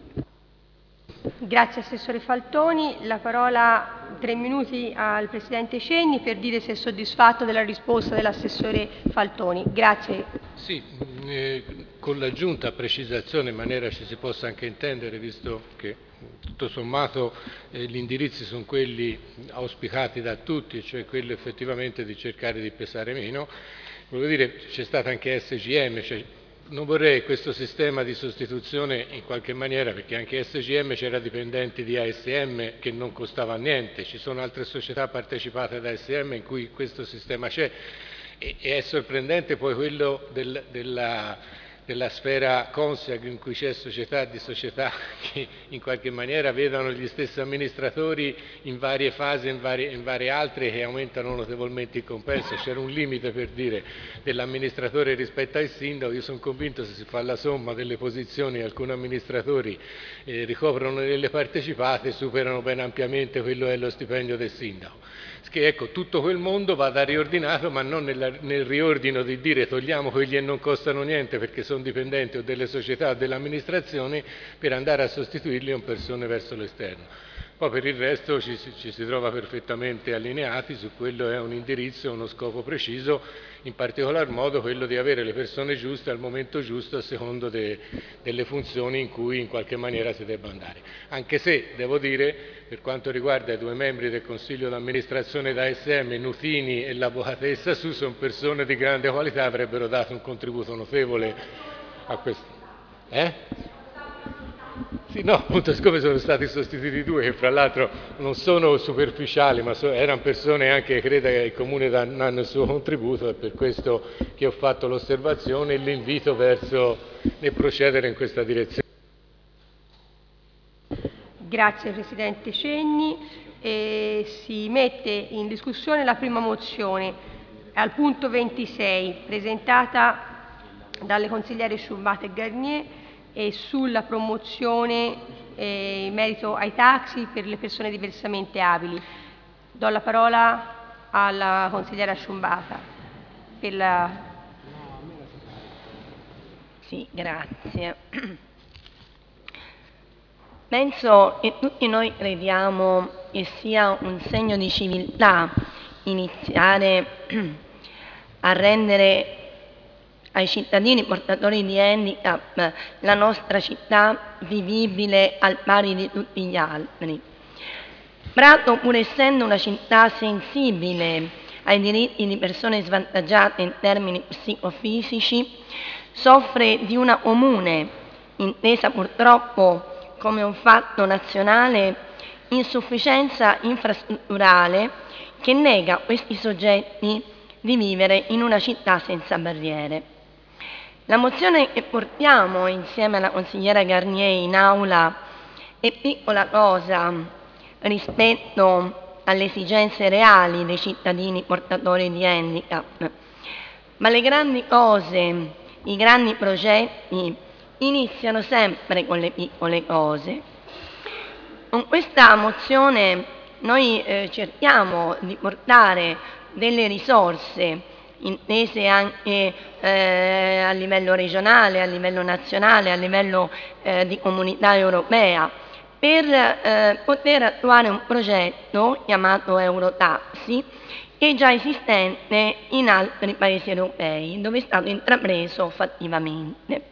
Grazie Assessore Faltoni. La parola tre minuti al Presidente Scenni per dire se è soddisfatto della risposta dell'Assessore Faltoni. Grazie. Sì, eh, con l'aggiunta precisazione in maniera ci si possa anche intendere, visto che tutto sommato eh, gli indirizzi sono quelli auspicati da tutti, cioè quello effettivamente di cercare di pesare meno. Volevo dire, c'è stata anche S G M, cioè non vorrei questo sistema di sostituzione in qualche maniera, perché anche S G M c'era dipendenti di A S M che non costava niente, ci sono altre società partecipate da A S M in cui questo sistema c'è, e, e è sorprendente poi quello del, della, della sfera Consiag in cui c'è società di società che in qualche maniera vedono gli stessi amministratori in varie fasi, in varie, in varie altre, che aumentano notevolmente il compenso. C'era un limite, per dire, dell'amministratore rispetto al sindaco. Io sono convinto se si fa la somma delle posizioni che alcuni amministratori eh, ricoprono nelle partecipate, superano ben ampiamente quello che è lo stipendio del sindaco. Che ecco, tutto quel mondo vada riordinato, ma non nella, nel riordino di dire togliamo quelli che non costano niente perché sono dipendenti o delle società o delle amministrazioni, per andare a sostituirli con persone verso l'esterno. Poi per il resto ci, ci si trova perfettamente allineati su quello che è un indirizzo, uno scopo preciso, in particolar modo quello di avere le persone giuste al momento giusto a secondo de, delle funzioni in cui in qualche maniera si debba andare. Anche se, devo dire, per quanto riguarda i due membri del Consiglio d'amministrazione da A S M, Nutini e l'Avvocatessa Su, sono persone di grande qualità, avrebbero dato un contributo notevole a questo. Eh? Sì, no, appunto, siccome sono stati sostituiti due, che fra l'altro non sono superficiali, ma so, erano persone anche che credo che il Comune danno il suo contributo, è per questo che ho fatto l'osservazione e l'invito verso nel procedere in questa direzione. Grazie Presidente Scenni. E si mette in discussione la prima mozione al punto ventisei, presentata dalle consigliere Sciumbata e Garnier, e sulla promozione eh, in merito ai taxi per le persone diversamente abili. Do la parola alla consigliera Sciumbata per la... Sì, grazie. Penso che tutti noi crediamo che sia un segno di civiltà iniziare a rendere ai cittadini portatori di handicap la nostra città vivibile al pari di tutti gli altri. Prato, pur essendo una città sensibile ai diritti di persone svantaggiate in termini psicofisici, soffre di una comune, intesa purtroppo come un fatto nazionale, insufficienza infrastrutturale che nega a questi soggetti di vivere in una città senza barriere. La mozione che portiamo insieme alla consigliera Garnier in aula è piccola cosa rispetto alle esigenze reali dei cittadini portatori di handicap, ma le grandi cose, i grandi progetti iniziano sempre con le piccole cose. Con questa mozione noi eh, cerchiamo di portare delle risorse intese anche eh, a livello regionale, a livello nazionale, a livello eh, di comunità europea, per eh, poter attuare un progetto chiamato Eurotaxi, che è già esistente in altri paesi europei, dove è stato intrapreso fattivamente.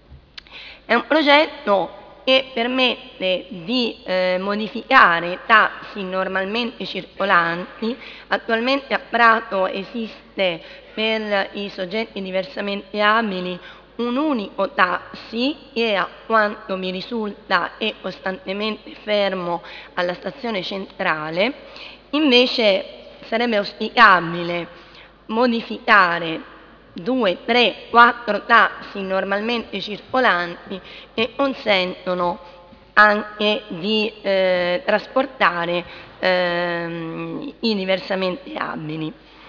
È un progetto che permette di eh, modificare taxi normalmente circolanti. Attualmente a Prato esiste per i soggetti diversamente abili un unico taxi che, a quanto mi risulta, è costantemente fermo alla stazione centrale. Invece sarebbe auspicabile modificare due, tre, quattro taxi normalmente circolanti che consentono anche di eh, trasportare ehm, i diversamente abili.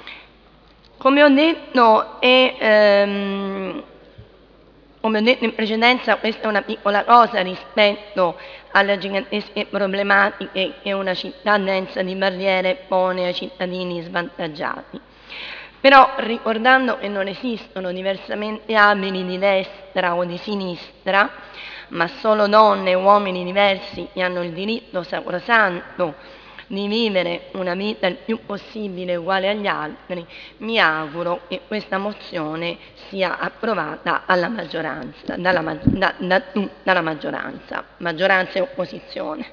Come ho detto, è, ehm, come ho detto in precedenza, questa è una piccola cosa rispetto alle gigantesche problematiche che una città densa di barriere pone ai cittadini svantaggiati. Però ricordando che non esistono diversamente abili di destra o di sinistra, ma solo donne e uomini diversi che hanno il diritto sacrosanto di vivere una vita il più possibile uguale agli altri, mi auguro che questa mozione sia approvata alla maggioranza, dalla, da, da tutta la maggioranza, maggioranza e opposizione.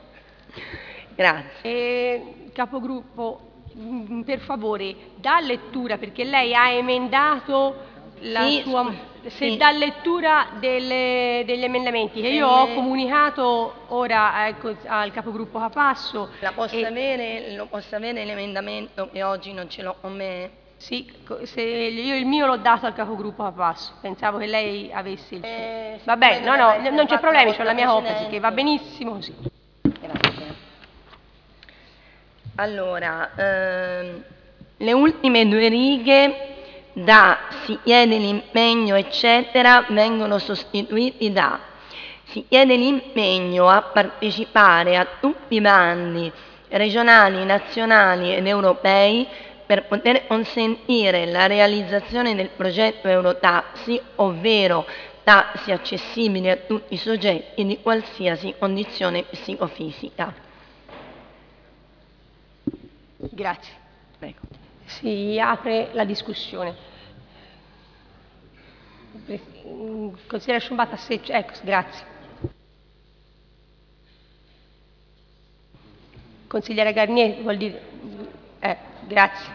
Grazie. Eh, capogruppo, per favore, dà lettura, perché lei ha emendato la Sì, sua... scu- Se sì. dà lettura delle- degli emendamenti che Se io ho le- comunicato ora ecco, al capogruppo Capasso. La posso e- avere, lo posso avere l'emendamento che oggi non ce l'ho con me? Sì, co- se io il mio l'ho dato al capogruppo Capasso, pensavo che lei avesse il suo. Eh, Vabbè, siccome no, no, doveva essere non c'è fatto problemi, la c'ho la mia volta copia, sì, che va precedente. benissimo così. Grazie. Allora, ehm, le ultime due righe da si chiede l'impegno eccetera vengono sostituiti da si chiede l'impegno a partecipare a tutti i bandi regionali, nazionali ed europei per poter consentire la realizzazione del progetto Eurotaxi, ovvero taxi accessibili a tutti i soggetti di qualsiasi condizione psicofisica. Grazie. Prego. Si apre la discussione. Pres- mm, Consigliere Sciumbata, se c'è- ecco, grazie. Consigliere Garnier, vuol dire... Eh, grazie.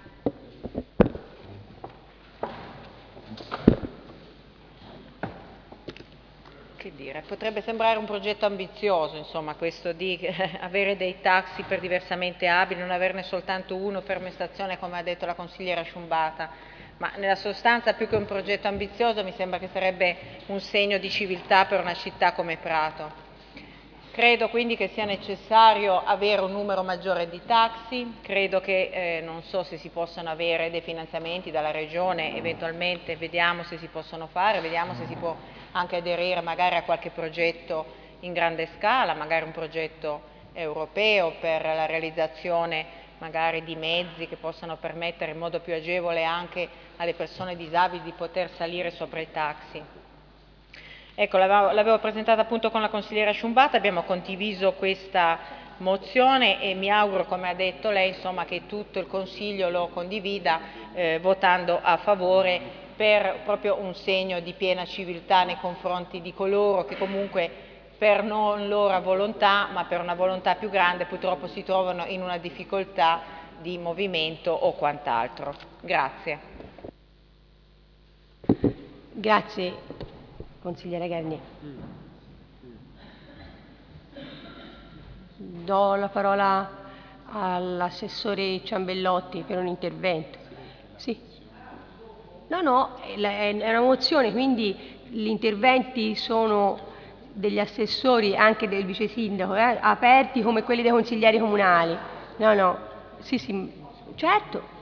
Che dire, potrebbe sembrare un progetto ambizioso, insomma, questo di avere dei taxi per diversamente abili, non averne soltanto uno fermo in stazione, come ha detto la consigliera Sciumbata, ma nella sostanza più che un progetto ambizioso mi sembra che sarebbe un segno di civiltà per una città come Prato. Credo quindi che sia necessario avere un numero maggiore di taxi, credo che eh, non so se si possano avere dei finanziamenti dalla Regione, eventualmente vediamo se si possono fare, vediamo se si può anche aderire magari a qualche progetto in grande scala, magari un progetto europeo per la realizzazione magari di mezzi che possano permettere in modo più agevole anche alle persone disabili di poter salire sopra i taxi. Ecco, l'avevo presentata appunto con la consigliera Sciumbata, abbiamo condiviso questa mozione e mi auguro, come ha detto lei, insomma, che tutto il Consiglio lo condivida eh, votando a favore per proprio un segno di piena civiltà nei confronti di coloro che comunque per non loro volontà, ma per una volontà più grande, purtroppo si trovano in una difficoltà di movimento o quant'altro. Grazie. Grazie. Consigliere Garnier. Do la parola all'assessore Ciambellotti per un intervento. Sì. No, no, è una mozione, quindi gli interventi sono degli assessori, anche del vice sindaco, eh, aperti come quelli dei consiglieri comunali. No, no, sì, sì, certo.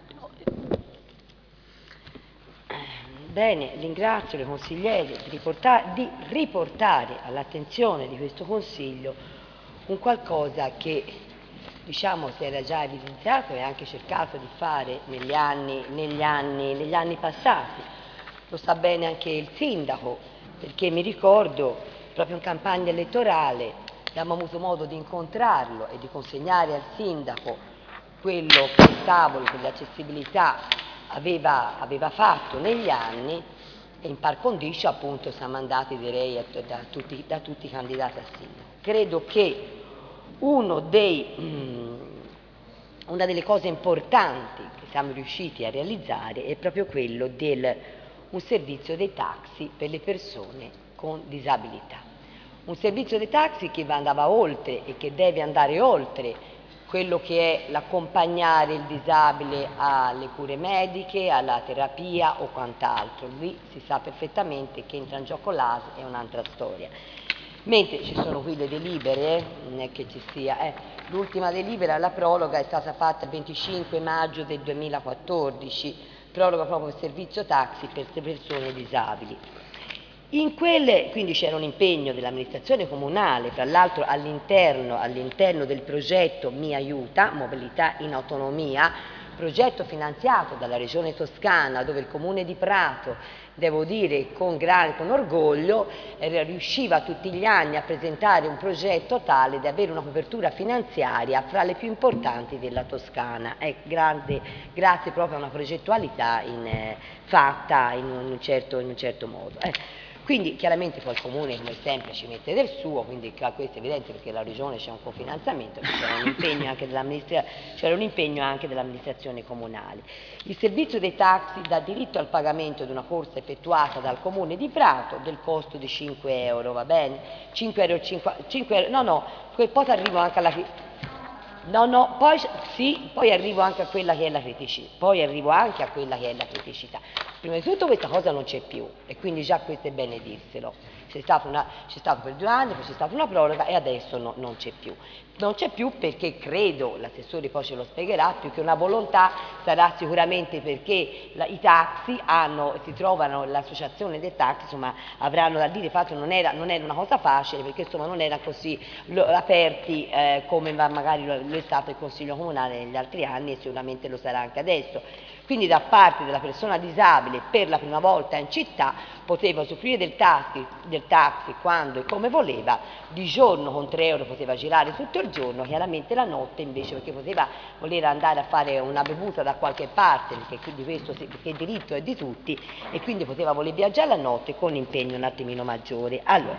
Bene, ringrazio le consiglieri di, di riportare all'attenzione di questo Consiglio un qualcosa che, diciamo, si era già evidenziato e anche cercato di fare negli anni, negli anni, negli anni passati. Lo sa bene anche il Sindaco, perché mi ricordo proprio in campagna elettorale abbiamo avuto modo di incontrarlo e di consegnare al Sindaco quello che il tavolo per l'accessibilità Aveva, aveva fatto negli anni e in par condicio appunto siamo andati, direi, da tutti, da tutti i candidati a sindaco. Credo che uno dei, mh, una delle cose importanti che siamo riusciti a realizzare è proprio quello del un servizio dei taxi per le persone con disabilità. Un servizio dei taxi che andava oltre e che deve andare oltre quello che è l'accompagnare il disabile alle cure mediche, alla terapia o quant'altro. Lì si sa perfettamente che entra in gioco l'A S L, è un'altra storia. Mentre ci sono qui le delibere, eh, non è che ci sia, eh, l'ultima delibera, la proroga, è stata fatta il venticinque maggio del duemilaquattordici, proroga proprio il servizio taxi per le persone disabili. In quelle, quindi c'era un impegno dell'amministrazione comunale, tra l'altro all'interno, all'interno del progetto Mi Aiuta, Mobilità in Autonomia, progetto finanziato dalla Regione Toscana, dove il Comune di Prato, devo dire con, gran, con orgoglio, eh, riusciva tutti gli anni a presentare un progetto tale da avere una copertura finanziaria fra le più importanti della Toscana. È grande, grazie proprio a una progettualità in, eh, fatta in un certo, in un certo modo. Eh. Quindi chiaramente poi il Comune come sempre ci mette del suo, quindi questo è evidente perché la Regione c'è un cofinanziamento, c'era un impegno anche c'era un impegno anche dell'amministrazione comunale. Il servizio dei taxi dà diritto al pagamento di una corsa effettuata dal Comune di Prato del costo di cinque euro, va bene? cinque euro, cinque euro, no no, poi arrivo anche alla... No, no, poi sì, poi arrivo anche a quella che è la criticità, poi arrivo anche a quella che è la criticità. Prima di tutto questa cosa non c'è più e quindi già questo è bene dirselo. C'è stato, una, c'è stato per due anni, poi c'è stata una proroga e adesso no, non c'è più. Non c'è più perché credo, l'assessore poi ce lo spiegherà, più che una volontà sarà sicuramente perché la, i taxi hanno, si trovano, l'associazione dei taxi, insomma, avranno da dire, infatti non era, non era una cosa facile perché insomma non erano così lo, aperti eh, come magari lo, lo è stato il Consiglio Comunale negli altri anni e sicuramente lo sarà anche adesso. Quindi da parte della persona disabile per la prima volta in città poteva usufruire del taxi, del taxi quando e come voleva, di giorno con tre euro poteva girare tutto il giorno, chiaramente la notte invece perché poteva voler andare a fare una bevuta da qualche parte, perché, di questo, perché il diritto è di tutti e quindi poteva voler viaggiare la notte con un impegno un attimino maggiore. Allora,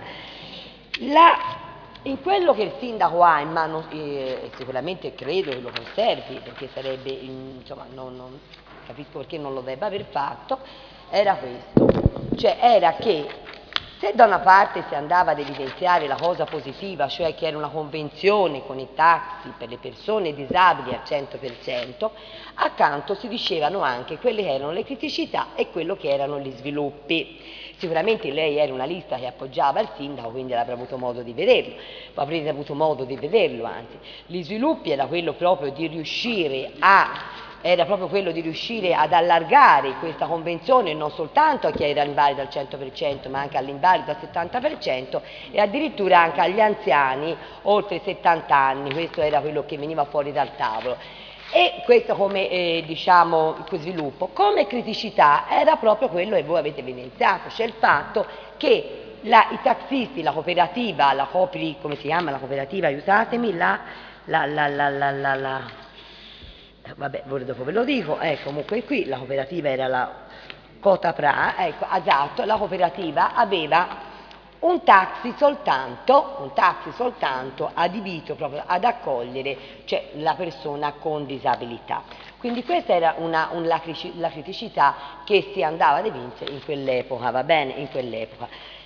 la, in quello che il sindaco ha in mano, eh, sicuramente credo che lo conservi, perché sarebbe, insomma, non, non capisco perché non lo debba aver fatto, era questo, cioè era che se da una parte si andava ad evidenziare la cosa positiva, cioè che era una convenzione con i taxi per le persone disabili al cento per cento, accanto si dicevano anche quelle che erano le criticità e quello che erano gli sviluppi. Sicuramente lei era una lista che appoggiava il sindaco, quindi avrà avuto modo di vederlo, avrete avuto modo di vederlo anzi. Gli sviluppi era quello proprio di riuscire a era proprio quello di riuscire ad allargare questa convenzione non soltanto a chi era invalido al cento per cento ma anche all'invalido al settanta per cento e addirittura anche agli anziani oltre settanta anni, questo era quello che veniva fuori dal tavolo. E questo come eh, diciamo sviluppo, come criticità era proprio quello che voi avete evidenziato, cioè il fatto che la, i taxisti, la cooperativa, la Copri, come si chiama la cooperativa, aiutatemi, la, la, la, la, la, la, la vabbè, voi dopo ve lo dico, eh, comunque qui la cooperativa era la Cotapra, ecco, esatto, la cooperativa aveva un taxi soltanto, un taxi soltanto adibito proprio ad accogliere, cioè, la persona con disabilità. Quindi questa era una, un, la, la criticità che si andava ad evincere in quell'epoca, va bene? In quell'epoca.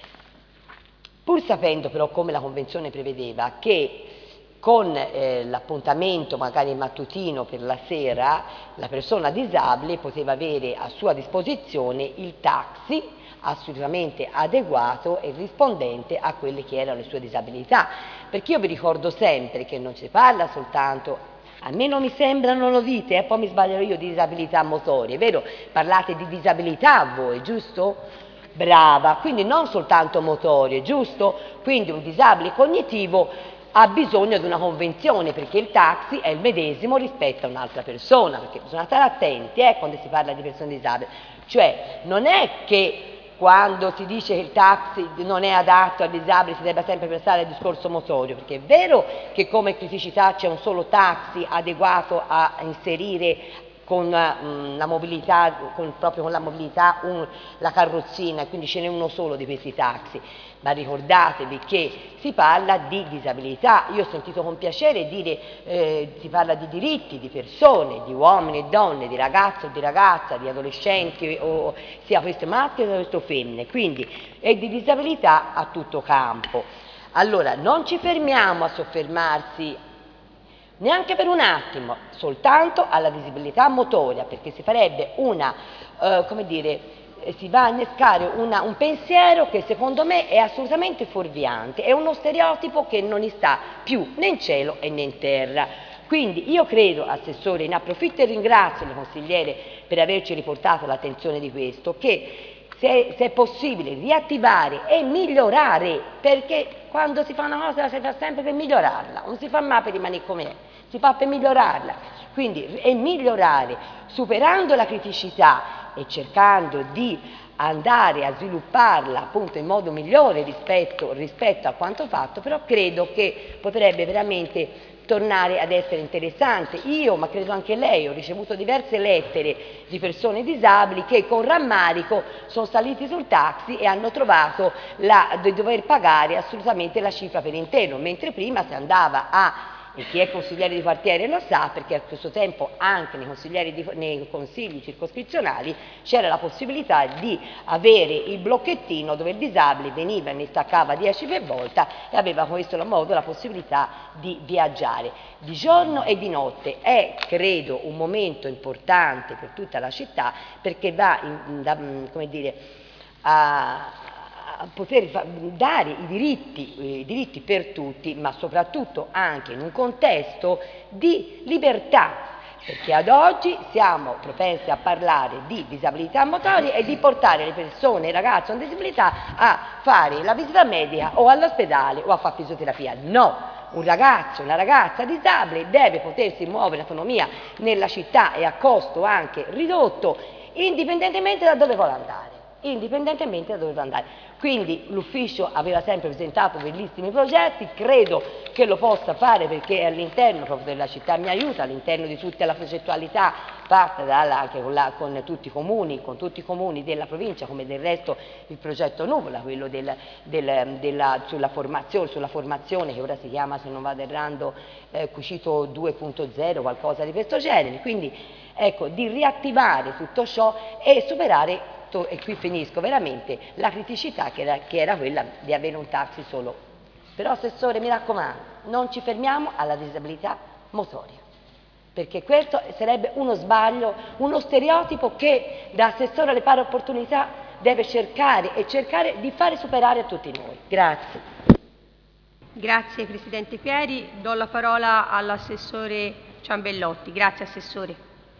Pur sapendo però, come la Convenzione prevedeva, che con eh, l'appuntamento magari mattutino per la sera, la persona disabile poteva avere a sua disposizione il taxi assolutamente adeguato e rispondente a quelle che erano le sue disabilità, perché io vi ricordo sempre che non si parla soltanto, a me non mi sembra, non lo dite, e eh, poi mi sbaglierò io, di disabilità motorie, vero? Parlate di disabilità voi, giusto? Brava, quindi non soltanto motorie, giusto? Quindi un disabile cognitivo ha bisogno di una convenzione, perché il taxi è il medesimo rispetto a un'altra persona, perché bisogna stare attenti eh, quando si parla di persone disabili, cioè non è che quando si dice che il taxi non è adatto al disabile si debba sempre pensare al discorso motorio, perché è vero che come criticità c'è un solo taxi adeguato a inserire con um, la mobilità, con, proprio con la mobilità, un, la carrozzina, e quindi ce n'è uno solo di questi taxi, ma ricordatevi che si parla di disabilità. Io ho sentito con piacere dire, eh, si parla di diritti di persone, di uomini e donne, di ragazzo o di ragazza, di adolescenti, o, sia questo maschi che questo femmine, quindi è di disabilità a tutto campo. Allora, non ci fermiamo a soffermarsi neanche per un attimo soltanto alla disabilità motoria, perché si farebbe una, eh, come dire, si va a innescare una, un pensiero che secondo me è assolutamente fuorviante, è uno stereotipo che non sta più né in cielo e né in terra. Quindi io credo, Assessore, ne approfitto e ringrazio le consigliere per averci riportato l'attenzione di questo, che se, se è possibile riattivare e migliorare, perché quando si fa una cosa la si fa sempre per migliorarla, non si fa mai per rimanere com'è, si fa per migliorarla, quindi e migliorare, superando la criticità e cercando di andare a svilupparla appunto in modo migliore rispetto, rispetto a quanto fatto, però credo che potrebbe veramente tornare ad essere interessante. Io, ma credo anche lei, ho ricevuto diverse lettere di persone disabili che con rammarico sono saliti sul taxi e hanno trovato la, di dover pagare assolutamente la cifra per intero, mentre prima si andava a, e chi è consigliere di quartiere lo sa, perché a questo tempo anche nei, consiglieri di, nei consigli circoscrizionali c'era la possibilità di avere il blocchettino dove il disabile veniva e ne staccava dieci per volta e aveva con questo modo la possibilità di viaggiare di giorno e di notte. È, credo, un momento importante per tutta la città, perché va in, da, come dire, a a poter dare i diritti, i diritti per tutti, ma soprattutto anche in un contesto di libertà, perché ad oggi siamo propensi a parlare di disabilità motorie e di portare le persone, i ragazzi con disabilità a fare la visita medica o all'ospedale o a fare fisioterapia. No, un ragazzo, una ragazza disabile deve potersi muovere in autonomia nella città e a costo anche ridotto, indipendentemente da dove vuole andare. indipendentemente da dove va andare. Quindi l'ufficio aveva sempre presentato bellissimi progetti, credo che lo possa fare perché all'interno proprio della città mi aiuta, all'interno di tutta la progettualità fatta dalla, anche con, la, con tutti i comuni, con tutti i comuni della provincia, come del resto il progetto Nuvola, quello del, del, della, sulla, formazione, sulla formazione che ora si chiama, se non vado errando, eh, Cucito due punto zero, qualcosa di questo genere. Quindi ecco, di riattivare tutto ciò e superare, e qui finisco veramente, la criticità che era, che era quella di avere un taxi solo. Però Assessore, mi raccomando, non ci fermiamo alla disabilità motoria, perché questo sarebbe uno sbaglio, uno stereotipo che da Assessore alle pari opportunità deve cercare e cercare di fare superare a tutti noi. Grazie. Grazie Presidente Pieri, do la parola all'Assessore Ciambellotti. Grazie Assessore.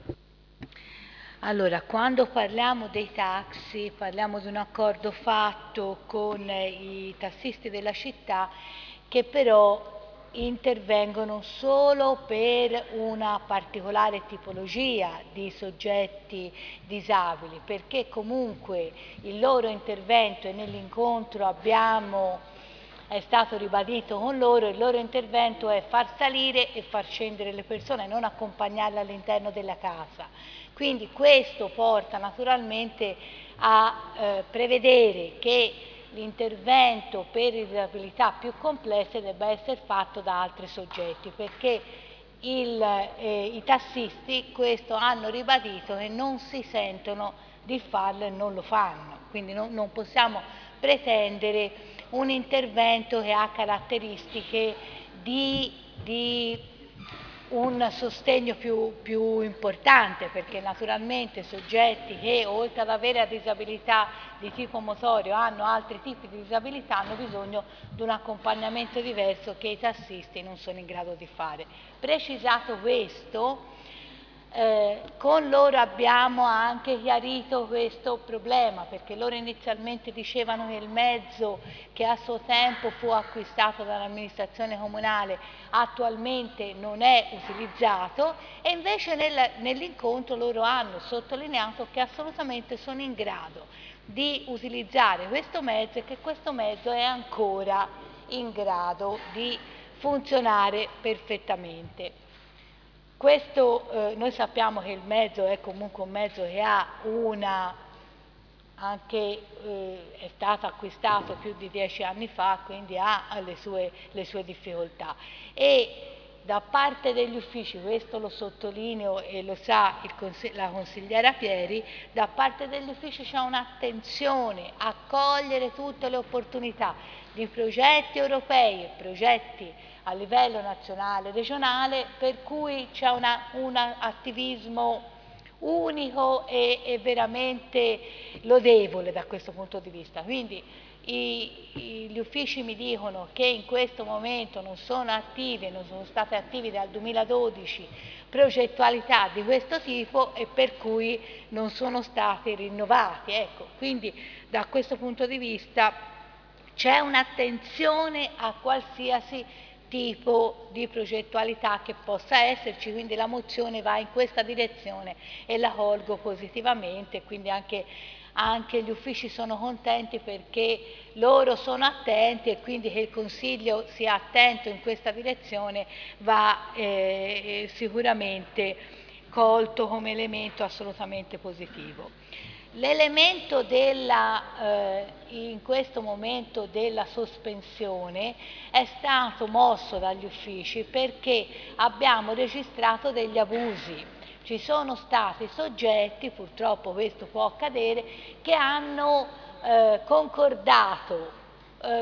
Allora, quando parliamo dei taxi, parliamo di un accordo fatto con i tassisti della città che però intervengono solo per una particolare tipologia di soggetti disabili, perché comunque il loro intervento, e nell'incontro abbiamo, è stato ribadito con loro, il loro intervento è far salire e far scendere le persone, non accompagnarle all'interno della casa. Quindi questo porta naturalmente a eh, prevedere che l'intervento per disabilità più complesse debba essere fatto da altri soggetti, perché il, eh, i tassisti questo hanno ribadito che non si sentono di farlo e non lo fanno, quindi non, non possiamo pretendere un intervento che ha caratteristiche di, di un sostegno più, più importante, perché naturalmente soggetti che oltre ad avere la disabilità di tipo motorio hanno altri tipi di disabilità hanno bisogno di un accompagnamento diverso che i tassisti non sono in grado di fare. Precisato questo, Eh, con loro abbiamo anche chiarito questo problema, perché loro inizialmente dicevano che il mezzo che a suo tempo fu acquistato dall'amministrazione comunale attualmente non è utilizzato, e invece nel, nell'incontro loro hanno sottolineato che assolutamente sono in grado di utilizzare questo mezzo e che questo mezzo è ancora in grado di funzionare perfettamente. Questo, eh, noi sappiamo che il mezzo è comunque un mezzo che ha una, anche eh, è stato acquistato più di dieci anni fa, quindi ha le sue, le sue difficoltà. E da parte degli uffici, questo lo sottolineo e lo sa il la consigliera Pieri, da parte degli uffici c'è un'attenzione a cogliere tutte le opportunità di progetti europei e progetti a livello nazionale e regionale, per cui c'è un attivismo unico e, e veramente lodevole da questo punto di vista. Quindi i, i, gli uffici mi dicono che in questo momento non sono attivi, non sono state attivi dal duemiladodici progettualità di questo tipo e per cui non sono stati rinnovati. Ecco, quindi da questo punto di vista c'è un'attenzione a qualsiasi tipo di progettualità che possa esserci, quindi la mozione va in questa direzione e la colgo positivamente, quindi anche, anche gli uffici sono contenti perché loro sono attenti e quindi che il Consiglio sia attento in questa direzione va eh, sicuramente colto come elemento assolutamente positivo. L'elemento della, eh, in questo momento della sospensione è stato mosso dagli uffici perché abbiamo registrato degli abusi. Ci sono stati soggetti, purtroppo questo può accadere, che hanno eh, concordato eh,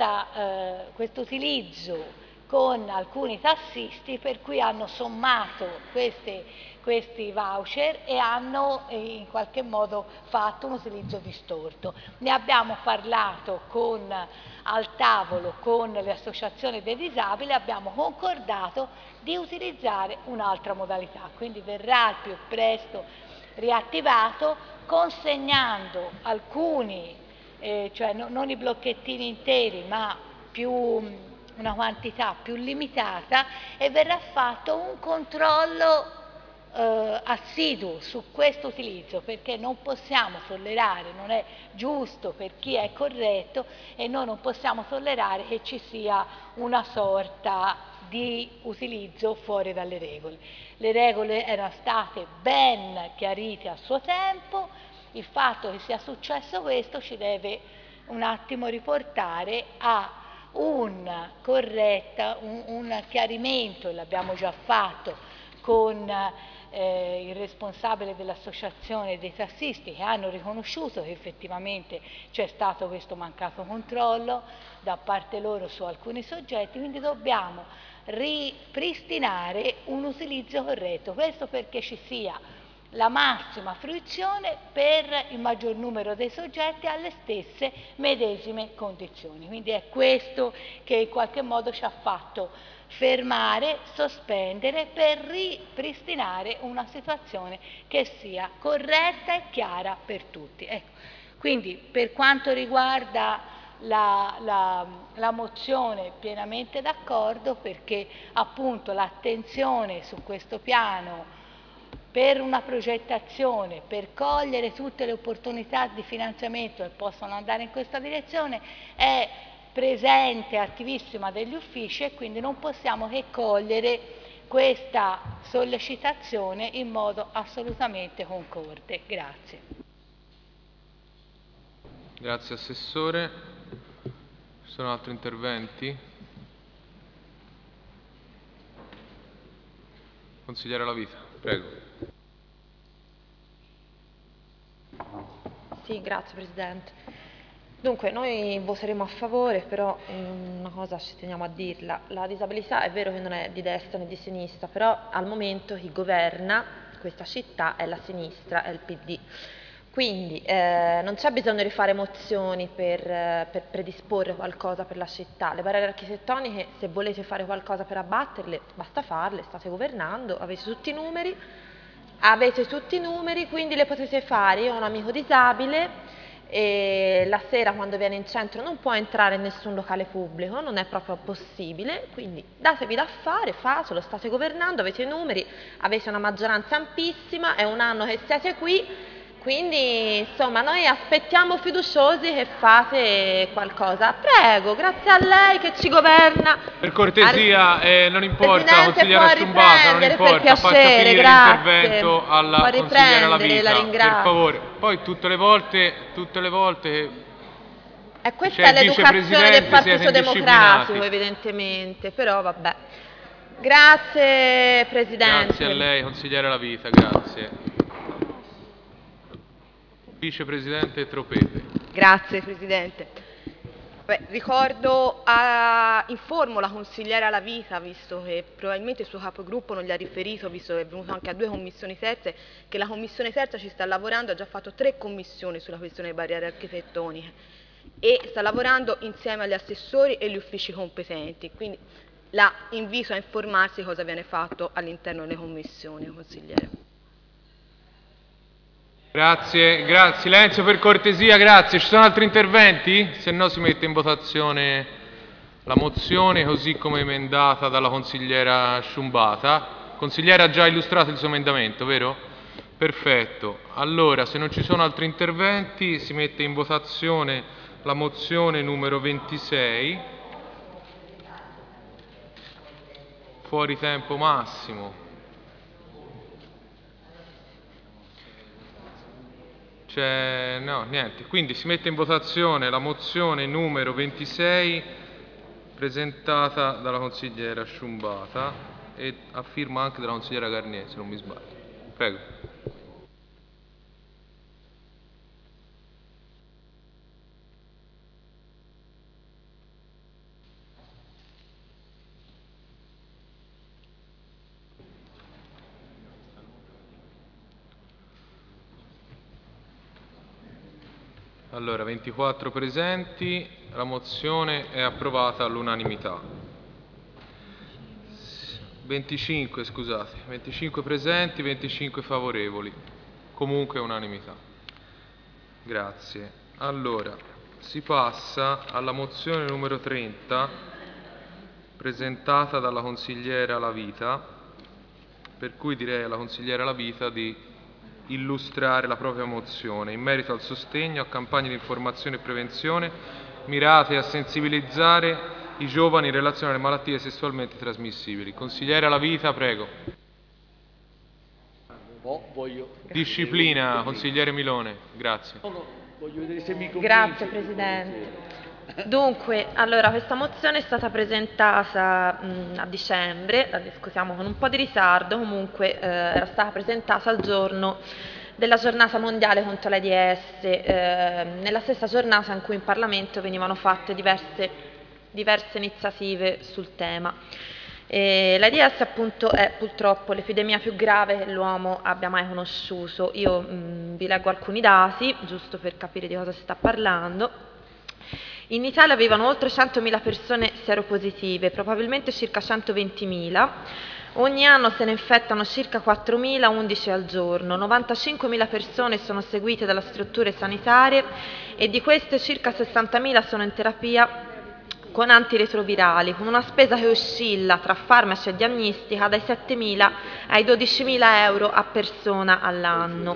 eh, questo utilizzo con alcuni tassisti, per cui hanno sommato queste questi voucher e hanno in qualche modo fatto un utilizzo distorto. Ne abbiamo parlato con, al tavolo con le associazioni dei disabili, abbiamo concordato di utilizzare un'altra modalità, quindi verrà al più presto riattivato consegnando alcuni, eh, cioè no, non i blocchettini interi ma più una quantità più limitata e verrà fatto un controllo Uh, assiduo su questo utilizzo, perché non possiamo tollerare, non è giusto per chi è corretto e noi non possiamo tollerare che ci sia una sorta di utilizzo fuori dalle regole. Le regole erano state ben chiarite a suo tempo, il fatto che sia successo questo ci deve un attimo riportare a un corretta, un, un chiarimento, e l'abbiamo già fatto con Eh, il responsabile dell'associazione dei tassisti, che hanno riconosciuto che effettivamente c'è stato questo mancato controllo da parte loro su alcuni soggetti, quindi dobbiamo ripristinare un utilizzo corretto, questo perché ci sia la massima fruizione per il maggior numero dei soggetti alle stesse medesime condizioni. Quindi è questo che in qualche modo ci ha fatto fermare, sospendere per ripristinare una situazione che sia corretta e chiara per tutti. Ecco. Quindi per quanto riguarda la, la, la mozione pienamente d'accordo, perché appunto l'attenzione su questo piano per una progettazione, per cogliere tutte le opportunità di finanziamento che possono andare in questa direzione, è presente, attivissima degli uffici, e quindi non possiamo che cogliere questa sollecitazione in modo assolutamente concorde. Grazie. Grazie Assessore. Ci sono altri interventi? Consigliere La Vita, prego. Sì, grazie Presidente. Dunque, noi voteremo a favore, però una cosa ci teniamo a dirla. La disabilità è vero che non è di destra né di sinistra, però al momento chi governa questa città è la sinistra, è il P D. Quindi eh, non c'è bisogno di fare mozioni per, eh, per predisporre qualcosa per la città. Le barriere architettoniche, se volete fare qualcosa per abbatterle, basta farle, state governando, avete tutti i numeri, avete tutti i numeri, quindi le potete fare. Io ho un amico disabile e la sera quando viene in centro non può entrare in nessun locale pubblico, non è proprio possibile, quindi datevi da fare, fatelo, state governando, avete i numeri, avete una maggioranza ampissima, è un anno che siete qui. Quindi, insomma, noi aspettiamo fiduciosi che fate qualcosa. Prego, grazie a lei che ci governa. Per cortesia, eh, non importa, Presidente, consigliera può Sciumbata, non riprendere, importa, per faccia piacere, finire grazie. l'intervento alla Può consigliera La riprendere, la Vita, ringrazio. per favore. Poi tutte le volte, tutte le volte E questa c'è è il l'educazione del vicepresidente, Partito siete Democratico, indisciplinati. evidentemente, però vabbè. Grazie Presidente. Grazie a lei, consigliere La Vita, grazie. Vicepresidente Tropete. Grazie Presidente. Beh, ricordo, a, informo la consigliera La Vita, visto che probabilmente il suo capogruppo non gli ha riferito, visto che è venuto anche a due commissioni terze, che la commissione terza ci sta lavorando, ha già fatto tre commissioni sulla questione delle barriere architettoniche e sta lavorando insieme agli assessori e gli uffici competenti, quindi la invito a informarsi cosa viene fatto all'interno delle commissioni, consigliere. Grazie, grazie. Silenzio per cortesia, grazie. Ci sono altri interventi? Se no si mette in votazione la mozione così come emendata dalla consigliera Sciumbata. Consigliera ha già illustrato il suo emendamento, vero? Perfetto. Allora, se non ci sono altri interventi, si mette in votazione la mozione numero ventisei. Fuori tempo massimo. C'è... no, niente. Quindi si mette in votazione la mozione numero ventisei presentata dalla consigliera Sciumbata e a firma anche della consigliera Garnier, se non mi sbaglio. Prego. Allora, ventiquattro presenti, la mozione è approvata all'unanimità. venticinque, scusate, venticinque presenti, venticinque favorevoli, comunque unanimità. Grazie. Allora, si passa alla mozione numero trenta, presentata dalla consigliera La Vita, per cui direi alla consigliera La Vita di illustrare la propria mozione in merito al sostegno a campagne di informazione e prevenzione mirate a sensibilizzare i giovani in relazione alle malattie sessualmente trasmissibili. Consigliera La Vita, prego. No, voglio... Disciplina, consigliere Milone, grazie. No, no, voglio vedere se mi convince. Grazie Presidente. Dunque, allora, questa mozione è stata presentata mh, a dicembre, la discutiamo con un po' di ritardo, comunque eh, era stata presentata il giorno della giornata mondiale contro l'AIDS, eh, nella stessa giornata in cui in Parlamento venivano fatte diverse, diverse iniziative sul tema. L'AIDS appunto è purtroppo l'epidemia più grave che l'uomo abbia mai conosciuto. Io mh, vi leggo alcuni dati, giusto per capire di cosa si sta parlando. In Italia vivono oltre centomila persone seropositive, probabilmente circa centoventimila. Ogni anno se ne infettano circa quattromila, undici al giorno, novantacinquemila persone sono seguite dalle strutture sanitarie e di queste circa sessantamila sono in terapia con antiretrovirali, con una spesa che oscilla tra farmaci e diagnostica dai settemila ai dodicimila euro a persona all'anno.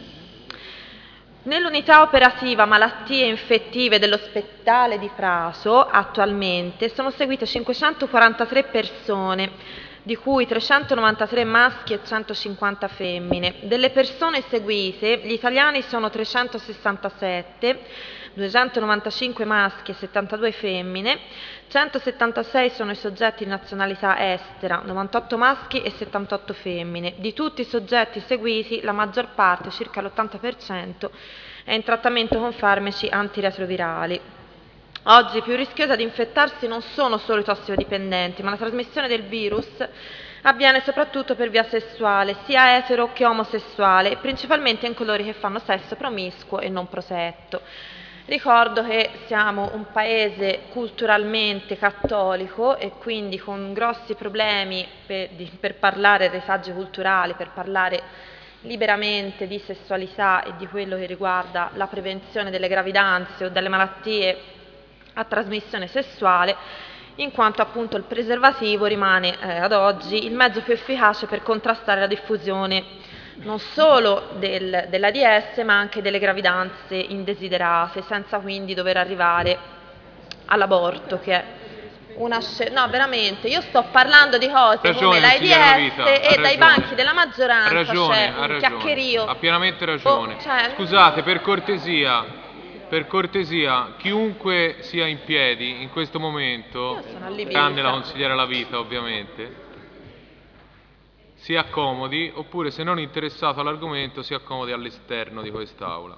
Nell'unità operativa malattie infettive dell'ospedale di Prato attualmente sono seguite cinquecentoquarantatré persone, di cui trecentonovantatré maschi e centocinquanta femmine. Delle persone seguite, gli italiani sono trecentosessantasette, duecentonovantacinque maschi e settantadue femmine, centosettantasei sono i soggetti di nazionalità estera, novantotto maschi e settantotto femmine. Di tutti i soggetti seguiti, la maggior parte, circa l'ottanta per cento, è in trattamento con farmaci antiretrovirali. Oggi più rischiosa di infettarsi non sono solo i tossicodipendenti, ma la trasmissione del virus avviene soprattutto per via sessuale, sia etero che omosessuale, e principalmente in coloro che fanno sesso promiscuo e non protetto. Ricordo che siamo un paese culturalmente cattolico e quindi con grossi problemi per, di, per parlare retaggi culturali, per parlare liberamente di sessualità e di quello che riguarda la prevenzione delle gravidanze o delle malattie a trasmissione sessuale, in quanto appunto il preservativo rimane eh, ad oggi il mezzo più efficace per contrastare la diffusione non solo del, dell'AIDS ma anche delle gravidanze indesiderate, senza quindi dover arrivare all'aborto, che è una scelta. No, veramente, io sto parlando di cose ragione, come l'AIDS e ragione. Dai banchi della maggioranza ha ragione, c'è ha un ragione, chiacchierio. ha pienamente ragione. Oh, cioè... Scusate, per cortesia, per cortesia, chiunque sia in piedi in questo momento, tranne la consigliera La Vita ovviamente, si accomodi, oppure se non interessato all'argomento si accomodi all'esterno di quest'aula.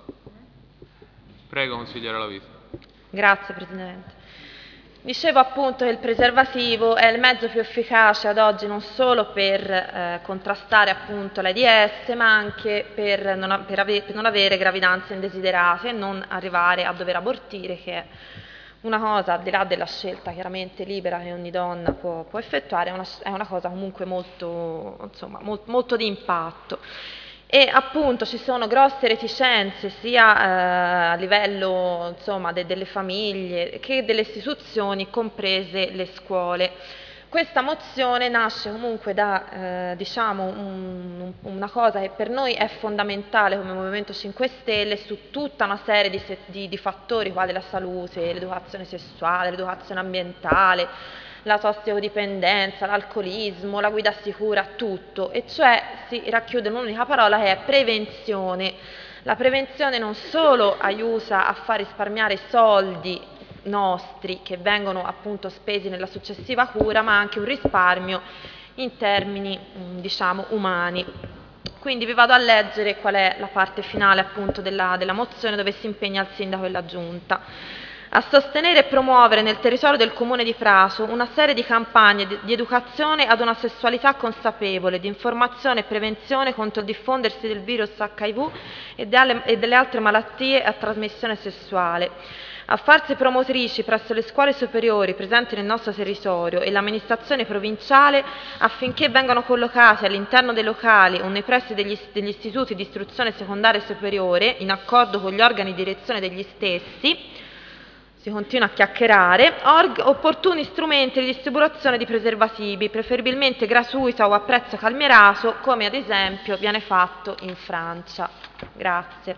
Prego, consigliera La Vita. Grazie, Presidente. Dicevo appunto che il preservativo è il mezzo più efficace ad oggi non solo per eh, contrastare appunto l'AIDS, ma anche per non, per, ave per non avere gravidanze indesiderate e non arrivare a dover abortire, che è una cosa, al di là della scelta chiaramente libera che ogni donna può, può effettuare, è una, è una cosa comunque molto, insomma, molt, molto di impatto. E appunto ci sono grosse reticenze sia eh, a livello insomma, de delle famiglie che delle istituzioni, comprese le scuole. Questa mozione nasce comunque da eh, diciamo un, una cosa che per noi è fondamentale come Movimento cinque Stelle su tutta una serie di, di, di fattori quali la salute, l'educazione sessuale, l'educazione ambientale, la tossicodipendenza, l'alcolismo, la guida sicura, tutto, e cioè si racchiude in un'unica parola che è prevenzione. La prevenzione non solo aiuta a far risparmiare soldi nostri che vengono appunto spesi nella successiva cura, ma anche un risparmio in termini diciamo umani. Quindi vi vado a leggere qual è la parte finale appunto della, della mozione, dove si impegna il sindaco e la giunta a sostenere e promuovere nel territorio del Comune di Prato una serie di campagne di, di educazione ad una sessualità consapevole, di informazione e prevenzione contro il diffondersi del virus H I V e delle, e delle altre malattie a trasmissione sessuale, a farsi promotrici presso le scuole superiori presenti nel nostro territorio e l'amministrazione provinciale affinché vengano collocati all'interno dei locali o nei pressi degli, degli istituti di istruzione secondaria e superiore, in accordo con gli organi di direzione degli stessi, si continua a chiacchierare, opportuni strumenti di distribuzione di preservativi, preferibilmente gratuita o a prezzo calmierato, come ad esempio viene fatto in Francia. Grazie.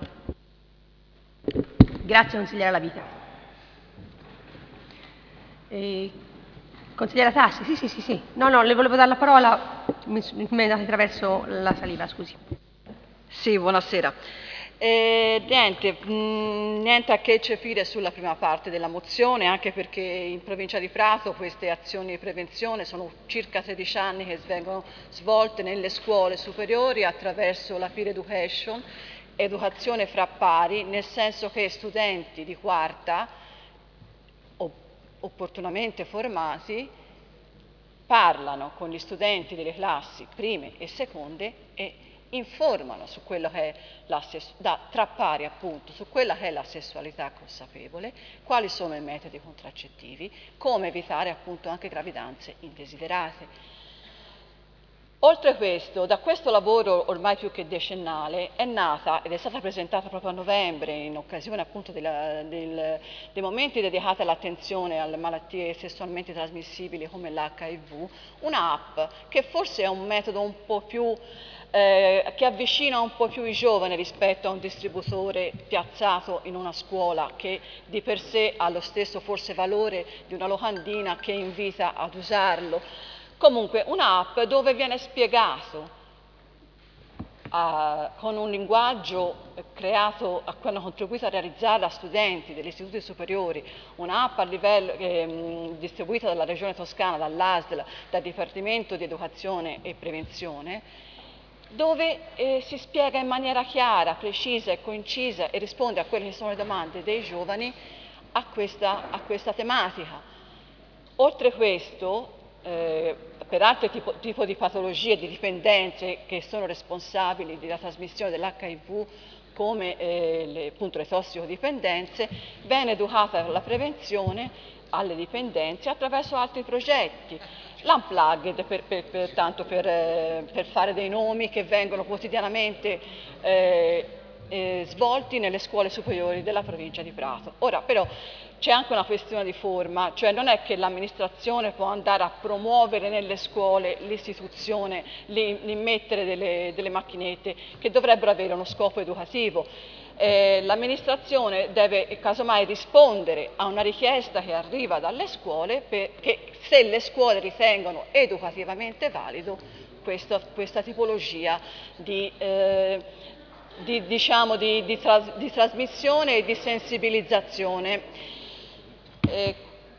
Grazie consigliera La Vita. Eh, consigliera Tassi, sì, sì, sì, sì. No, no, le volevo dare la parola, mi, mi è andata attraverso la saliva, scusi. Sì, buonasera. Eh, niente, mh, niente a che eccepire sulla prima parte della mozione, anche perché in provincia di Prato queste azioni di prevenzione sono circa tredici anni che vengono svolte nelle scuole superiori attraverso la peer education, educazione fra pari, nel senso che studenti di quarta, opportunamente formati, parlano con gli studenti delle classi prime e seconde e informano su quello che è la da, tra pari appunto, su quella che è la sessualità consapevole, quali sono i metodi contraccettivi, come evitare appunto anche gravidanze indesiderate. Oltre a questo, da questo lavoro ormai più che decennale è nata ed è stata presentata proprio a novembre in occasione appunto della, del, dei momenti dedicati all'attenzione alle malattie sessualmente trasmissibili come l'H I V, un'app che forse è un metodo un po' più eh, che avvicina un po' più i giovani rispetto a un distributore piazzato in una scuola che di per sé ha lo stesso forse valore di una locandina che invita ad usarlo. Comunque un'app dove viene spiegato uh, con un linguaggio creato, a cui hanno contribuito a realizzare studenti degli istituti superiori, un'app a livello eh, distribuita dalla Regione Toscana, dall'A S L, dal Dipartimento di Educazione e Prevenzione, dove eh, si spiega in maniera chiara, precisa e concisa e risponde a quelle che sono le domande dei giovani a questa, a questa tematica. Oltre a questo, Eh, per altri tipo, tipo di patologie, di dipendenze che sono responsabili della trasmissione dell'H I V, come eh, le, appunto, le tossicodipendenze, viene educata alla prevenzione alle dipendenze attraverso altri progetti. L'Unplugged, per, per, per, tanto per, eh, per fare dei nomi che vengono quotidianamente eh, eh, svolti nelle scuole superiori della provincia di Prato. Ora però c'è anche una questione di forma, cioè non è che l'amministrazione può andare a promuovere nelle scuole l'istituzione, l'immettere delle, delle macchinette che dovrebbero avere uno scopo educativo. Eh, l'amministrazione deve casomai rispondere a una richiesta che arriva dalle scuole perché se le scuole ritengono educativamente valido questa, questa tipologia di, eh, di, diciamo, di, di, tras, di trasmissione e di sensibilizzazione. Eh,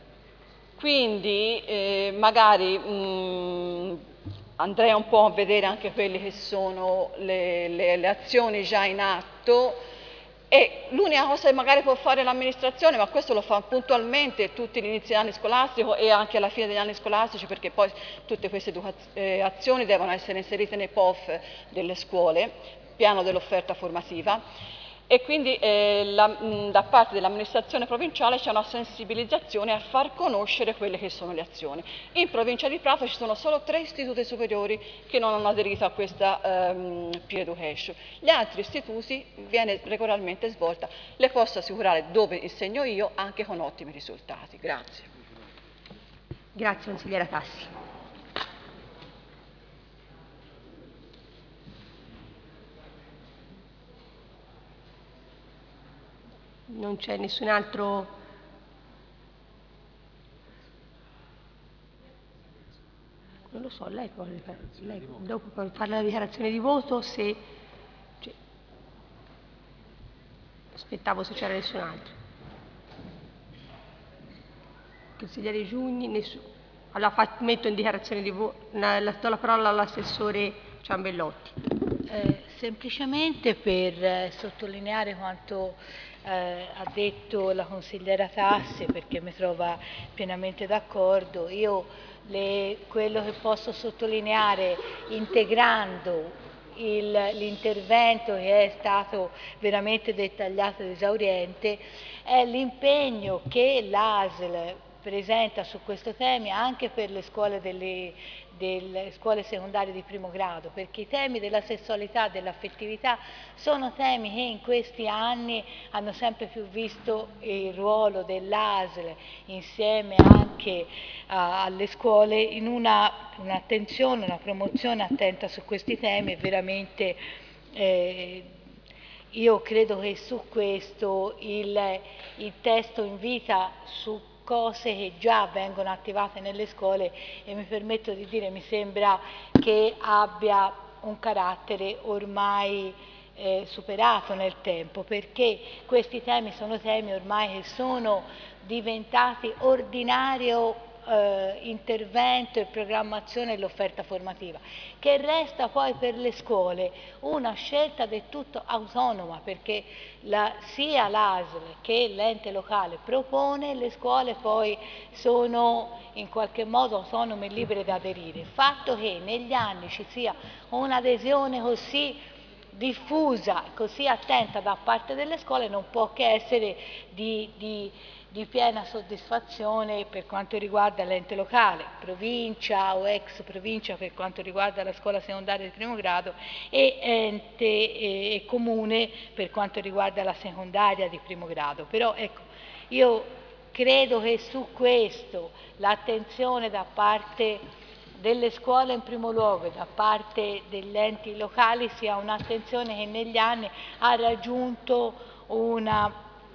quindi eh, magari mh, andrei un po' a vedere anche quelle che sono le, le, le azioni già in atto e l'unica cosa che magari può fare l'amministrazione, ma questo lo fa puntualmente tutti gli inizi dell'anno scolastico e anche alla fine degli anni scolastici, perché poi tutte queste eh, azioni devono essere inserite nei P O F delle scuole, piano dell'offerta formativa. E quindi eh, la, mh, da parte dell'amministrazione provinciale c'è una sensibilizzazione a far conoscere quelle che sono le azioni. In provincia di Prato ci sono solo tre istituti superiori che non hanno aderito a questa um, peer education. Gli altri istituti viene regolarmente svolta, le posso assicurare dove insegno io, anche con ottimi risultati. Grazie. Grazie consigliera Tassi. Non c'è nessun altro. Non lo so, lei può, lei dopo può fare la dichiarazione di voto se. Cioè, aspettavo se c'era nessun altro. Consigliere Giugni, nessuno. Allora fa, metto in dichiarazione di voto, do la parola all'assessore Ciambellotti. Eh, semplicemente per eh, sottolineare quanto eh, ha detto la consigliera Tassi, perché mi trova pienamente d'accordo, io le, quello che posso sottolineare integrando l'intervento che è stato veramente dettagliato ed esauriente è l'impegno che l'A S L presenta su questo tema anche per le scuole, delle, delle scuole secondarie di primo grado, perché i temi della sessualità e dell'affettività sono temi che in questi anni hanno sempre più visto il ruolo dell'A S L insieme anche a, alle scuole in una, un'attenzione, una promozione attenta su questi temi e veramente eh, io credo che su questo il, il testo invita su cose che già vengono attivate nelle scuole e mi permetto di dire, mi sembra che abbia un carattere ormai eh, superato nel tempo, perché questi temi sono temi ormai che sono diventati ordinario eh, intervento e programmazione dell'offerta formativa, che resta poi per le scuole una scelta del tutto autonoma, perché la, sia l'A S L che l'ente locale propone, le scuole poi sono in qualche modo autonome e libere da aderire. Il fatto che negli anni ci sia un'adesione così diffusa, così attenta da parte delle scuole non può che essere di, di, di piena soddisfazione per quanto riguarda l'ente locale, provincia o ex provincia per quanto riguarda la scuola secondaria di primo grado e ente e, e comune per quanto riguarda la secondaria di primo grado. Però ecco, io credo che su questo l'attenzione da parte delle scuole in primo luogo e da parte degli enti locali sia un'attenzione che negli anni ha raggiunto una,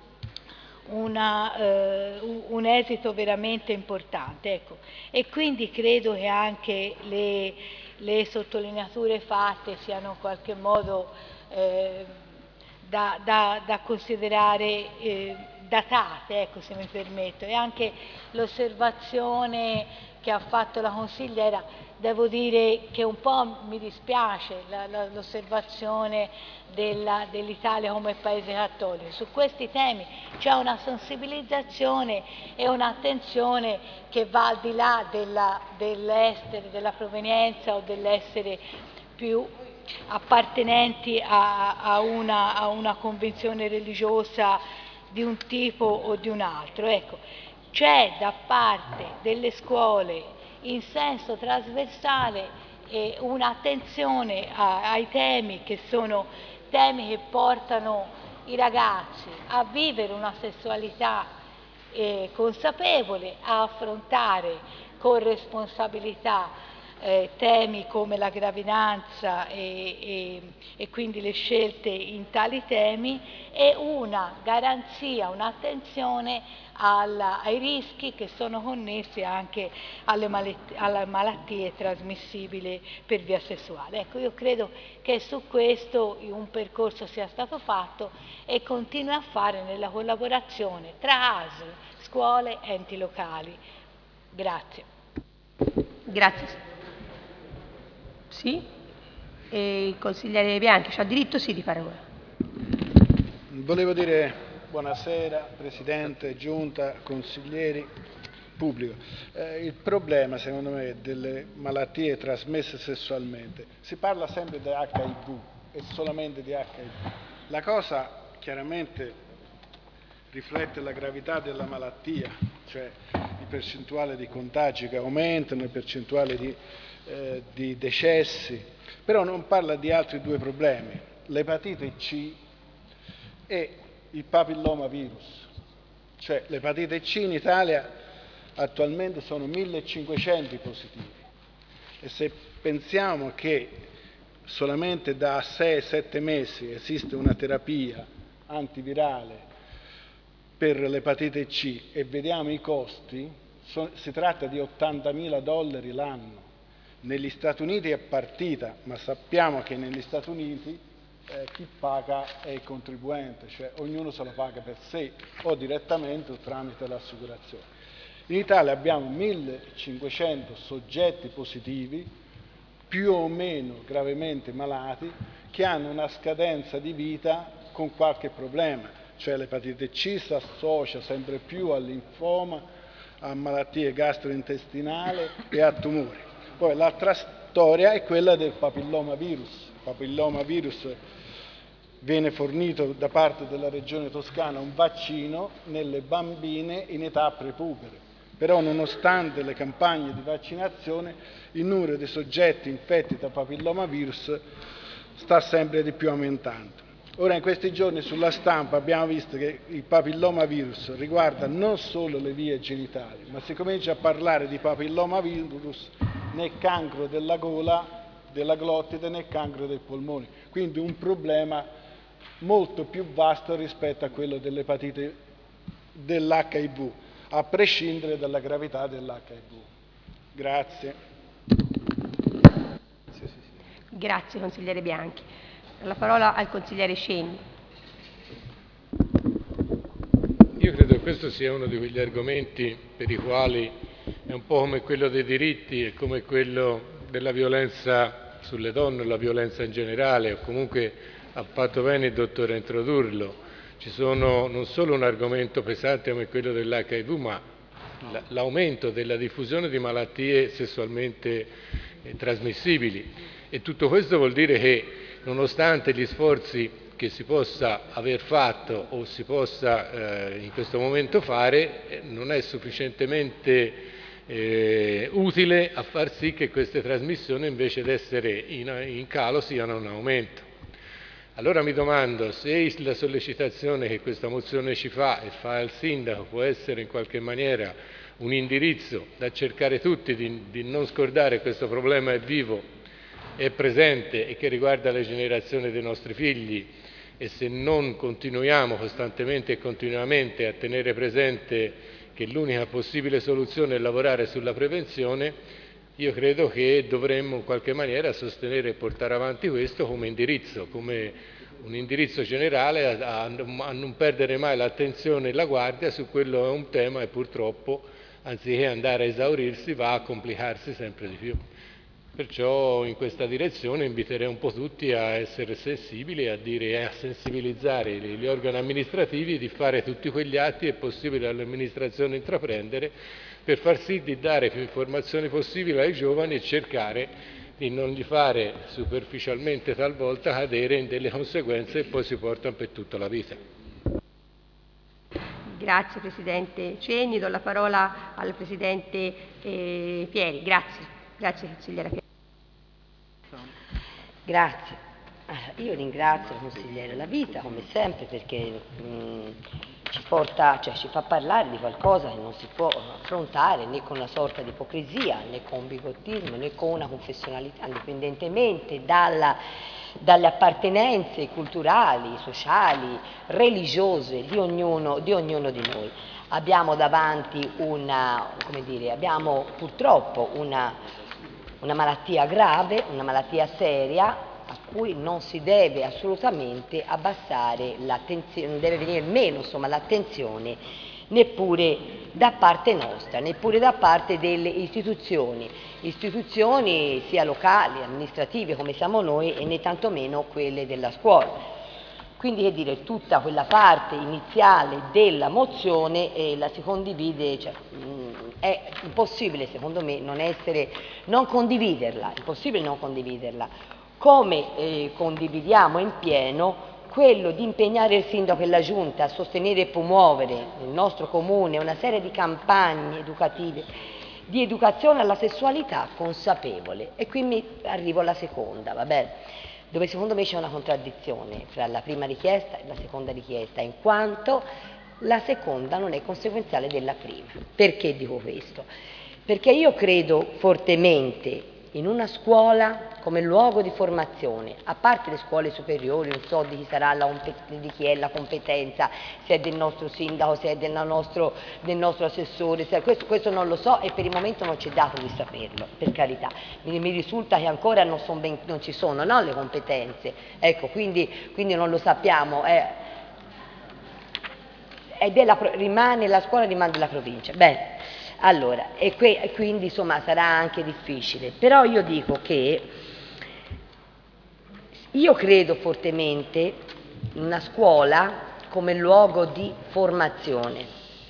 una, eh, un esito veramente importante. Ecco. E quindi credo che anche le, le sottolineature fatte siano in qualche modo eh, da, da, da considerare eh, datate, ecco, se mi permetto, e anche l'osservazione che ha fatto la consigliera, devo dire che un po' mi dispiace l'osservazione dell'Italia come paese cattolico. Su questi temi c'è una sensibilizzazione e un'attenzione che va al di là dell'essere, della provenienza o dell'essere più appartenenti a, a, una, a una convinzione religiosa di un tipo o di un altro. Ecco. C'è da parte delle scuole in senso trasversale eh, un'attenzione ai temi che sono temi che portano i ragazzi a vivere una sessualità eh, consapevole, a affrontare con responsabilità eh, temi come la gravidanza e, e, e quindi le scelte in tali temi, e una garanzia, un'attenzione Alla, ai rischi che sono connessi anche alle malattie, alle malattie trasmissibili per via sessuale. Ecco, io credo che su questo un percorso sia stato fatto e continui a fare nella collaborazione tra A S L, scuole e enti locali. Grazie. Grazie. Sì? E il consigliere Bianchi ha diritto sì di fare ora. Volevo dire buonasera Presidente, Giunta, consiglieri, pubblico. Eh, il problema secondo me delle malattie trasmesse sessualmente, si parla sempre di H I V e solamente di H I V. La cosa chiaramente riflette la gravità della malattia, cioè il percentuale di contagi che aumentano, il percentuale di, eh, di decessi, però non parla di altri due problemi, l'epatite C e il papillomavirus, cioè l'epatite C in Italia attualmente sono millecinquecento positivi e se pensiamo che solamente da sei sette mesi esiste una terapia antivirale per l'epatite C e vediamo i costi, so, si tratta di ottantamila dollari l'anno. Negli Stati Uniti è partita, ma sappiamo che negli Stati Uniti Eh, chi paga è il contribuente, cioè ognuno se lo paga per sé o direttamente o tramite l'assicurazione. In Italia abbiamo millecinquecento soggetti positivi, più o meno gravemente malati, che hanno una scadenza di vita con qualche problema, cioè l'epatite C si associa sempre più al linfoma, a malattie gastrointestinali e a tumori. Poi l'altra storia è quella del papillomavirus. Il papillomavirus viene fornito da parte della Regione Toscana un vaccino nelle bambine in età prepubere, però nonostante le campagne di vaccinazione il numero di soggetti infetti da papillomavirus sta sempre di più aumentando. Ora in questi giorni sulla stampa abbiamo visto che il papillomavirus riguarda non solo le vie genitali, ma si comincia a parlare di papillomavirus nel cancro della gola, della glottide, nel cancro dei polmoni, quindi un problema molto più vasto rispetto a quello dell'epatite dell'H I V, a prescindere dalla gravità dell'H I V. Grazie. Grazie consigliere Bianchi. La parola al consigliere Scegni. Io credo che questo sia uno di quegli argomenti per i quali è un po' come quello dei diritti, è come quello della violenza sulle donne, la violenza in generale, o comunque ha fatto bene il dottore a introdurlo. Ci sono non solo un argomento pesante come quello dell'H I V, ma l'aumento della diffusione di malattie sessualmente eh, trasmissibili. E tutto questo vuol dire che, nonostante gli sforzi che si possa aver fatto o si possa eh, in questo momento fare, eh, non è sufficientemente eh, utile a far sì che queste trasmissioni, invece di essere in, in calo, siano in aumento. Allora mi domando se la sollecitazione che questa mozione ci fa e fa al Sindaco può essere in qualche maniera un indirizzo da cercare tutti di, di non scordare questo problema è vivo, è presente e che riguarda le generazioni dei nostri figli, e se non continuiamo costantemente e continuamente a tenere presente che l'unica possibile soluzione è lavorare sulla prevenzione, io credo che dovremmo in qualche maniera sostenere e portare avanti questo come indirizzo, come un indirizzo generale a, a, a non perdere mai l'attenzione e la guardia su quello che è un tema e purtroppo, anziché andare a esaurirsi, va a complicarsi sempre di più. Perciò in questa direzione inviterei un po' tutti a essere sensibili, a dire e a sensibilizzare gli organi amministrativi di fare tutti quegli atti che è possibile all'amministrazione intraprendere per far sì di dare più informazioni possibili ai giovani e cercare di non gli fare superficialmente talvolta cadere in delle conseguenze che poi si portano per tutta la vita. Grazie Presidente Cenni, do la parola al Presidente eh, Pieri. Grazie. Grazie consigliera Pieri. Grazie. Io ringrazio il consigliere La Vita come sempre perché mh, ci porta, cioè ci fa parlare di qualcosa che non si può affrontare né con una sorta di ipocrisia né con un bigottismo né con una confessionalità, indipendentemente dalla, dalle appartenenze culturali, sociali, religiose di ognuno, di ognuno di noi. Abbiamo davanti una, come dire, abbiamo purtroppo una una malattia grave, una malattia seria a cui non si deve assolutamente abbassare l'attenzione, non deve venire meno insomma l'attenzione neppure da parte nostra, neppure da parte delle istituzioni, istituzioni sia locali, amministrative come siamo noi e né tantomeno quelle della scuola. Quindi che dire, tutta quella parte iniziale della mozione eh, la si condivide, cioè, mh, è impossibile secondo me non, essere, non condividerla, è impossibile non condividerla, come eh, condividiamo in pieno quello di impegnare il Sindaco e la Giunta a sostenere e promuovere nel nostro Comune una serie di campagne educative di educazione alla sessualità consapevole. E qui mi arrivo alla seconda, va bene? Dove secondo me c'è una contraddizione fra la prima richiesta e la seconda richiesta, in quanto la seconda non è conseguenziale della prima. Perché dico questo? Perché io credo fortemente in una scuola come luogo di formazione, a parte le scuole superiori, non so di chi sarà la, di chi è la competenza, se è del nostro sindaco, se è del nostro, del nostro assessore, se è, questo, questo non lo so e per il momento non ci è dato di saperlo, per carità. Mi, mi risulta che ancora non, son ben, non ci sono no, le competenze, ecco, quindi, quindi non lo sappiamo. Eh, è della, rimane, la scuola rimane della provincia. Bene. Allora, e, que, e quindi insomma sarà anche difficile, però io dico che io credo fortemente in una scuola come luogo di formazione,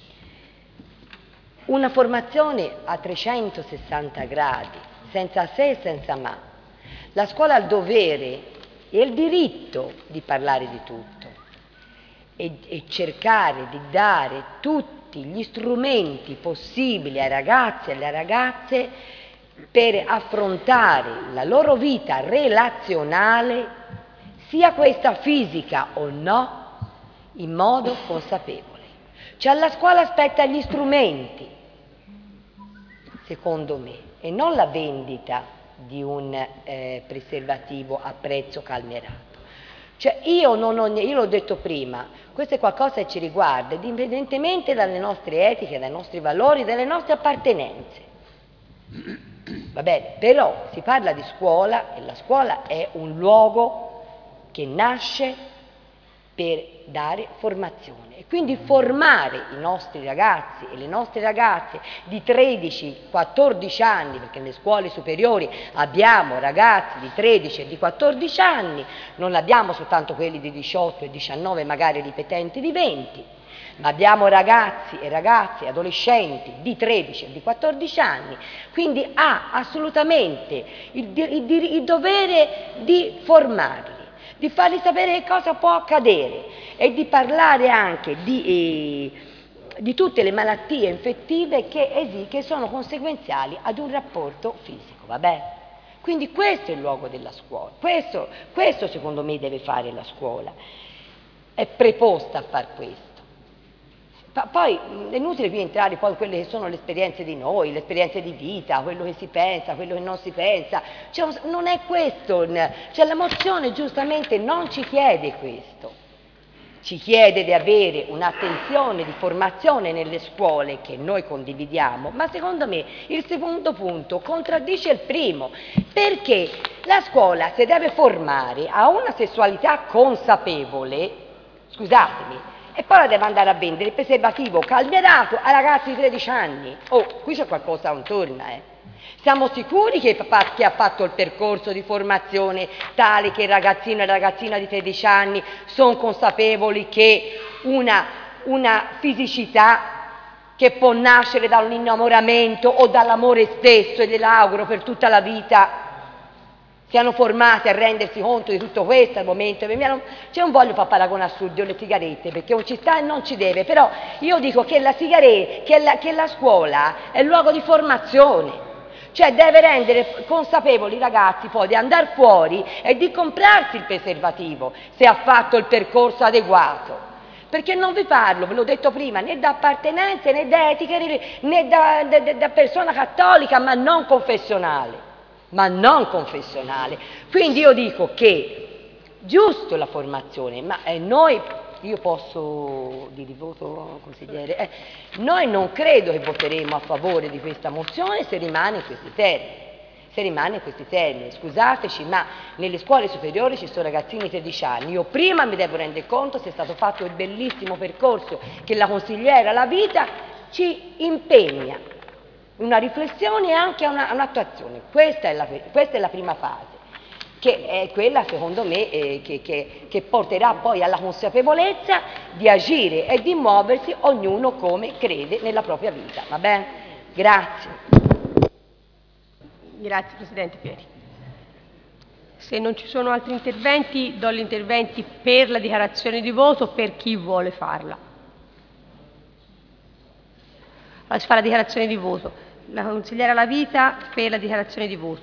una formazione a trecentosessanta gradi, senza se e senza ma. La scuola ha il dovere e il diritto di parlare di tutto e, e cercare di dare tutti gli strumenti possibili ai ragazzi e alle ragazze per affrontare la loro vita relazionale, sia questa fisica o no, in modo consapevole. Cioè alla scuola spetta gli strumenti, secondo me, e non la vendita di un eh, preservativo a prezzo calmierato. Cioè io, non ho, io l'ho detto prima, questo è qualcosa che ci riguarda, indipendentemente dalle nostre etiche, dai nostri valori, dalle nostre appartenenze. Va bene, però si parla di scuola e la scuola è un luogo che nasce per dare formazione e quindi formare i nostri ragazzi e le nostre ragazze di tredici quattordici anni, perché nelle scuole superiori abbiamo ragazzi di tredici e di quattordici anni, non abbiamo soltanto quelli di diciotto e diciannove, magari ripetenti di venti, ma abbiamo ragazzi e ragazze, adolescenti di tredici e di quattordici anni, quindi ha assolutamente il, il, il dovere di formarli, di fargli sapere che cosa può accadere e di parlare anche di, eh, di tutte le malattie infettive che, esi, che sono conseguenziali ad un rapporto fisico, vabbè? Quindi questo è il luogo della scuola, questo, questo secondo me deve fare la scuola, è preposta a far questo. Poi è inutile qui entrare poi in quelle che sono le esperienze di noi, le esperienze di vita, quello che si pensa, quello che non si pensa, cioè, non è questo, cioè, la mozione giustamente non ci chiede questo, ci chiede di avere un'attenzione di formazione nelle scuole che noi condividiamo, ma secondo me il secondo punto contraddice il primo, perché la scuola si deve formare a una sessualità consapevole, scusatemi, e poi la deve andare a vendere il preservativo calmierato ai ragazzi di tredici anni. Oh, qui c'è qualcosa che non torna, eh. Siamo sicuri che chi ha fatto il percorso di formazione tale che il ragazzino e la ragazzina di tredici anni sono consapevoli che una, una fisicità che può nascere da un innamoramento o dall'amore stesso, e gliel'auguro per tutta la vita, siano formati a rendersi conto di tutto questo al momento. Cioè, non voglio fare paragone assurdo alle sigarette, perché non ci sta e non ci deve, però io dico che la sigaretta, che la, che la scuola è il luogo di formazione, cioè deve rendere consapevoli i ragazzi poi di andare fuori e di comprarsi il preservativo se ha fatto il percorso adeguato. Perché non vi parlo, ve l'ho detto prima, né da appartenenze né da etica né da, da, da persona cattolica, ma non confessionale. ma non confessionale. Quindi io dico che giusto la formazione, ma eh, noi, io posso dire voto, consigliere, eh, noi non credo che voteremo a favore di questa mozione se rimane in questi termini. Se rimane in questi termini, scusateci, ma nelle scuole superiori ci sono ragazzini di tredici anni. Io prima mi devo rendere conto se è stato fatto il bellissimo percorso che la consigliera La Vita ci impegna, una riflessione e anche una, un'attuazione. Questa è, la, questa è la prima fase, che è quella secondo me eh, che, che, che porterà poi alla consapevolezza di agire e di muoversi ognuno come crede nella propria vita. Va bene? Grazie. Grazie Presidente Pieri. Se non ci sono altri interventi, do gli interventi per la dichiarazione di voto per chi vuole farla. Allora si fa la dichiarazione di voto. La consigliera La Vita per la dichiarazione di voto.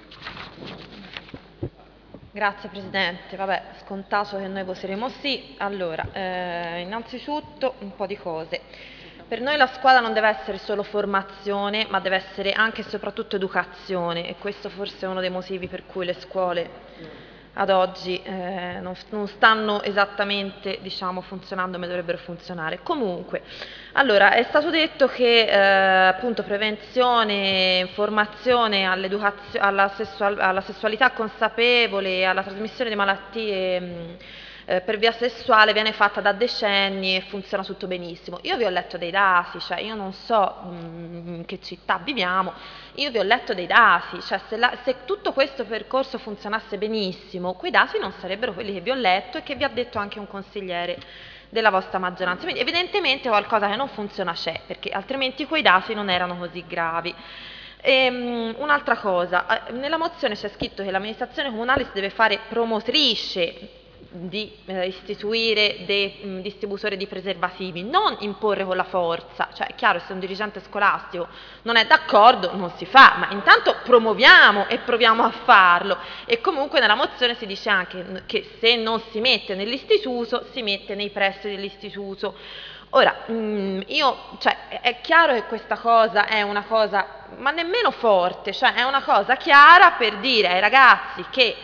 Grazie Presidente, vabbè, scontato che noi voteremo sì. Allora, eh, innanzitutto un po' di cose. Per noi la scuola non deve essere solo formazione, ma deve essere anche e soprattutto educazione, e questo forse è uno dei motivi per cui le scuole ad oggi eh, non, non stanno esattamente, diciamo, funzionando come dovrebbero funzionare. Comunque, allora, è stato detto che eh, appunto prevenzione, informazione all'educazione, alla, sessual alla sessualità consapevole, alla trasmissione di malattie mh, eh, per via sessuale viene fatta da decenni e funziona tutto benissimo. Io vi ho letto dei dati, cioè io non so mh, in che città viviamo, io vi ho letto dei dati, cioè se, la, se tutto questo percorso funzionasse benissimo, quei dati non sarebbero quelli che vi ho letto e che vi ha detto anche un consigliere della vostra maggioranza. Quindi evidentemente qualcosa che non funziona c'è, perché altrimenti quei dati non erano così gravi. Um, un'altra cosa, nella mozione c'è scritto che l'amministrazione comunale si deve fare promotrice di eh, istituire dei mh, distributori di preservativi, non imporre con la forza. Cioè è chiaro, se un dirigente scolastico non è d'accordo non si fa, ma intanto promuoviamo e proviamo a farlo. E comunque nella mozione si dice anche che se non si mette nell'istituto si mette nei pressi dell'istituto. Ora, mh, io, cioè, è chiaro che questa cosa è una cosa, ma nemmeno forte, cioè è una cosa chiara per dire ai ragazzi che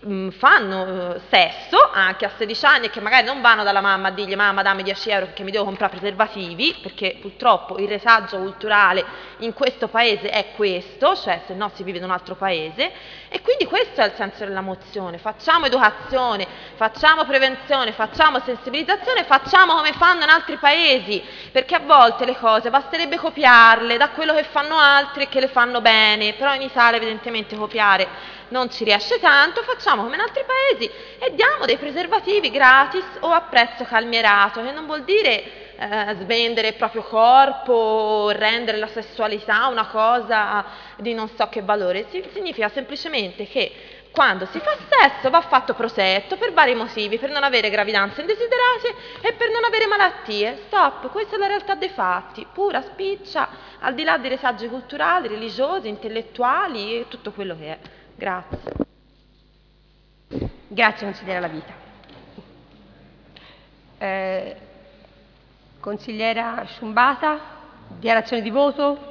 mh, fanno eh, sesso anche a sedici anni e che magari non vanno dalla mamma a dirgli mamma dammi dieci euro perché mi devo comprare preservativi, perché purtroppo il retaggio culturale in questo paese è questo, cioè se no si vive in un altro paese, e quindi questo è il senso della mozione. Facciamo educazione, facciamo prevenzione, facciamo sensibilizzazione, facciamo come fanno in altri paesi, perché a volte le cose basterebbe copiarle da quello che fanno altri e che le fanno bene, però in Italia evidentemente copiare non ci riesce tanto. Facciamo come in altri paesi e diamo dei preservativi gratis o a prezzo calmierato, che non vuol dire eh, svendere il proprio corpo, rendere la sessualità una cosa di non so che valore. Si, significa semplicemente che quando si fa sesso va fatto protetto per vari motivi, per non avere gravidanze indesiderate e per non avere malattie. Stop, questa è la realtà dei fatti, pura spiccia, al di là dei retaggi culturali, religiosi, intellettuali e tutto quello che è. Grazie. Grazie consigliera La Vita. Eh, consigliera Sciumbata, dichiarazione di voto?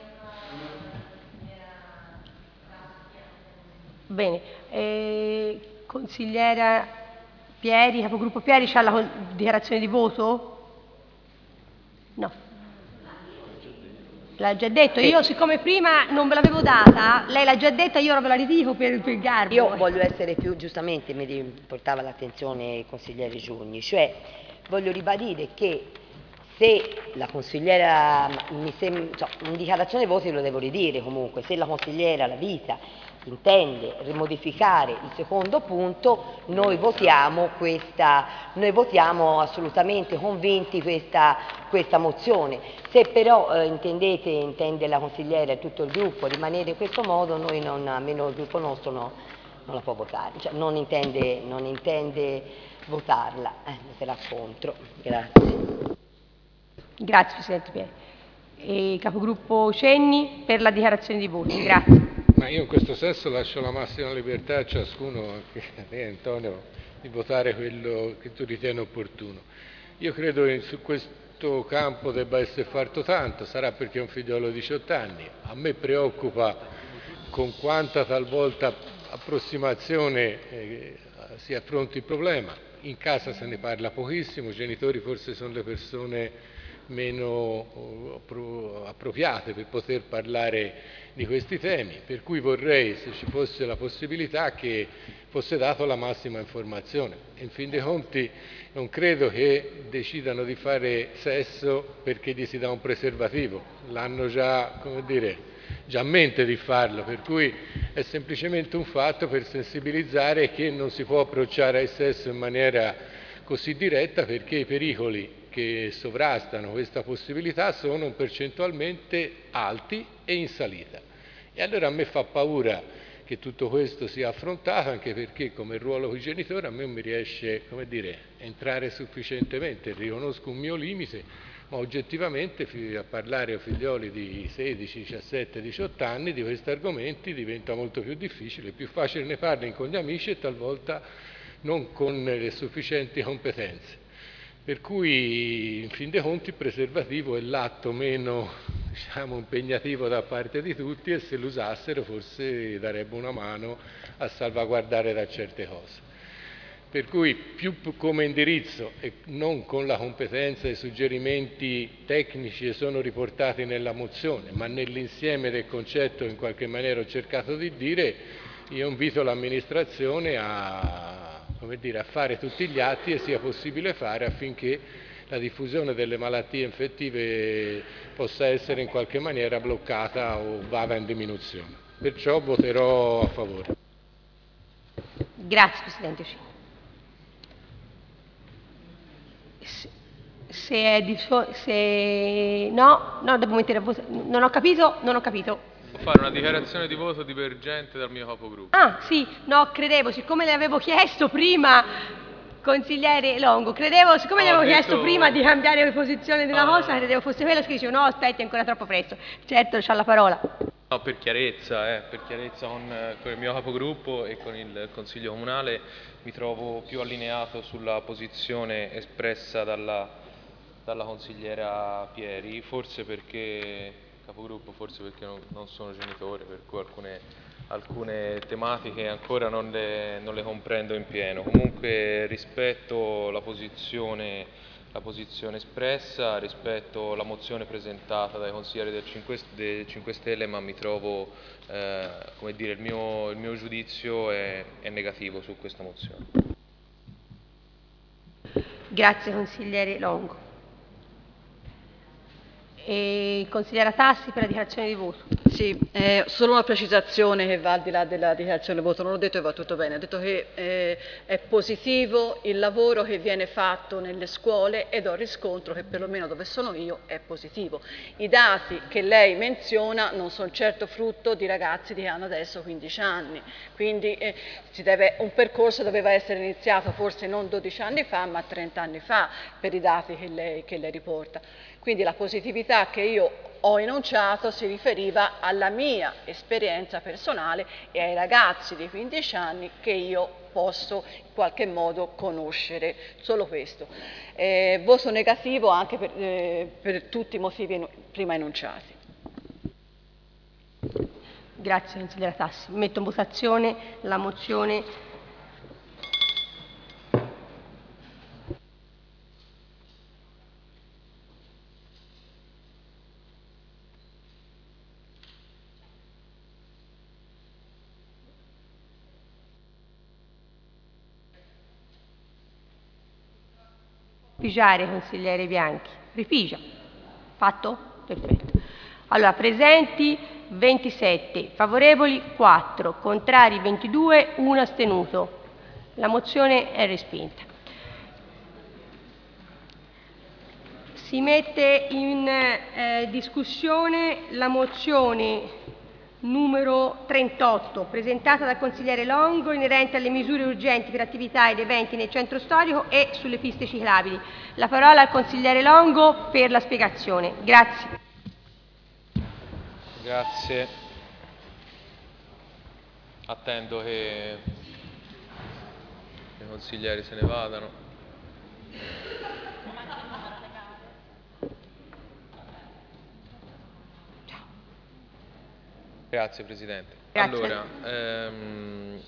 Bene. Eh, consigliera Pieri, capogruppo Pieri, c'ha la dichiarazione di voto? No. L'ha già detto, io siccome prima non ve l'avevo data, lei l'ha già detta, io ora ve la ridico per, per garbo. Io voglio essere più, giustamente mi portava l'attenzione il consigliere Giugni, cioè voglio ribadire che se la consigliera, mi sembra, cioè, in dichiarazione dei voti lo devo ridire comunque, se la consigliera La Vita intende rimodificare il secondo punto, noi votiamo questa, noi votiamo assolutamente convinti questa, questa mozione. Se però eh, intendete, intende la consigliera e tutto il gruppo rimanere in questo modo, noi non, almeno il gruppo nostro no, non la può votare, cioè non intende, non intende votarla, eh, voterà contro. Grazie. Grazie Presidente Pieri. E capogruppo Cenni per la dichiarazione di voti. Grazie. Ma io in questo senso lascio la massima libertà a ciascuno, anche a te Antonio, di votare quello che tu ritieni opportuno. Io credo che su questo campo debba essere fatto tanto, sarà perché è un figliolo di diciotto anni. A me preoccupa con quanta talvolta approssimazione eh, si affronti il problema. In casa se ne parla pochissimo, i genitori forse sono le persone meno appropriate per poter parlare di questi temi, per cui vorrei, se ci fosse la possibilità, che fosse data la massima informazione. In fin dei conti non credo che decidano di fare sesso perché gli si dà un preservativo, l'hanno già, come dire, già a mente di farlo, per cui è semplicemente un fatto per sensibilizzare che non si può approcciare al sesso in maniera così diretta, perché i pericoli che sovrastano questa possibilità sono percentualmente alti e in salita. E allora a me fa paura che tutto questo sia affrontato, anche perché come ruolo di genitore a me non mi riesce, come dire, a entrare sufficientemente, riconosco un mio limite, ma oggettivamente a parlare a figlioli di sedici, diciassette, diciotto anni di questi argomenti diventa molto più difficile, più facile ne parli con gli amici e talvolta non con le sufficienti competenze. Per cui, in fin dei conti, il preservativo è l'atto meno, diciamo, impegnativo da parte di tutti, e se lo usassero forse darebbe una mano a salvaguardare da certe cose. Per cui più come indirizzo e non con la competenza e i suggerimenti tecnici che sono riportati nella mozione, ma nell'insieme del concetto che in qualche maniera ho cercato di dire, io invito l'amministrazione a come dire, a fare tutti gli atti che sia possibile fare affinché la diffusione delle malattie infettive possa essere in qualche maniera bloccata o vada in diminuzione. Perciò voterò a favore. Grazie Presidente. Se, se, è di, se no, no, devo mettere a voto. Non ho capito, non ho capito. Devo fare una dichiarazione di voto divergente dal mio capogruppo. Ah, sì, no, credevo, siccome le avevo chiesto prima, consigliere Longo, credevo, siccome no, le avevo detto... chiesto prima di cambiare posizione della no, cosa, credevo fosse quello, che dicevo no, aspetti, è ancora troppo presto. Certo, c'ha la parola. No, per chiarezza, eh, per chiarezza con, con il mio capogruppo e con il Consiglio Comunale mi trovo più allineato sulla posizione espressa dalla, dalla consigliera Pieri, forse perché... capogruppo, forse perché non, non sono genitore, per cui alcune alcune tematiche ancora non le, non le comprendo in pieno. Comunque rispetto la posizione, la posizione espressa, rispetto la mozione presentata dai consiglieri del cinque Stelle, ma mi trovo, eh, come dire, il mio, il mio giudizio è, è negativo su questa mozione. Grazie consigliere Longo. E consigliera Tassi per la dichiarazione di voto. Sì, eh, solo una precisazione che va al di là della dichiarazione di voto. Non ho detto che va tutto bene, ho detto che eh, è positivo il lavoro che viene fatto nelle scuole ed ho riscontro che perlomeno dove sono io è positivo. I dati che lei menziona non sono certo frutto di ragazzi che hanno adesso quindici anni, quindi eh, si deve, un percorso doveva essere iniziato forse non dodici anni fa ma trenta anni fa per i dati che lei, che lei riporta. Quindi la positività che io ho enunciato si riferiva alla mia esperienza personale e ai ragazzi di quindici anni che io posso in qualche modo conoscere, solo questo. Eh, voto negativo anche per, eh, per tutti i motivi prima enunciati. Grazie consigliera Tassi. Metto in votazione la mozione Ripigiare, consigliere Bianchi. Ripigia. Fatto? Perfetto. Allora, presenti ventisette, favorevoli quattro, contrari ventidue, uno astenuto. La mozione è respinta. Si mette in eh, discussione la mozione numero trentotto, presentata dal consigliere Longo, inerente alle misure urgenti per attività ed eventi nel centro storico e sulle piste ciclabili. La parola al consigliere Longo per la spiegazione. Grazie. Grazie. Attendo che i consiglieri se ne vadano. Grazie Presidente. Grazie. Allora, ehm,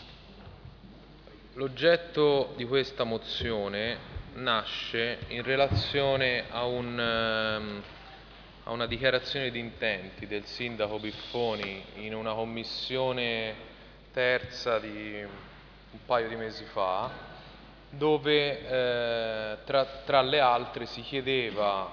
l'oggetto di questa mozione nasce in relazione a, un, ehm, a una dichiarazione di intenti del sindaco Biffoni in una commissione terza di un paio di mesi fa, dove eh, tra, tra le altre si chiedeva,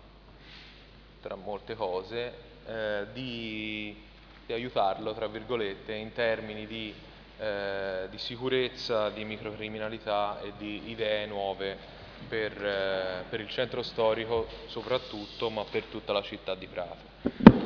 tra molte cose, eh, di di aiutarlo, tra virgolette, in termini di, eh, di sicurezza, di microcriminalità e di idee nuove per, eh, per il centro storico soprattutto, ma per tutta la città di Prato.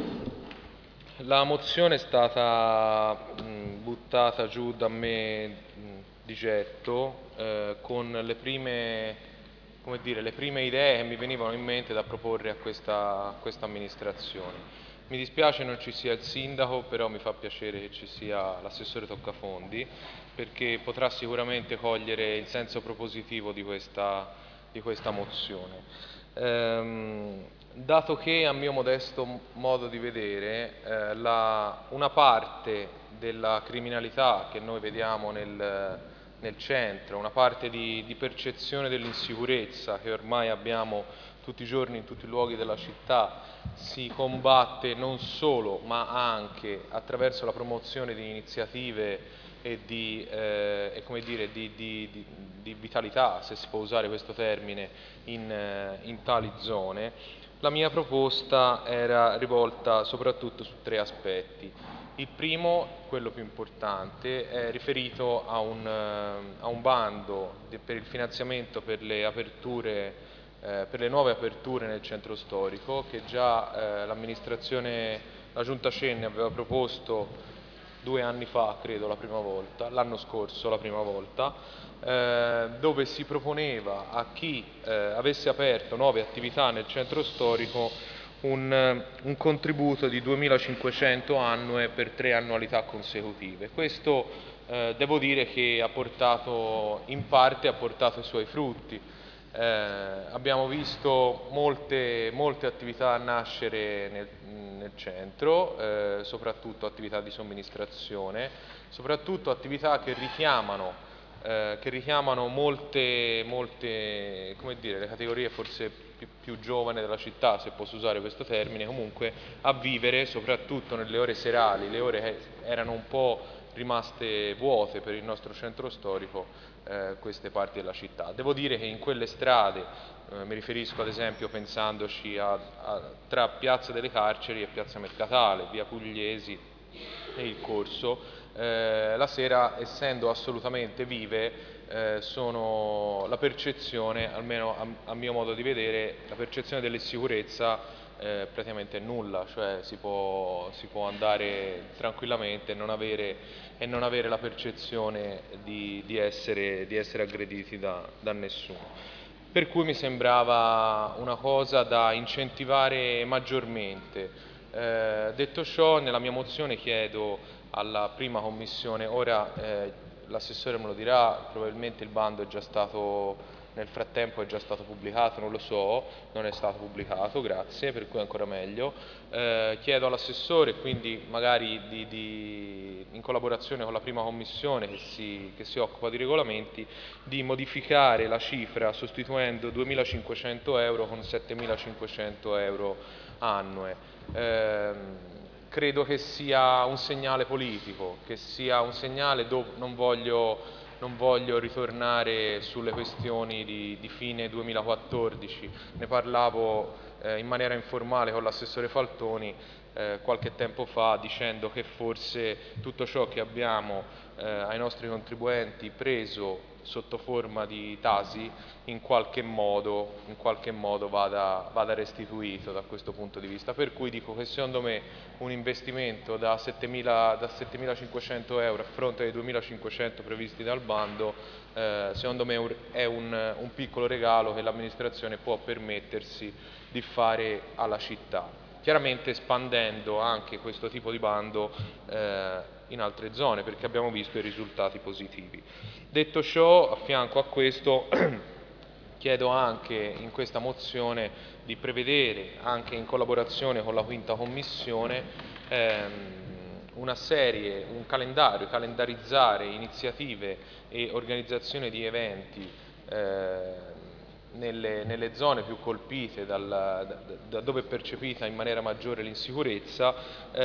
La mozione è stata mh, buttata giù da me mh, di getto eh, con le prime, come dire, le prime idee che mi venivano in mente da proporre a questa, a questa amministrazione. Mi dispiace non ci sia il sindaco, però mi fa piacere che ci sia l'assessore Toccafondi, perché potrà sicuramente cogliere il senso propositivo di questa, di questa mozione. Ehm, dato che, a mio modesto modo di vedere, eh, la, una parte della criminalità che noi vediamo nel, nel centro, una parte di, di percezione dell'insicurezza che ormai abbiamo tutti i giorni in tutti i luoghi della città, si combatte non solo ma anche attraverso la promozione di iniziative e di, eh, e come dire, di, di, di, di vitalità, se si può usare questo termine, in, eh, in tali zone. La mia proposta era rivolta soprattutto su tre aspetti. Il primo, quello più importante, è riferito a un, a un bando per il finanziamento per le aperture Eh, per le nuove aperture nel centro storico, che già eh, l'amministrazione, la Giunta Cenni aveva proposto due anni fa, credo, la prima volta, l'anno scorso la prima volta, eh, dove si proponeva a chi eh, avesse aperto nuove attività nel centro storico un, un contributo di duemilacinquecento annue per tre annualità consecutive. Questo eh, devo dire che ha portato, in parte ha portato i suoi frutti. Eh, abbiamo visto molte, molte attività nascere nel, nel centro, eh, soprattutto attività di somministrazione, soprattutto attività che richiamano, eh, che richiamano molte, molte, come dire, le categorie forse più, più giovani della città, se posso usare questo termine, comunque a vivere, soprattutto nelle ore serali, le ore che erano un po' rimaste vuote per il nostro centro storico, eh, queste parti della città. Devo dire che in quelle strade, eh, mi riferisco ad esempio pensandoci a, a, tra Piazza delle Carceri e Piazza Mercatale, via Pugliesi e il Corso, eh, la sera, essendo assolutamente vive, eh, sono la percezione, almeno a, a mio modo di vedere, la percezione dell'insicurezza Eh, praticamente nulla, cioè si può, si può andare tranquillamente e non avere, e non avere la percezione di, di, essere, di essere aggrediti da, da nessuno. Per cui mi sembrava una cosa da incentivare maggiormente. Eh, detto ciò, nella mia mozione chiedo alla prima commissione, ora eh, l'assessore me lo dirà, probabilmente il bando è già stato nel frattempo è già stato pubblicato, non lo so, non è stato pubblicato, grazie, per cui ancora meglio. Eh, chiedo all'assessore, quindi magari di, di, in collaborazione con la prima commissione che si, che si occupa di regolamenti, di modificare la cifra sostituendo duemilacinquecento euro con settemilacinquecento euro annue. Eh, credo che sia un segnale politico, che sia un segnale dove non voglio... Non voglio ritornare sulle questioni di, di fine duemilaquattordici, ne parlavo eh, in maniera informale con l'assessore Faltoni eh, qualche tempo fa, dicendo che forse tutto ciò che abbiamo eh, ai nostri contribuenti preso sotto forma di tasi in qualche modo, in qualche modo vada, vada restituito da questo punto di vista. Per cui dico che secondo me un investimento da settemilacinquecento euro a fronte dei duemilacinquecento previsti dal bando, eh, secondo me è un, un piccolo regalo che l'amministrazione può permettersi di fare alla città, chiaramente espandendo anche questo tipo di bando eh, in altre zone, perché abbiamo visto i risultati positivi. Detto ciò, a fianco a questo chiedo anche in questa mozione di prevedere, anche in collaborazione con la quinta commissione, ehm, una serie, un calendario, calendarizzare iniziative e organizzazione di eventi eh, nelle, nelle zone più colpite dal, da, da dove è percepita in maniera maggiore l'insicurezza,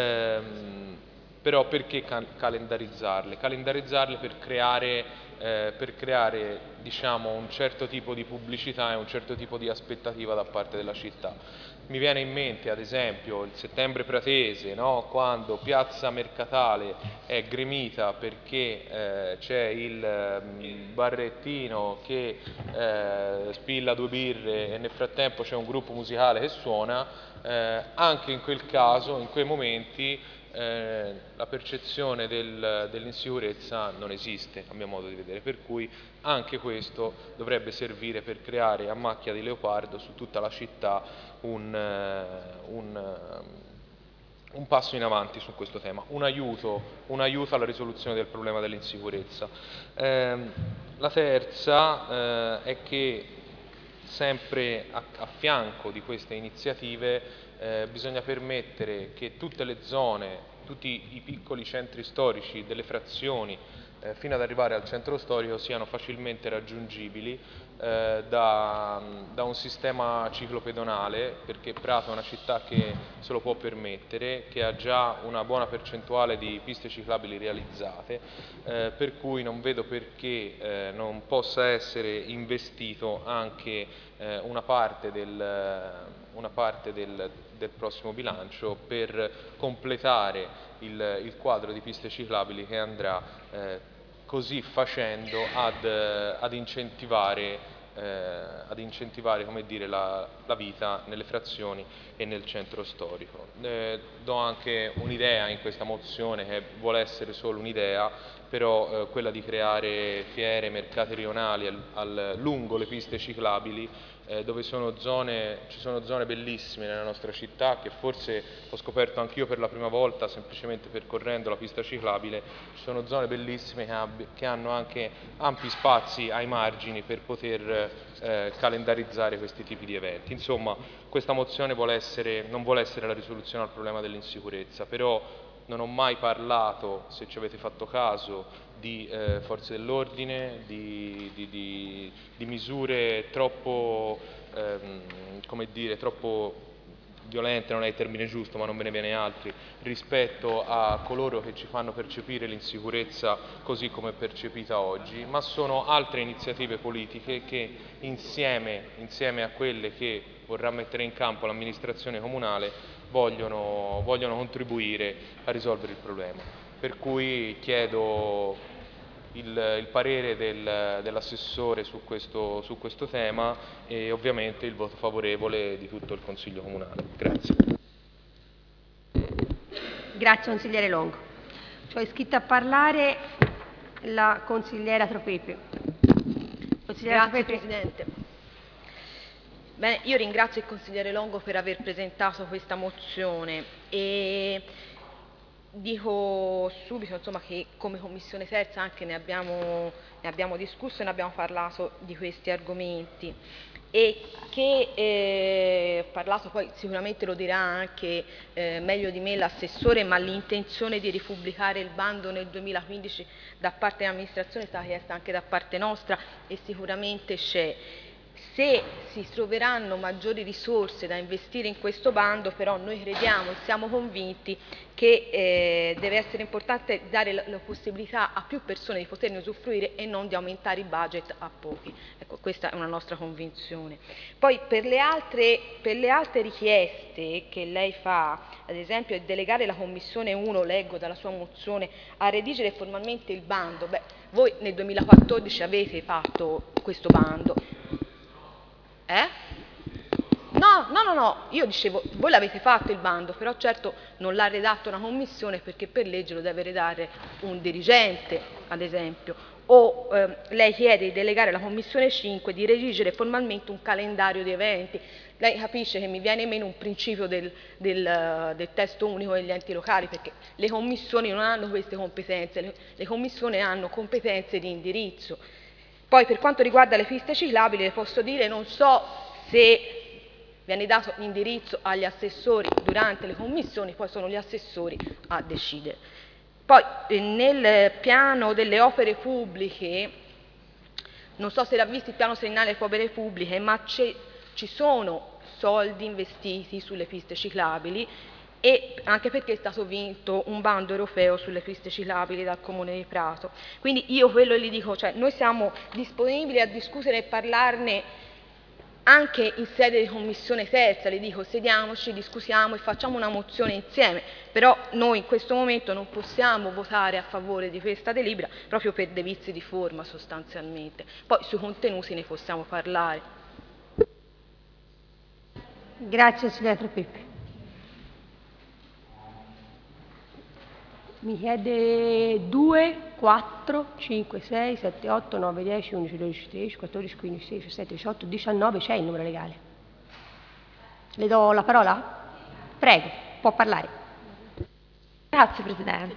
ehm, però perché cal calendarizzarle? Calendarizzarle per creare, eh, per creare diciamo, un certo tipo di pubblicità e un certo tipo di aspettativa da parte della città. Mi viene in mente ad esempio il settembre pratese, no? Quando Piazza Mercatale è gremita perché eh, c'è il um, barrettino che eh, spilla due birre e nel frattempo c'è un gruppo musicale che suona, eh, anche in quel caso, in quei momenti, Eh, la percezione del, dell'insicurezza non esiste, a mio modo di vedere, per cui anche questo dovrebbe servire per creare a macchia di leopardo su tutta la città un, uh, un, uh, un passo in avanti su questo tema, un aiuto, un aiuto alla risoluzione del problema dell'insicurezza. Eh, la terza eh, è che sempre a, a fianco di queste iniziative Eh, bisogna permettere che tutte le zone, tutti i piccoli centri storici delle frazioni eh, fino ad arrivare al centro storico siano facilmente raggiungibili eh, da, da un sistema ciclopedonale, perché Prato è una città che se lo può permettere, che ha già una buona percentuale di piste ciclabili realizzate, eh, per cui non vedo perché eh, non possa essere investito anche eh, una parte del una parte del, del prossimo bilancio per completare il, il quadro di piste ciclabili che andrà eh, così facendo ad, ad incentivare, eh, ad incentivare come dire, la, la vita nelle frazioni e nel centro storico. Eh, do anche un'idea in questa mozione che vuole essere solo un'idea, però eh, quella di creare fiere, mercati rionali al, al, lungo le piste ciclabili eh, dove sono zone, ci sono zone bellissime nella nostra città che forse ho scoperto anch'io per la prima volta semplicemente percorrendo la pista ciclabile. Ci sono zone bellissime che, ab- che hanno anche ampi spazi ai margini per poter eh, calendarizzare questi tipi di eventi. Insomma, questa mozione vuole essere, non vuole essere la risoluzione al problema dell'insicurezza, però non ho mai parlato, se ci avete fatto caso, di eh, forze dell'ordine, di, di, di, di misure troppo, ehm, come dire, troppo violente, non è il termine giusto, ma non me ne viene altri, rispetto a coloro che ci fanno percepire l'insicurezza così come è percepita oggi, ma sono altre iniziative politiche che insieme, insieme a quelle che vorrà mettere in campo l'amministrazione comunale vogliono, vogliono contribuire a risolvere il problema. Per cui chiedo il, il parere del, dell'assessore su questo, su questo tema e ovviamente il voto favorevole di tutto il Consiglio Comunale. Grazie. Grazie consigliere Longo. Cioè, è iscritta a parlare la consigliera Tropepe. Consigliera Grazie Tropepe. Presidente. Bene, io ringrazio il consigliere Longo per aver presentato questa mozione e dico subito insomma, che come Commissione Terza anche ne abbiamo, ne abbiamo discusso e ne abbiamo parlato di questi argomenti e che eh, parlato poi sicuramente lo dirà anche eh, meglio di me l'assessore, ma l'intenzione di ripubblicare il bando nel duemilaquindici da parte dell'amministrazione è stata chiesta anche da parte nostra e sicuramente c'è. Se si troveranno maggiori risorse da investire in questo bando, però noi crediamo e siamo convinti che eh, deve essere importante dare la, la possibilità a più persone di poterne usufruire e non di aumentare i budget a pochi. Ecco, questa è una nostra convinzione. Poi per le altre, per le altre richieste che lei fa, ad esempio delegare la Commissione uno, leggo dalla sua mozione, a redigere formalmente il bando, beh, voi nel duemilaquattordici avete fatto questo bando. Eh? No, no, no, no, io dicevo, voi l'avete fatto il bando, però certo non l'ha redatto una commissione perché per legge lo deve redare un dirigente, ad esempio. O eh, lei chiede di delegare alla Commissione cinque di redigere formalmente un calendario di eventi. Lei capisce che mi viene meno un principio del, del, del testo unico degli enti locali, perché le commissioni non hanno queste competenze, le, le commissioni hanno competenze di indirizzo. Poi per quanto riguarda le piste ciclabili le posso dire, non so se viene dato l'indirizzo agli assessori durante le commissioni, poi sono gli assessori a decidere. Poi eh, nel piano delle opere pubbliche, non so se l'ha visto il piano triennale delle opere pubbliche, ma ci sono soldi investiti sulle piste ciclabili e anche perché è stato vinto un bando europeo sulle piste ciclabili dal Comune di Prato. Quindi io quello gli dico, cioè noi siamo disponibili a discutere e parlarne anche in sede di Commissione Terza, le dico sediamoci, discutiamo e facciamo una mozione insieme, però noi in questo momento non possiamo votare a favore di questa delibera proprio per dei vizi di forma sostanzialmente, poi sui contenuti ne possiamo parlare. Grazie signora Tropepe. Mi chiede due, quattro, cinque, sei, sette, otto, nove, dieci, undici, dodici, tredici, quattordici, quindici, sedici, diciassette, diciotto, diciannove, c'è il numero legale. Le do la parola? Prego, può parlare. Grazie Presidente.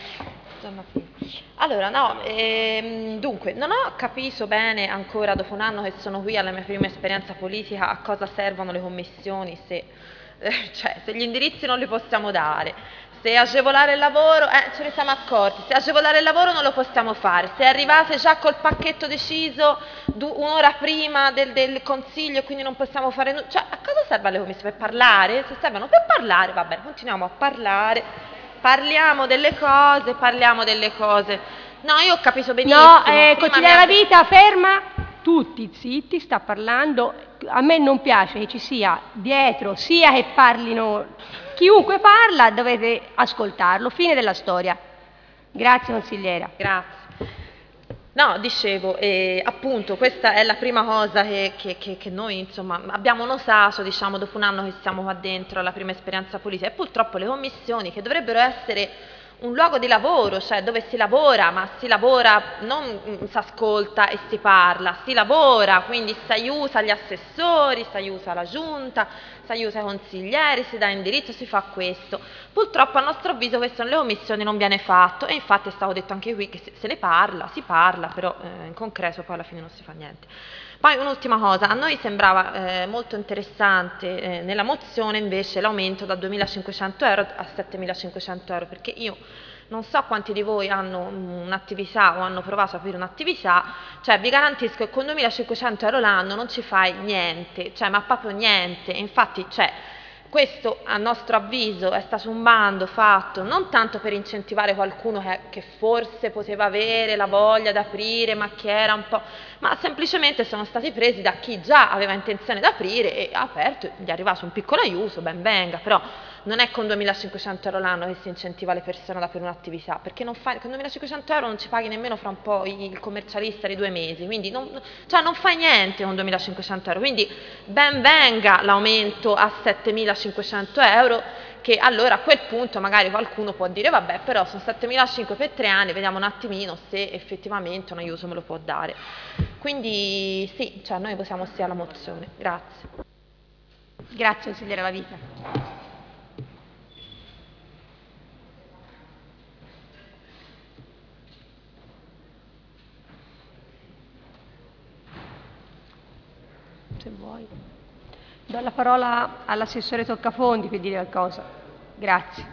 Allora, no, ehm, dunque, non ho capito bene ancora, dopo un anno che sono qui alla mia prima esperienza politica, a cosa servono le commissioni, se, eh, cioè, se gli indirizzi non li possiamo dare. Se agevolare il lavoro, eh, ce ne siamo accorti, se agevolare il lavoro non lo possiamo fare, se arrivate già col pacchetto deciso un'ora prima del, del consiglio e quindi non possiamo fare nulla, cioè a cosa servono le commissioni? Per parlare? Se servono per parlare, va bene, continuiamo a parlare, parliamo delle cose, parliamo delle cose. No, io ho capito benissimo. No, eh, consigliere La Vita, ferma, tutti zitti, sta parlando, a me non piace che ci sia dietro, sia che parlino... Chiunque parla dovete ascoltarlo, fine della storia. Grazie consigliera. Grazie. No, dicevo, eh, appunto, questa è la prima cosa che, che, che, che noi insomma abbiamo notato, diciamo, dopo un anno che siamo qua dentro alla prima esperienza politica e purtroppo le commissioni che dovrebbero essere un luogo di lavoro, cioè dove si lavora, ma si lavora, non si ascolta e si parla, si lavora, quindi si aiuta gli assessori, si aiuta la giunta, si aiuta i consiglieri, si dà indirizzo, si fa questo. Purtroppo a nostro avviso questo nelle commissioni non viene fatto e infatti è stato detto anche qui che se ne parla, si parla, però eh, in concreto poi alla fine non si fa niente. Poi un'ultima cosa, a noi sembrava eh, molto interessante eh, nella mozione invece l'aumento da duemilacinquecento euro a settemilacinquecento euro, perché io non so quanti di voi hanno un'attività o hanno provato a aprire un'attività, cioè vi garantisco che con duemilacinquecento euro l'anno non ci fai niente, cioè ma proprio niente, e infatti cioè, questo a nostro avviso è stato un bando fatto non tanto per incentivare qualcuno che, che forse poteva avere la voglia di aprire ma che era un po', ma semplicemente sono stati presi da chi già aveva intenzione di aprire e ha aperto, gli è arrivato un piccolo aiuto, ben venga, però non è con duemilacinquecento euro l'anno che si incentiva le persone ad aprire un'attività, perché non fai, con duemilacinquecento euro non ci paghi nemmeno fra un po' il commercialista di due mesi, quindi non, cioè non fai niente con duemilacinquecento euro, quindi ben venga l'aumento a settemilacinquecento euro, che allora a quel punto magari qualcuno può dire vabbè però sono settemilacinquecento per tre anni, vediamo un attimino se effettivamente un aiuto me lo può dare. Quindi sì, cioè noi votiamo sì alla mozione. Grazie. Grazie consigliere La Vita. Se vuoi. Do la parola all'assessore Toccafondi per dire qualcosa. Grazie.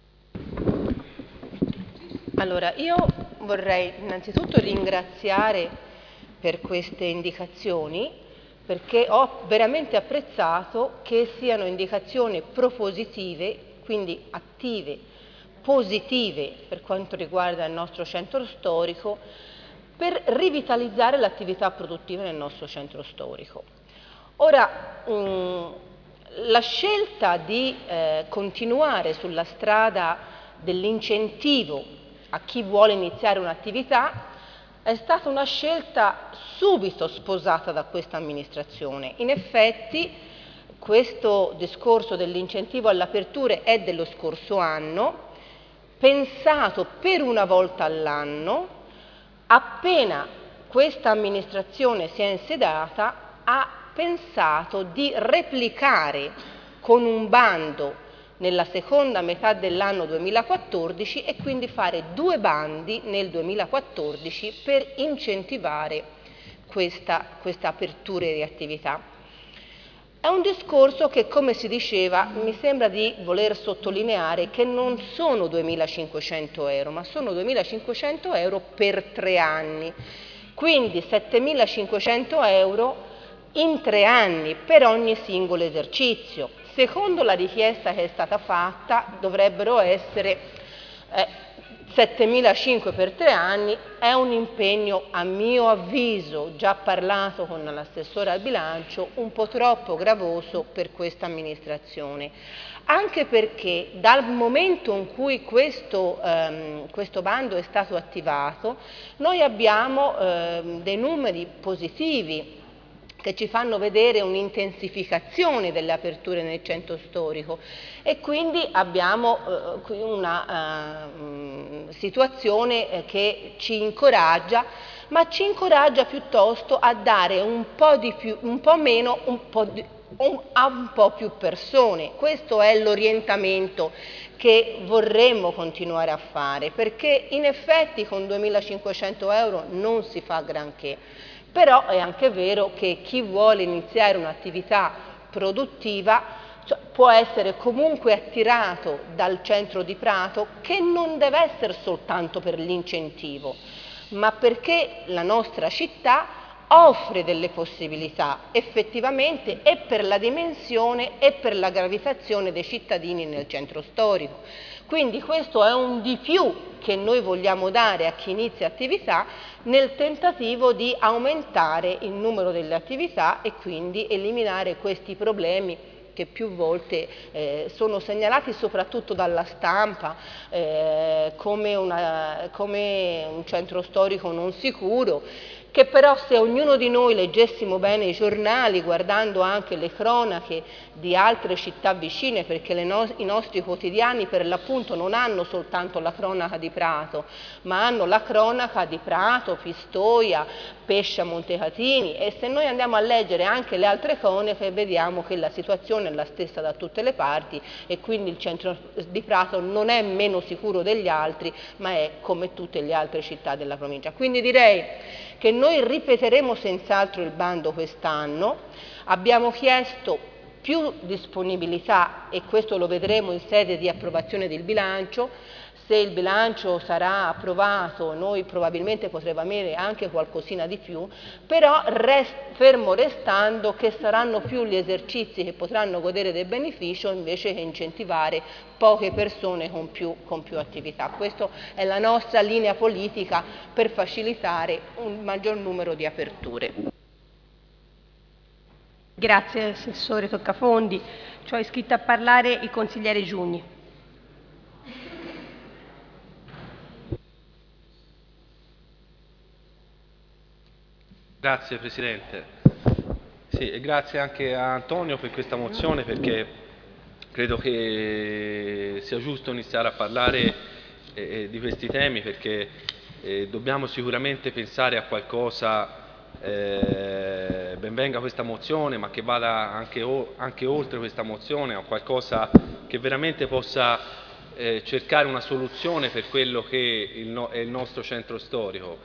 Allora, io vorrei innanzitutto ringraziare per queste indicazioni, perché ho veramente apprezzato che siano indicazioni propositive, quindi attive, positive per quanto riguarda il nostro centro storico, per rivitalizzare l'attività produttiva nel nostro centro storico. Ora, mh, la scelta di eh, continuare sulla strada dell'incentivo a chi vuole iniziare un'attività è stata una scelta subito sposata da questa amministrazione. In effetti questo discorso dell'incentivo all'apertura è dello scorso anno, pensato per una volta all'anno. Appena questa amministrazione si è insediata ha pensato di replicare con un bando nella seconda metà dell'anno duemilaquattordici e quindi fare due bandi nel duemilaquattordici per incentivare questa, questa apertura di attività. È un discorso che, come si diceva, mi sembra di voler sottolineare che non sono duemilacinquecento euro, ma sono duemilacinquecento euro per tre anni, quindi settemilacinquecento euro in tre anni per ogni singolo esercizio. Secondo la richiesta che è stata fatta dovrebbero essere eh, settemilacinquecento per tre anni, è un impegno a mio avviso, già parlato con l'assessore al bilancio, un po' troppo gravoso per questa amministrazione. Anche perché dal momento in cui questo, ehm, questo bando è stato attivato, noi abbiamo ehm, dei numeri positivi che ci fanno vedere un'intensificazione delle aperture nel centro storico e quindi abbiamo eh, qui una uh, situazione eh, che ci incoraggia, ma ci incoraggia piuttosto a dare un po' di più, un po' meno, un po' di, un, a un po' più persone. Questo è l'orientamento che vorremmo continuare a fare, perché in effetti con duemilacinquecento euro non si fa granché. Però è anche vero che chi vuole iniziare un'attività produttiva cioè, può essere comunque attirato dal centro di Prato, che non deve essere soltanto per l'incentivo, ma perché la nostra città offre delle possibilità effettivamente e per la dimensione e per la gravitazione dei cittadini nel centro storico. Quindi questo è un di più che noi vogliamo dare a chi inizia attività nel tentativo di aumentare il numero delle attività e quindi eliminare questi problemi che più volte eh, sono segnalati soprattutto dalla stampa eh, come, una, come un centro storico non sicuro, che però se ognuno di noi leggessimo bene i giornali, guardando anche le cronache di altre città vicine, perché le no- i nostri quotidiani per l'appunto non hanno soltanto la cronaca di Prato, ma hanno la cronaca di Prato, Pistoia, Pescia, Montecatini, e se noi andiamo a leggere anche le altre cronache vediamo che la situazione è la stessa da tutte le parti e quindi il centro di Prato non è meno sicuro degli altri, ma è come tutte le altre città della provincia. Quindi direi che noi ripeteremo senz'altro il bando quest'anno. Abbiamo chiesto più disponibilità e questo lo vedremo in sede di approvazione del bilancio. Se il bilancio sarà approvato noi probabilmente potremo avere anche qualcosina di più, però rest, fermo restando che saranno più gli esercizi che potranno godere del beneficio invece che incentivare poche persone con più, con più attività. Questa è la nostra linea politica per facilitare un maggior numero di aperture. Grazie Assessore Toccafondi. Cioè è iscritto a parlare il consigliere Giugni. Grazie Presidente. Sì, e grazie anche a Antonio per questa mozione, perché credo che sia giusto iniziare a parlare eh, di questi temi, perché eh, dobbiamo sicuramente pensare a qualcosa. Eh, ben venga questa mozione, ma che vada anche, o, anche oltre questa mozione, a qualcosa che veramente possa eh, cercare una soluzione per quello che il no, è il nostro centro storico.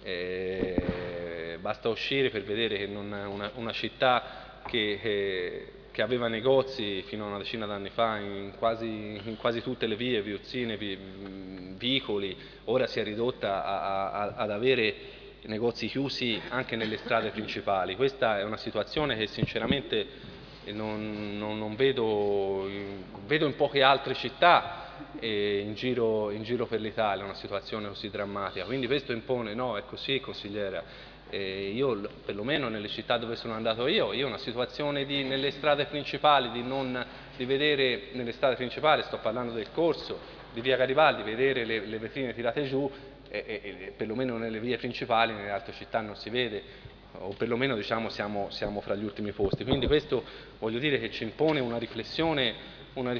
Eh, basta uscire per vedere che non è una, una città che, eh, che aveva negozi fino a una decina d'anni fa in quasi, in quasi tutte le vie, viuzzine, vi, vicoli, ora si è ridotta a, a, ad avere negozi chiusi anche nelle strade principali. Questa è una situazione che sinceramente non, non, non vedo, vedo in poche altre città eh, in, giro, in giro per l'Italia, una situazione così drammatica. Quindi questo impone, no, è così consigliera, eh, io perlomeno nelle città dove sono andato io, io una situazione di, nelle strade principali, di, non, di vedere nelle strade principali, sto parlando del corso, di via Garibaldi, vedere le, le vetrine tirate giù, E, e, e perlomeno nelle vie principali, nelle altre città non si vede, o perlomeno diciamo siamo, siamo fra gli ultimi posti. Quindi questo voglio dire che ci impone una riflessione, una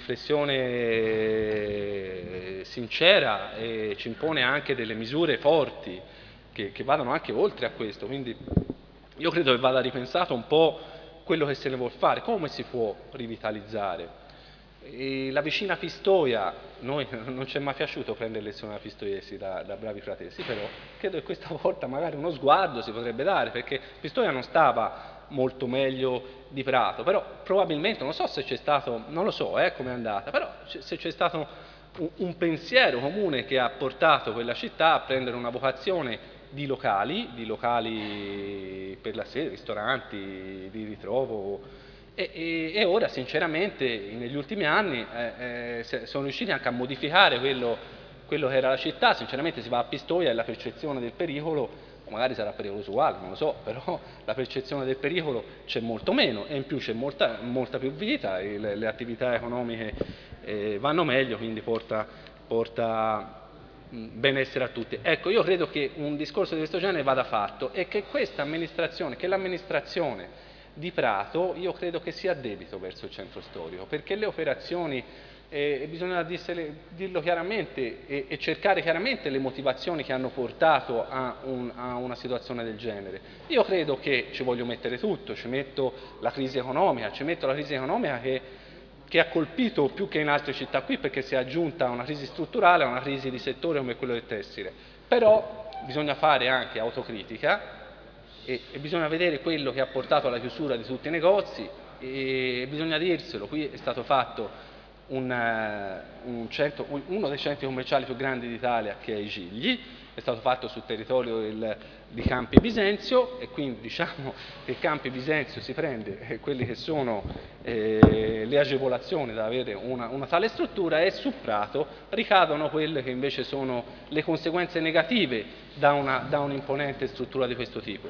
riflessione sincera e ci impone anche delle misure forti che, che vadano anche oltre a questo. Quindi io credo che vada ripensato un po' quello che se ne vuol fare, come si può rivitalizzare. E la vicina Pistoia, noi non ci è mai piaciuto prendere lezioni da pistoiesi, da, da bravi fratesi, però credo che questa volta magari uno sguardo si potrebbe dare, perché Pistoia non stava molto meglio di Prato, però probabilmente, non so se c'è stato, non lo so eh, come è andata, però se c'è stato un, un pensiero comune che ha portato quella città a prendere una vocazione di locali, di locali per la sera, ristoranti di ritrovo. E, e, e ora sinceramente negli ultimi anni eh, eh, sono riusciti anche a modificare quello, quello che era la città. Sinceramente si va a Pistoia e la percezione del pericolo, magari sarà pericoloso uguale, non lo so, però la percezione del pericolo c'è molto meno e in più c'è molta, molta più vita, e le, le attività economiche eh, vanno meglio, quindi porta, porta benessere a tutti. Ecco, io credo che un discorso di questo genere vada fatto e che questa amministrazione, che l'amministrazione di Prato, io credo che sia a debito verso il centro storico, perché le operazioni, eh, bisogna dissele, dirlo chiaramente e, e cercare chiaramente le motivazioni che hanno portato a, un, a una situazione del genere. Io credo che ci voglio mettere tutto, ci metto la crisi economica, ci metto la crisi economica che, che ha colpito più che in altre città qui, perché si è aggiunta a una crisi strutturale, a una crisi di settore come quello del tessile. Però bisogna fare anche autocritica, E, e bisogna vedere quello che ha portato alla chiusura di tutti i negozi e bisogna dirselo. Qui è stato fatto un, uh, un centro, uno dei centri commerciali più grandi d'Italia, che è i Gigli, è stato fatto sul territorio del, di Campi Bisenzio, e quindi diciamo che Campi Bisenzio si prende eh, quelle che sono eh, le agevolazioni da avere una, una tale struttura, e su Prato ricadono quelle che invece sono le conseguenze negative da, una, da un'imponente struttura di questo tipo.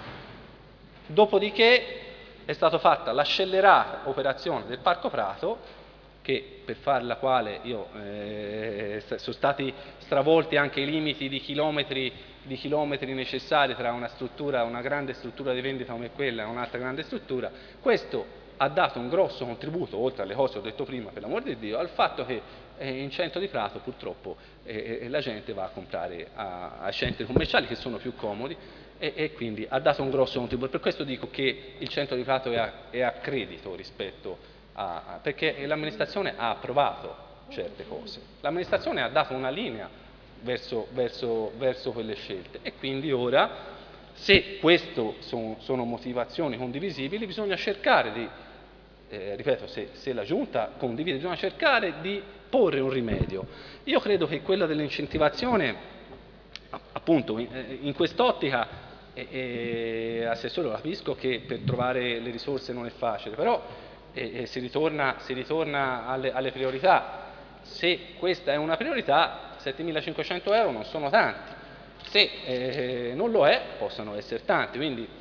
Dopodiché è stata fatta la scellerata operazione del Parco Prato, che per fare la quale io, eh, sono stati stravolti anche i limiti di chilometri di chilometri necessari tra una struttura, una grande struttura di vendita come quella e un'altra grande struttura. Questo ha dato un grosso contributo, oltre alle cose che ho detto prima, per l'amor di Dio, al fatto che eh, in centro di Prato purtroppo eh, la gente va a comprare a, ai centri commerciali che sono più comodi e, e quindi ha dato un grosso contributo. Per questo dico che il centro di Prato è a, è a credito rispetto a, a perché l'amministrazione ha approvato certe cose, l'amministrazione ha dato una linea verso, verso, verso quelle scelte e quindi ora, se queste sono, sono motivazioni condivisibili, bisogna cercare di Eh, ripeto, se, se la Giunta condivide, bisogna cercare di porre un rimedio. Io credo che quella dell'incentivazione, appunto, in, in quest'ottica, eh, eh, Assessore, lo capisco che per trovare le risorse non è facile, però eh, eh, si ritorna, si ritorna alle, alle priorità. Se questa è una priorità, settemilacinquecento euro non sono tanti. Se eh, non lo è, possono essere tanti, quindi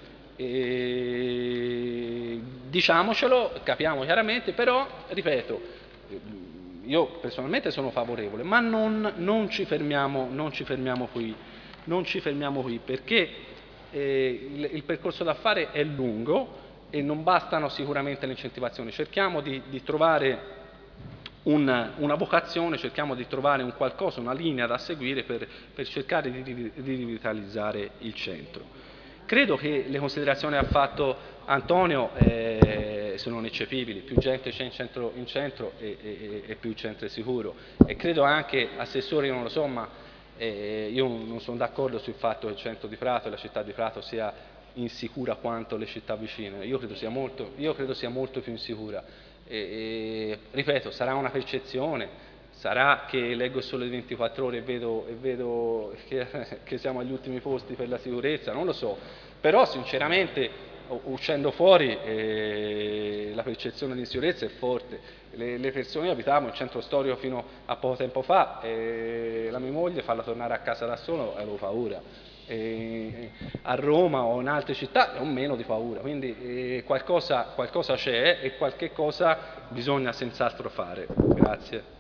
E diciamocelo, capiamo chiaramente, però, ripeto, io personalmente sono favorevole, ma non, non, ci, fermiamo, non ci fermiamo qui, non ci fermiamo qui perché eh, il, il percorso da fare è lungo e non bastano sicuramente le incentivazioni, cerchiamo di, di trovare una, una vocazione, cerchiamo di trovare un qualcosa, una linea da seguire per, per cercare di, di, di rivitalizzare il centro. Credo che le considerazioni che ha fatto Antonio eh, sono ineccepibili, più gente c'è in centro, in centro e, e, e più il centro è sicuro. E credo anche, Assessore, io non lo so, ma eh, io non sono d'accordo sul fatto che il centro di Prato e la città di Prato sia insicura quanto le città vicine, io credo sia molto, io credo sia molto più insicura. E, e, ripeto, sarà una percezione. Sarà che leggo il Sole ventiquattro ore e vedo, e vedo che, che siamo agli ultimi posti per la sicurezza, non lo so, però sinceramente uscendo fuori eh, la percezione di insicurezza è forte. Le, le persone, io abitavo in centro storico fino a poco tempo fa e la mia moglie farla tornare a casa da solo avevo paura. E a Roma o in altre città ho meno di paura, quindi eh, qualcosa, qualcosa c'è e qualche cosa bisogna senz'altro fare. Grazie.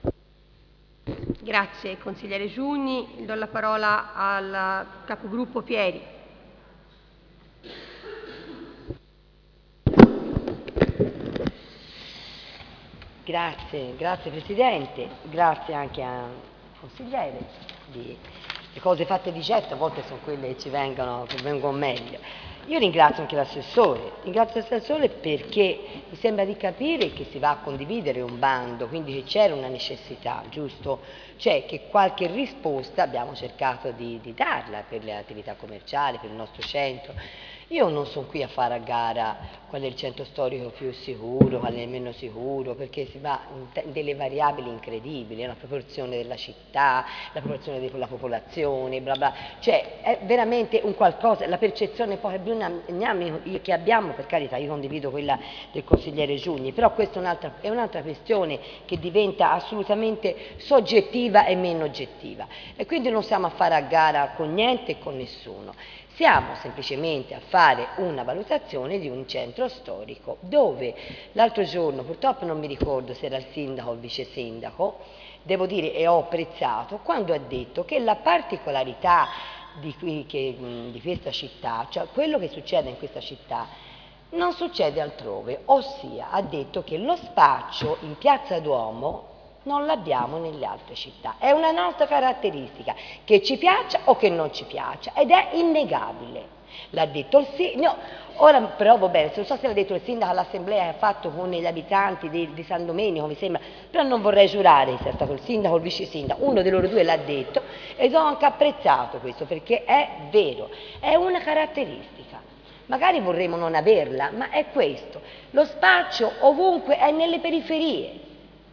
Grazie consigliere Giugni. Do la parola al capogruppo Pieri. Grazie, grazie Presidente, grazie anche al consigliere. Di, le cose fatte di certo a volte sono quelle che ci vengono, che vengono meglio. Io ringrazio anche l'assessore, ringrazio l'assessore perché mi sembra di capire che si va a condividere un bando, quindi che c'era una necessità, giusto? Cioè che qualche risposta abbiamo cercato di, di darla per le attività commerciali, per il nostro centro. Io non sono qui a fare a gara qual è il centro storico più sicuro, qual è il meno sicuro, perché si va in delle variabili incredibili, la proporzione della città, la proporzione della popolazione, bla bla. Cioè è veramente un qualcosa, la percezione poi che abbiamo, per carità, io condivido quella del consigliere Giugni, però questa è un'altra, è un'altra questione che diventa assolutamente soggettiva e meno oggettiva. E quindi non siamo a fare a gara con niente e con nessuno. Siamo semplicemente a fare una valutazione di un centro storico dove l'altro giorno, purtroppo non mi ricordo se era il sindaco o il vice sindaco, devo dire e ho apprezzato, quando ha detto che la particolarità di, qui, che, di questa città, cioè quello che succede in questa città, non succede altrove, ossia ha detto che lo spaccio in Piazza Duomo non l'abbiamo nelle altre città, è una nostra caratteristica, che ci piaccia o che non ci piaccia, ed è innegabile. L'ha detto il sindaco, no, ora però vabbè, non so se l'ha detto il sindaco all'assemblea che ha fatto con gli abitanti di, di San Domenico, mi sembra, però non vorrei giurare se è stato il sindaco o il vice sindaco, uno dei loro due l'ha detto ed ho anche apprezzato questo perché è vero, è una caratteristica. Magari vorremmo non averla, ma è questo. Lo spaccio ovunque è nelle periferie.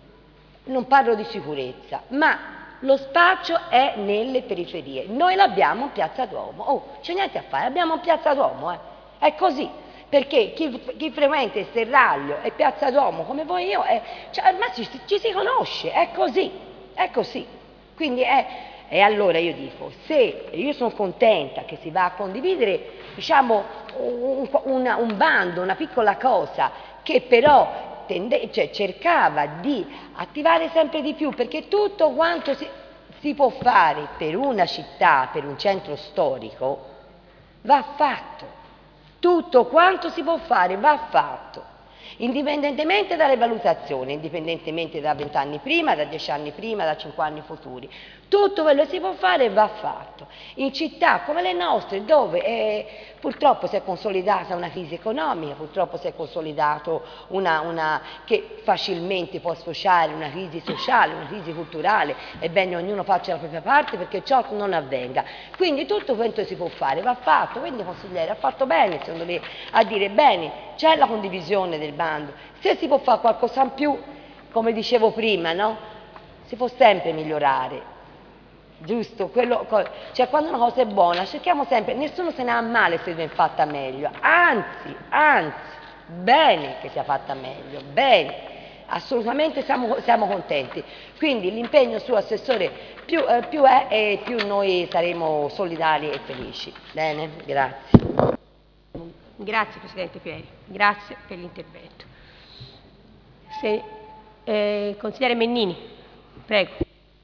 Non parlo di sicurezza, ma lo spaccio è nelle periferie. Noi l'abbiamo in Piazza Duomo. Oh, c'è niente a fare, abbiamo in Piazza Duomo, eh. È così. Perché chi, chi frequenta il Serraglio e Piazza Duomo come voi io, è, cioè, ma ci, ci si conosce, è così, è così. Quindi è, e allora io dico, se io sono contenta che si va a condividere, diciamo, un, una, un bando, una piccola cosa, che però Tende, cioè cercava di attivare sempre di più, perché tutto quanto si, si può fare per una città, per un centro storico, va fatto. Tutto quanto si può fare va fatto, indipendentemente dalle valutazioni, indipendentemente da vent'anni prima, da dieci anni prima, da cinque anni futuri. Tutto quello che si può fare va fatto. In città come le nostre, dove eh, purtroppo si è consolidata una crisi economica, purtroppo si è consolidato una, una che facilmente può sfociare una crisi sociale, una crisi culturale, è bene ognuno faccia la propria parte perché ciò non avvenga. Quindi tutto quanto si può fare va fatto, quindi consigliere ha fatto bene secondo me a dire bene, c'è la condivisione del bando, se si può fare qualcosa in più, come dicevo prima, no? Si può sempre migliorare. Giusto? Quello, cioè quando una cosa è buona cerchiamo sempre, nessuno se ne ha male se viene fatta meglio, anzi, anzi, bene che sia fatta meglio, bene, assolutamente siamo, siamo contenti. Quindi l'impegno su Assessore più, eh, più è e più noi saremo solidari e felici. Bene, grazie. Grazie Presidente Pieri, grazie per l'intervento. Se, eh, consigliere Mennini, prego.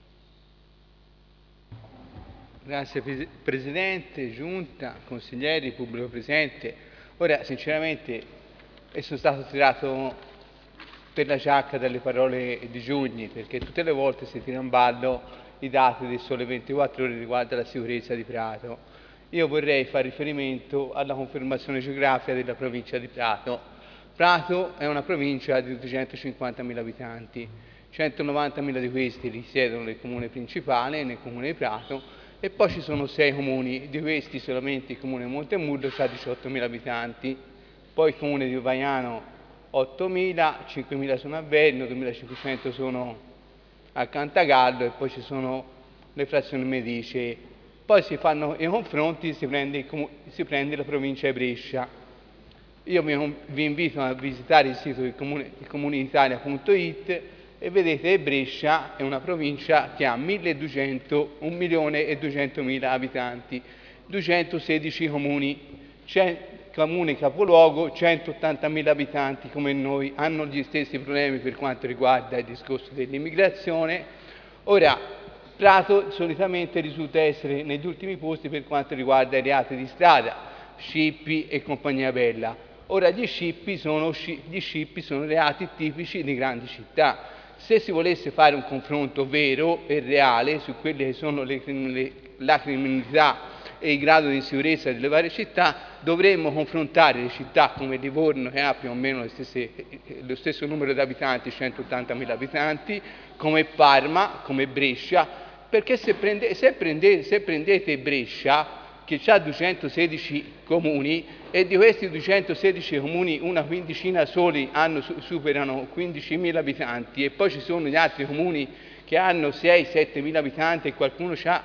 Grazie Presidente, Giunta, consiglieri, pubblico presente. Ora, sinceramente, sono stato tirato per la giacca dalle parole di Giugni, perché tutte le volte si tira in ballo i dati del Sole ventiquattro Ore riguardo alla sicurezza di Prato. Io vorrei fare riferimento alla confermazione geografica della provincia di Prato. Prato è una provincia di duecentocinquantamila abitanti, centonovantamila di questi risiedono nel comune principale, nel comune di Prato, e poi ci sono sei comuni, di questi solamente il comune di Montemurlo ha diciottomila abitanti, poi il comune di Vaiano ottomila, cinquemila sono a Verno, duemilacinquecento sono a Cantagallo e poi ci sono le frazioni Medici. Poi si fanno i confronti, si prende, si prende la provincia di Brescia. Io vi, vi invito a visitare il sito il comune, il comunitaria punto it e vedete che Brescia è una provincia che ha un milione e duecentomila abitanti, duecentosedici comuni, c'è comune capoluogo, centottantamila abitanti come noi, hanno gli stessi problemi per quanto riguarda il discorso dell'immigrazione. Ora, Prato solitamente risulta essere negli ultimi posti per quanto riguarda i reati di strada, scippi e compagnia bella. Ora, gli scippi sono, gli scippi sono reati tipici di grandi città. Se si volesse fare un confronto vero e reale su quelle che sono le, le, la criminalità e il grado di sicurezza delle varie città, dovremmo confrontare le città come Livorno, che ha più o meno le stesse, lo stesso numero di abitanti, centottantamila abitanti, come Parma, come Brescia, perché se, prende, se, prende, se prendete Brescia, che ha duecentosedici comuni, e di questi duecentosedici comuni una quindicina soli hanno, superano quindicimila abitanti, e poi ci sono gli altri comuni che hanno sei settemila abitanti e qualcuno ha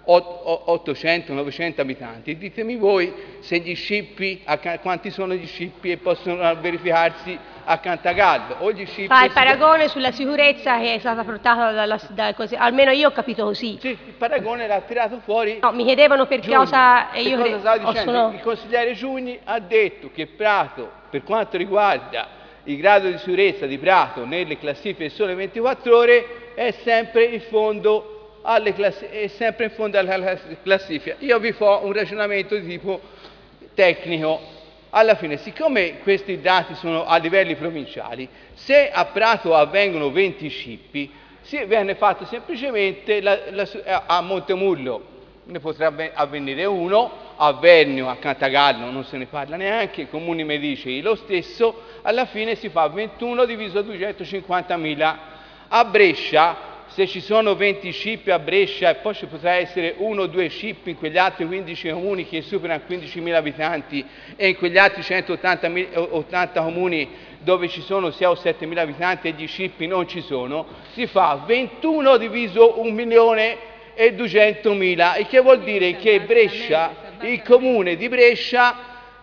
ottocento novecento abitanti. Ditemi voi se gli scippi, quanti sono gli scippi e possono verificarsi a Cantagallo. O gli scippi fa il paragone sulla sicurezza che è stata portata dalla, da così, almeno io ho capito così. Sì, il paragone l'ha tirato fuori. No, mi chiedevano per Giugni. cosa e io cosa stava dicendo? Sono... Il consigliere Giugni ha detto che Prato, per quanto riguarda il grado di sicurezza di Prato nelle classifiche Sole ventiquattro Ore, è sempre in fondo alle classi- è sempre in fondo alla classifica. Io vi farò un ragionamento di tipo tecnico. Alla fine, siccome questi dati sono a livelli provinciali, se a Prato avvengono venti scippi, si viene fatto semplicemente la, la, a Montemurlo ne potrà avvenire uno, a Vernio, a Cantagallo non se ne parla neanche, Comuni Medici lo stesso, alla fine si fa ventuno diviso duecentocinquantamila. A Brescia, se ci sono venti scippi a Brescia e poi ci potrà essere uno o due scippi in quegli altri quindici comuni che superano quindicimila abitanti e in quegli altri centottanta comuni dove ci sono sei o settemila abitanti e gli scippi non ci sono, si fa ventuno diviso un milione e duecentomila, il che vuol dire che Brescia, il comune di Brescia,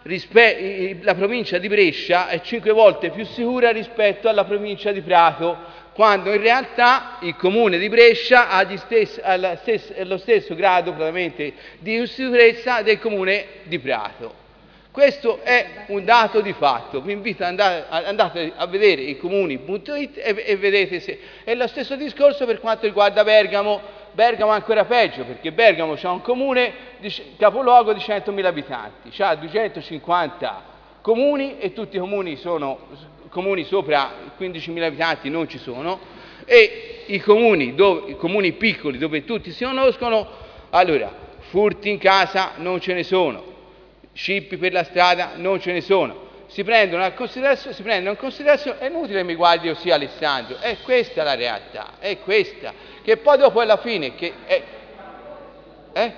la provincia di Brescia è cinque volte più sicura rispetto alla provincia di Prato, quando in realtà il comune di Brescia ha gli stessi, ha stessa, lo stesso grado di sicurezza del comune di Prato. Questo è un dato di fatto. Vi invito ad andare, andate a vedere i comuni punto it e, e vedete se è lo stesso discorso per quanto riguarda Bergamo. Bergamo è ancora peggio, perché Bergamo c'ha un comune di, capoluogo di centomila abitanti, c'ha duecentocinquanta comuni e tutti i comuni sono comuni sopra quindicimila abitanti non ci sono, e i comuni, dove, i comuni piccoli dove tutti si conoscono, allora furti in casa non ce ne sono, scippi per la strada non ce ne sono, si prendono in considerazione, si prendono in considerazione, è inutile mi guardi ossia Alessandro, è questa la realtà, è questa, che poi dopo alla fine, che è, eh?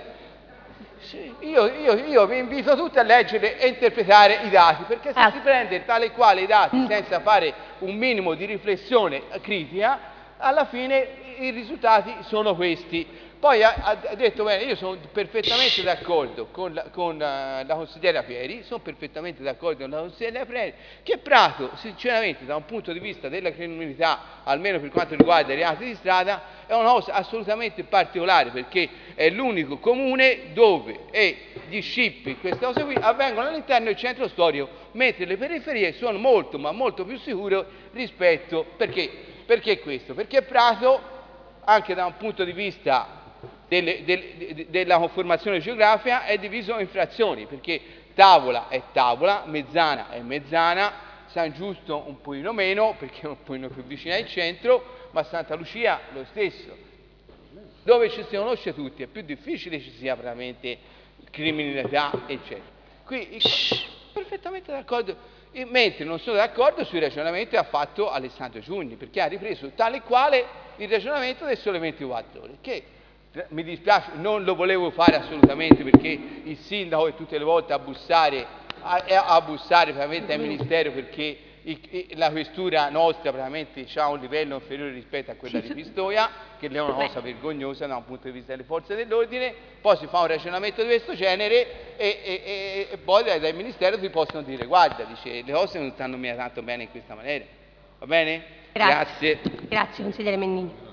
Sì, io, io, io vi invito tutti a leggere e interpretare i dati, perché se ah. si prende tale e quale i dati mm. senza fare un minimo di riflessione critica, alla fine i risultati sono questi. Poi ha, ha detto, bene, io sono perfettamente d'accordo con, la, con uh, la consigliera Pieri, sono perfettamente d'accordo con la consigliera Pieri, che Prato, sinceramente, da un punto di vista della criminalità, almeno per quanto riguarda i reati di strada, è una cosa assolutamente particolare, perché è l'unico comune dove e gli scippi, queste cose qui, avvengono all'interno del centro storico, mentre le periferie sono molto, ma molto più sicure rispetto, perché? Perché questo? Perché Prato, anche da un punto di vista Delle, de, della conformazione geografica, è diviso in frazioni, perché Tavola è Tavola, Mezzana è Mezzana, San Giusto un pochino meno perché è un pochino più vicino al centro, ma Santa Lucia lo stesso, dove ci si conosce tutti, è più difficile ci sia veramente criminalità eccetera. Qui Shhh. perfettamente d'accordo, mentre non sono d'accordo sui ragionamenti che ha fatto Alessandro Giugni, perché ha ripreso tale e quale il ragionamento del Sole ventiquattro Ore, che mi dispiace, non lo volevo fare assolutamente, perché il sindaco è tutte le volte a bussare, a, a bussare praticamente al Ministero, perché il, la questura nostra praticamente ha un livello inferiore rispetto a quella di Pistoia, che è una cosa vergognosa da un punto di vista delle forze dell'ordine. Poi si fa un ragionamento di questo genere e, e, e, e poi dal, dal Ministero ti possono dire, guarda, dice, le cose non stanno mica tanto bene in questa maniera, va bene? Grazie, Grazie, Grazie consigliere Mennini.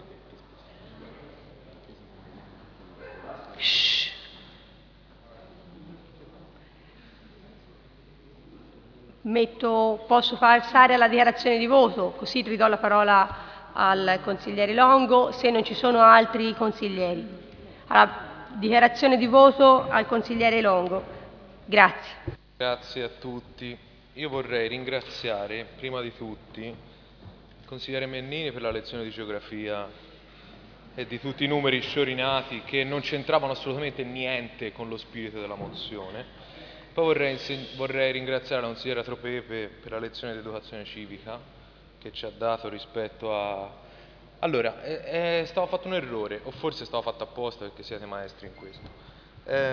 Shhh. Metto, posso passare alla dichiarazione di voto, così ridò la parola al consigliere Longo, se non ci sono altri consiglieri. Allora, dichiarazione di voto al consigliere Longo. Grazie. Grazie a tutti. Io vorrei ringraziare prima di tutti il consigliere Mennini per la lezione di geografia e di tutti i numeri sciorinati che non c'entravano assolutamente niente con lo spirito della mozione. Poi vorrei, vorrei ringraziare la consigliera Tropepe per la lezione di educazione civica che ci ha dato rispetto a... Allora, eh, eh, stavo fatto un errore, o forse stavo fatto apposta perché siete maestri in questo. Eh,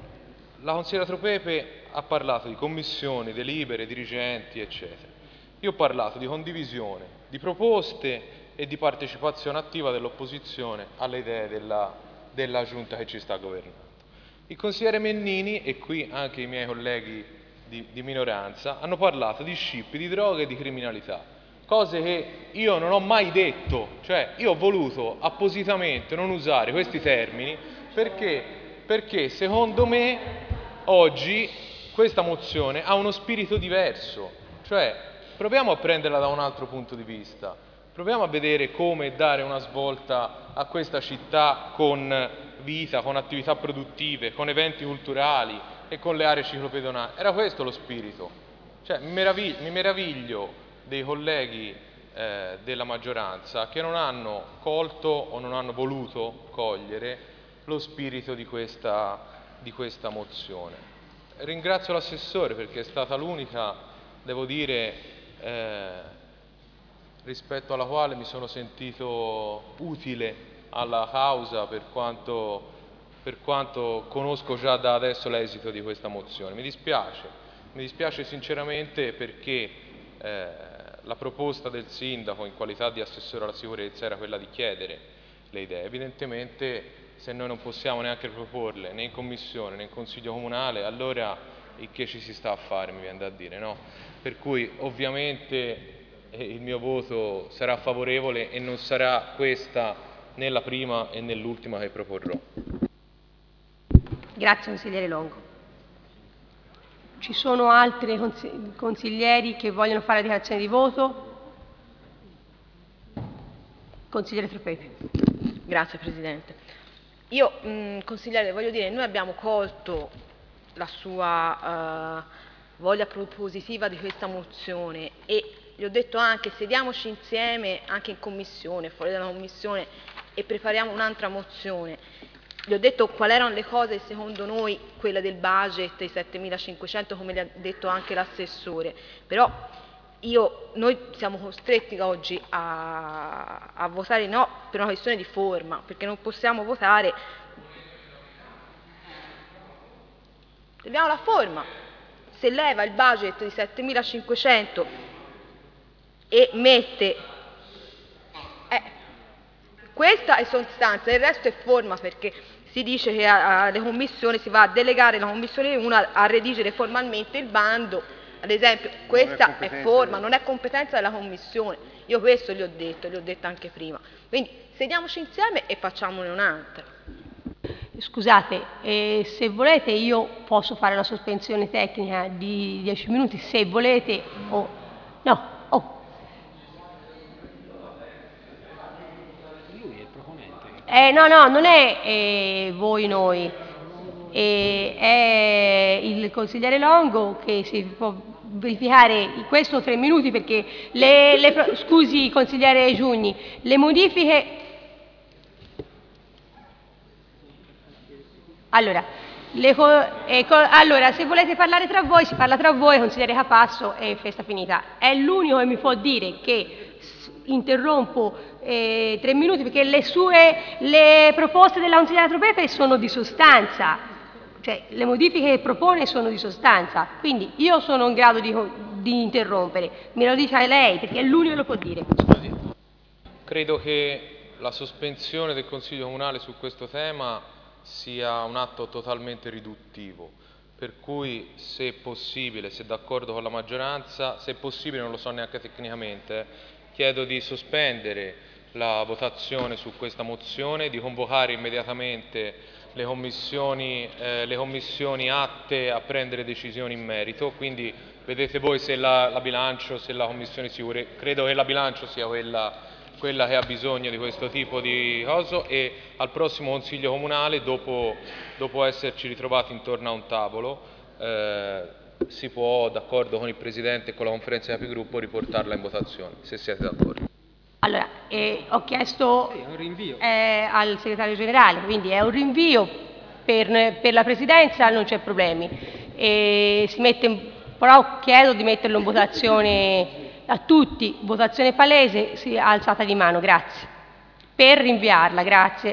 la consigliera Tropepe ha parlato di commissioni, delibere, dirigenti, eccetera. Io ho parlato di condivisione, di proposte e di partecipazione attiva dell'opposizione alle idee della, della giunta che ci sta governando. Il consigliere Mennini e qui anche i miei colleghi di, di minoranza hanno parlato di scippi, di droghe e di criminalità, cose che io non ho mai detto, cioè io ho voluto appositamente non usare questi termini perché, perché secondo me oggi questa mozione ha uno spirito diverso, cioè proviamo a prenderla da un altro punto di vista. Proviamo a vedere come dare una svolta a questa città con vita, con attività produttive, con eventi culturali e con le aree ciclopedonali. Era questo lo spirito. Cioè, mi, meravig- mi meraviglio dei colleghi eh, della maggioranza che non hanno colto o non hanno voluto cogliere lo spirito di questa, di questa mozione. Ringrazio l'assessore perché è stata l'unica, devo dire, eh, rispetto alla quale mi sono sentito utile alla causa per quanto, per quanto conosco già da adesso l'esito di questa mozione. Mi dispiace, mi dispiace sinceramente perché eh, la proposta del sindaco in qualità di assessore alla sicurezza era quella di chiedere le idee. Evidentemente se noi non possiamo neanche proporle né in commissione né in consiglio comunale, allora il che ci si sta a fare, mi viene da dire, no? Per cui ovviamente il mio voto sarà favorevole e non sarà questa né la prima e né l'ultima che proporrò. Grazie consigliere Longo. Ci sono altri consiglieri che vogliono fare la dichiarazione di voto? Consigliere Tropepe. Grazie Presidente. io, mh, consigliere, voglio dire, noi abbiamo colto la sua uh, voglia propositiva di questa mozione e gli ho detto anche sediamoci insieme anche in commissione, fuori dalla commissione e prepariamo un'altra mozione. Gli ho detto quali erano le cose secondo noi, quella del budget, i settemilacinquecento come le ha detto anche l'assessore, però io, noi siamo costretti oggi a, a votare no per una questione di forma, perché non possiamo votare, abbiamo la forma, se leva il budget di settemilacinquecento e mette, eh, questa è sostanza, il resto è forma, perché si dice che alle commissioni si va a delegare la commissione uno a, a redigere formalmente il bando, ad esempio questa è, è forma, non è competenza della commissione, io questo gli ho detto, gli ho detto anche prima, quindi sediamoci insieme e facciamone un'altra. Scusate, eh, se volete io posso fare la sospensione tecnica di dieci minuti, se volete, o oh, no. Eh, no, no, non è eh, voi, noi, eh, è il consigliere Longo che si può verificare in questo tre minuti perché le, le, scusi consigliere Giugni, le modifiche, allora, le, eh, allora se volete parlare tra voi si parla tra voi, consigliere Capasso e festa finita, è l'unico che mi può dire che interrompo eh, tre minuti perché le sue le proposte della consigliera Tropete sono di sostanza, cioè le modifiche che propone sono di sostanza, quindi io sono in grado di, di interrompere, me lo dice lei perché è l'unico che lo può dire. Credo che la sospensione del Consiglio Comunale su questo tema sia un atto totalmente riduttivo, per cui se possibile, se d'accordo con la maggioranza, se possibile non lo so neanche tecnicamente, chiedo di sospendere la votazione su questa mozione, di convocare immediatamente le commissioni, eh, le commissioni atte a prendere decisioni in merito, quindi vedete voi se la, la bilancio, se la commissione sicure, credo che la bilancio sia quella, quella che ha bisogno di questo tipo di cosa e al prossimo Consiglio Comunale, dopo, dopo esserci ritrovati intorno a un tavolo, eh, si può, d'accordo con il Presidente e con la conferenza dei capigruppo, riportarla in votazione, se siete d'accordo. Allora, eh, ho chiesto eh, al segretario generale, quindi è un rinvio per, per la Presidenza, non c'è problemi. E si mette, però chiedo di metterlo in votazione a tutti, votazione palese, sì, alzata di mano, grazie. Per rinviarla, grazie.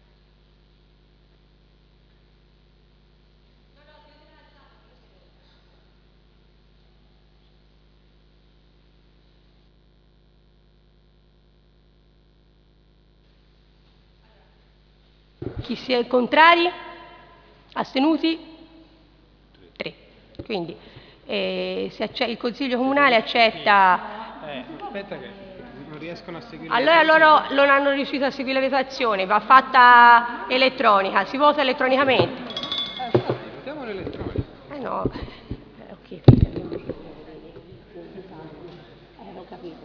Chi si è contrari? Astenuti? Tre. Quindi eh, se il Consiglio Comunale accetta... Eh, aspetta che non riescono a seguire... Allora loro non hanno riuscito a seguire la votazione, va fatta elettronica, si vota elettronicamente. Eh, votiamo l'elettronica. Eh no, eh, ok. Eh, ho capito.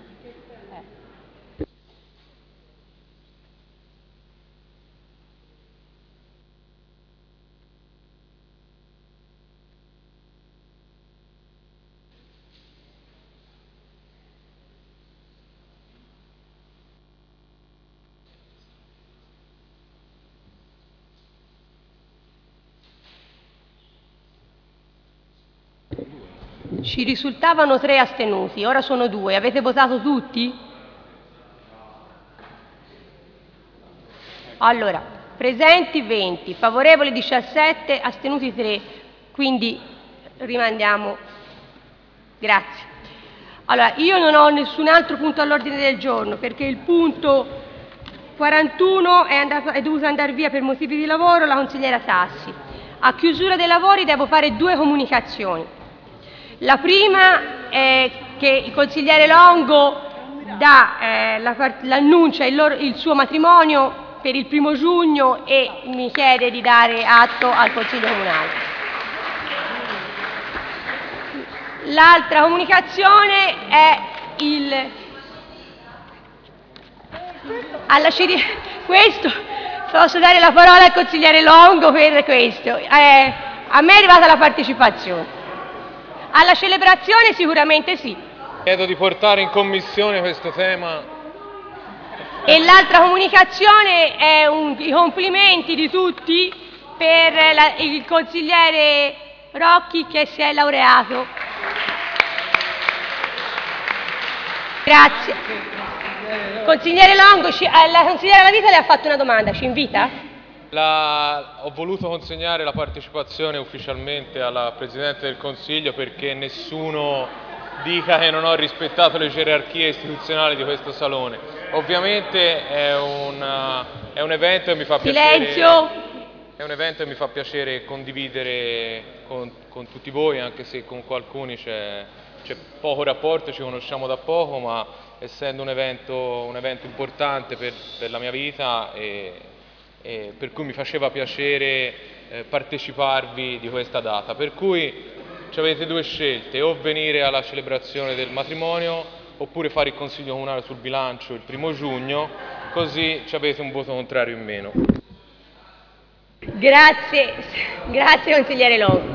Ci risultavano tre astenuti, ora sono due. Avete votato tutti? Allora, presenti venti, favorevoli diciassette, astenuti tre, quindi rimandiamo. Grazie. Allora, io non ho nessun altro punto all'ordine del giorno perché il punto quarantuno è, andato, è dovuto andare via per motivi di lavoro la consigliera Tassi. A chiusura dei lavori devo fare due comunicazioni. La prima è che il consigliere Longo dà, eh, la, l'annuncia il, loro, il suo matrimonio per il primo giugno e mi chiede di dare atto al Consiglio Comunale. L'altra comunicazione è il... Alla Ciri... Questo Posso dare la parola al consigliere Longo per questo. Eh, a me è arrivata la partecipazione. Alla celebrazione sicuramente sì. Chiedo di portare in commissione questo tema. E l'altra comunicazione è un, i complimenti di tutti per la, il consigliere Rocchi che si è laureato. Grazie. Consigliere Longo, ci, la consigliera La Vita le ha fatto una domanda, ci invita? La, ho voluto consegnare la partecipazione ufficialmente alla Presidente del Consiglio perché nessuno dica che non ho rispettato le gerarchie istituzionali di questo Salone. Ovviamente è un, è un evento e mi fa Silenzio. piacere... È un evento e mi fa piacere condividere con, con tutti voi, anche se con alcuni c'è poco rapporto, ci conosciamo da poco, ma essendo un evento, un evento importante per, per la mia vita e, e per cui mi faceva piacere eh, parteciparvi di questa data. Per cui avete due scelte, o venire alla celebrazione del matrimonio oppure fare il Consiglio Comunale sul bilancio il primo giugno, così avete un voto contrario in meno. Grazie, grazie consigliere Longo.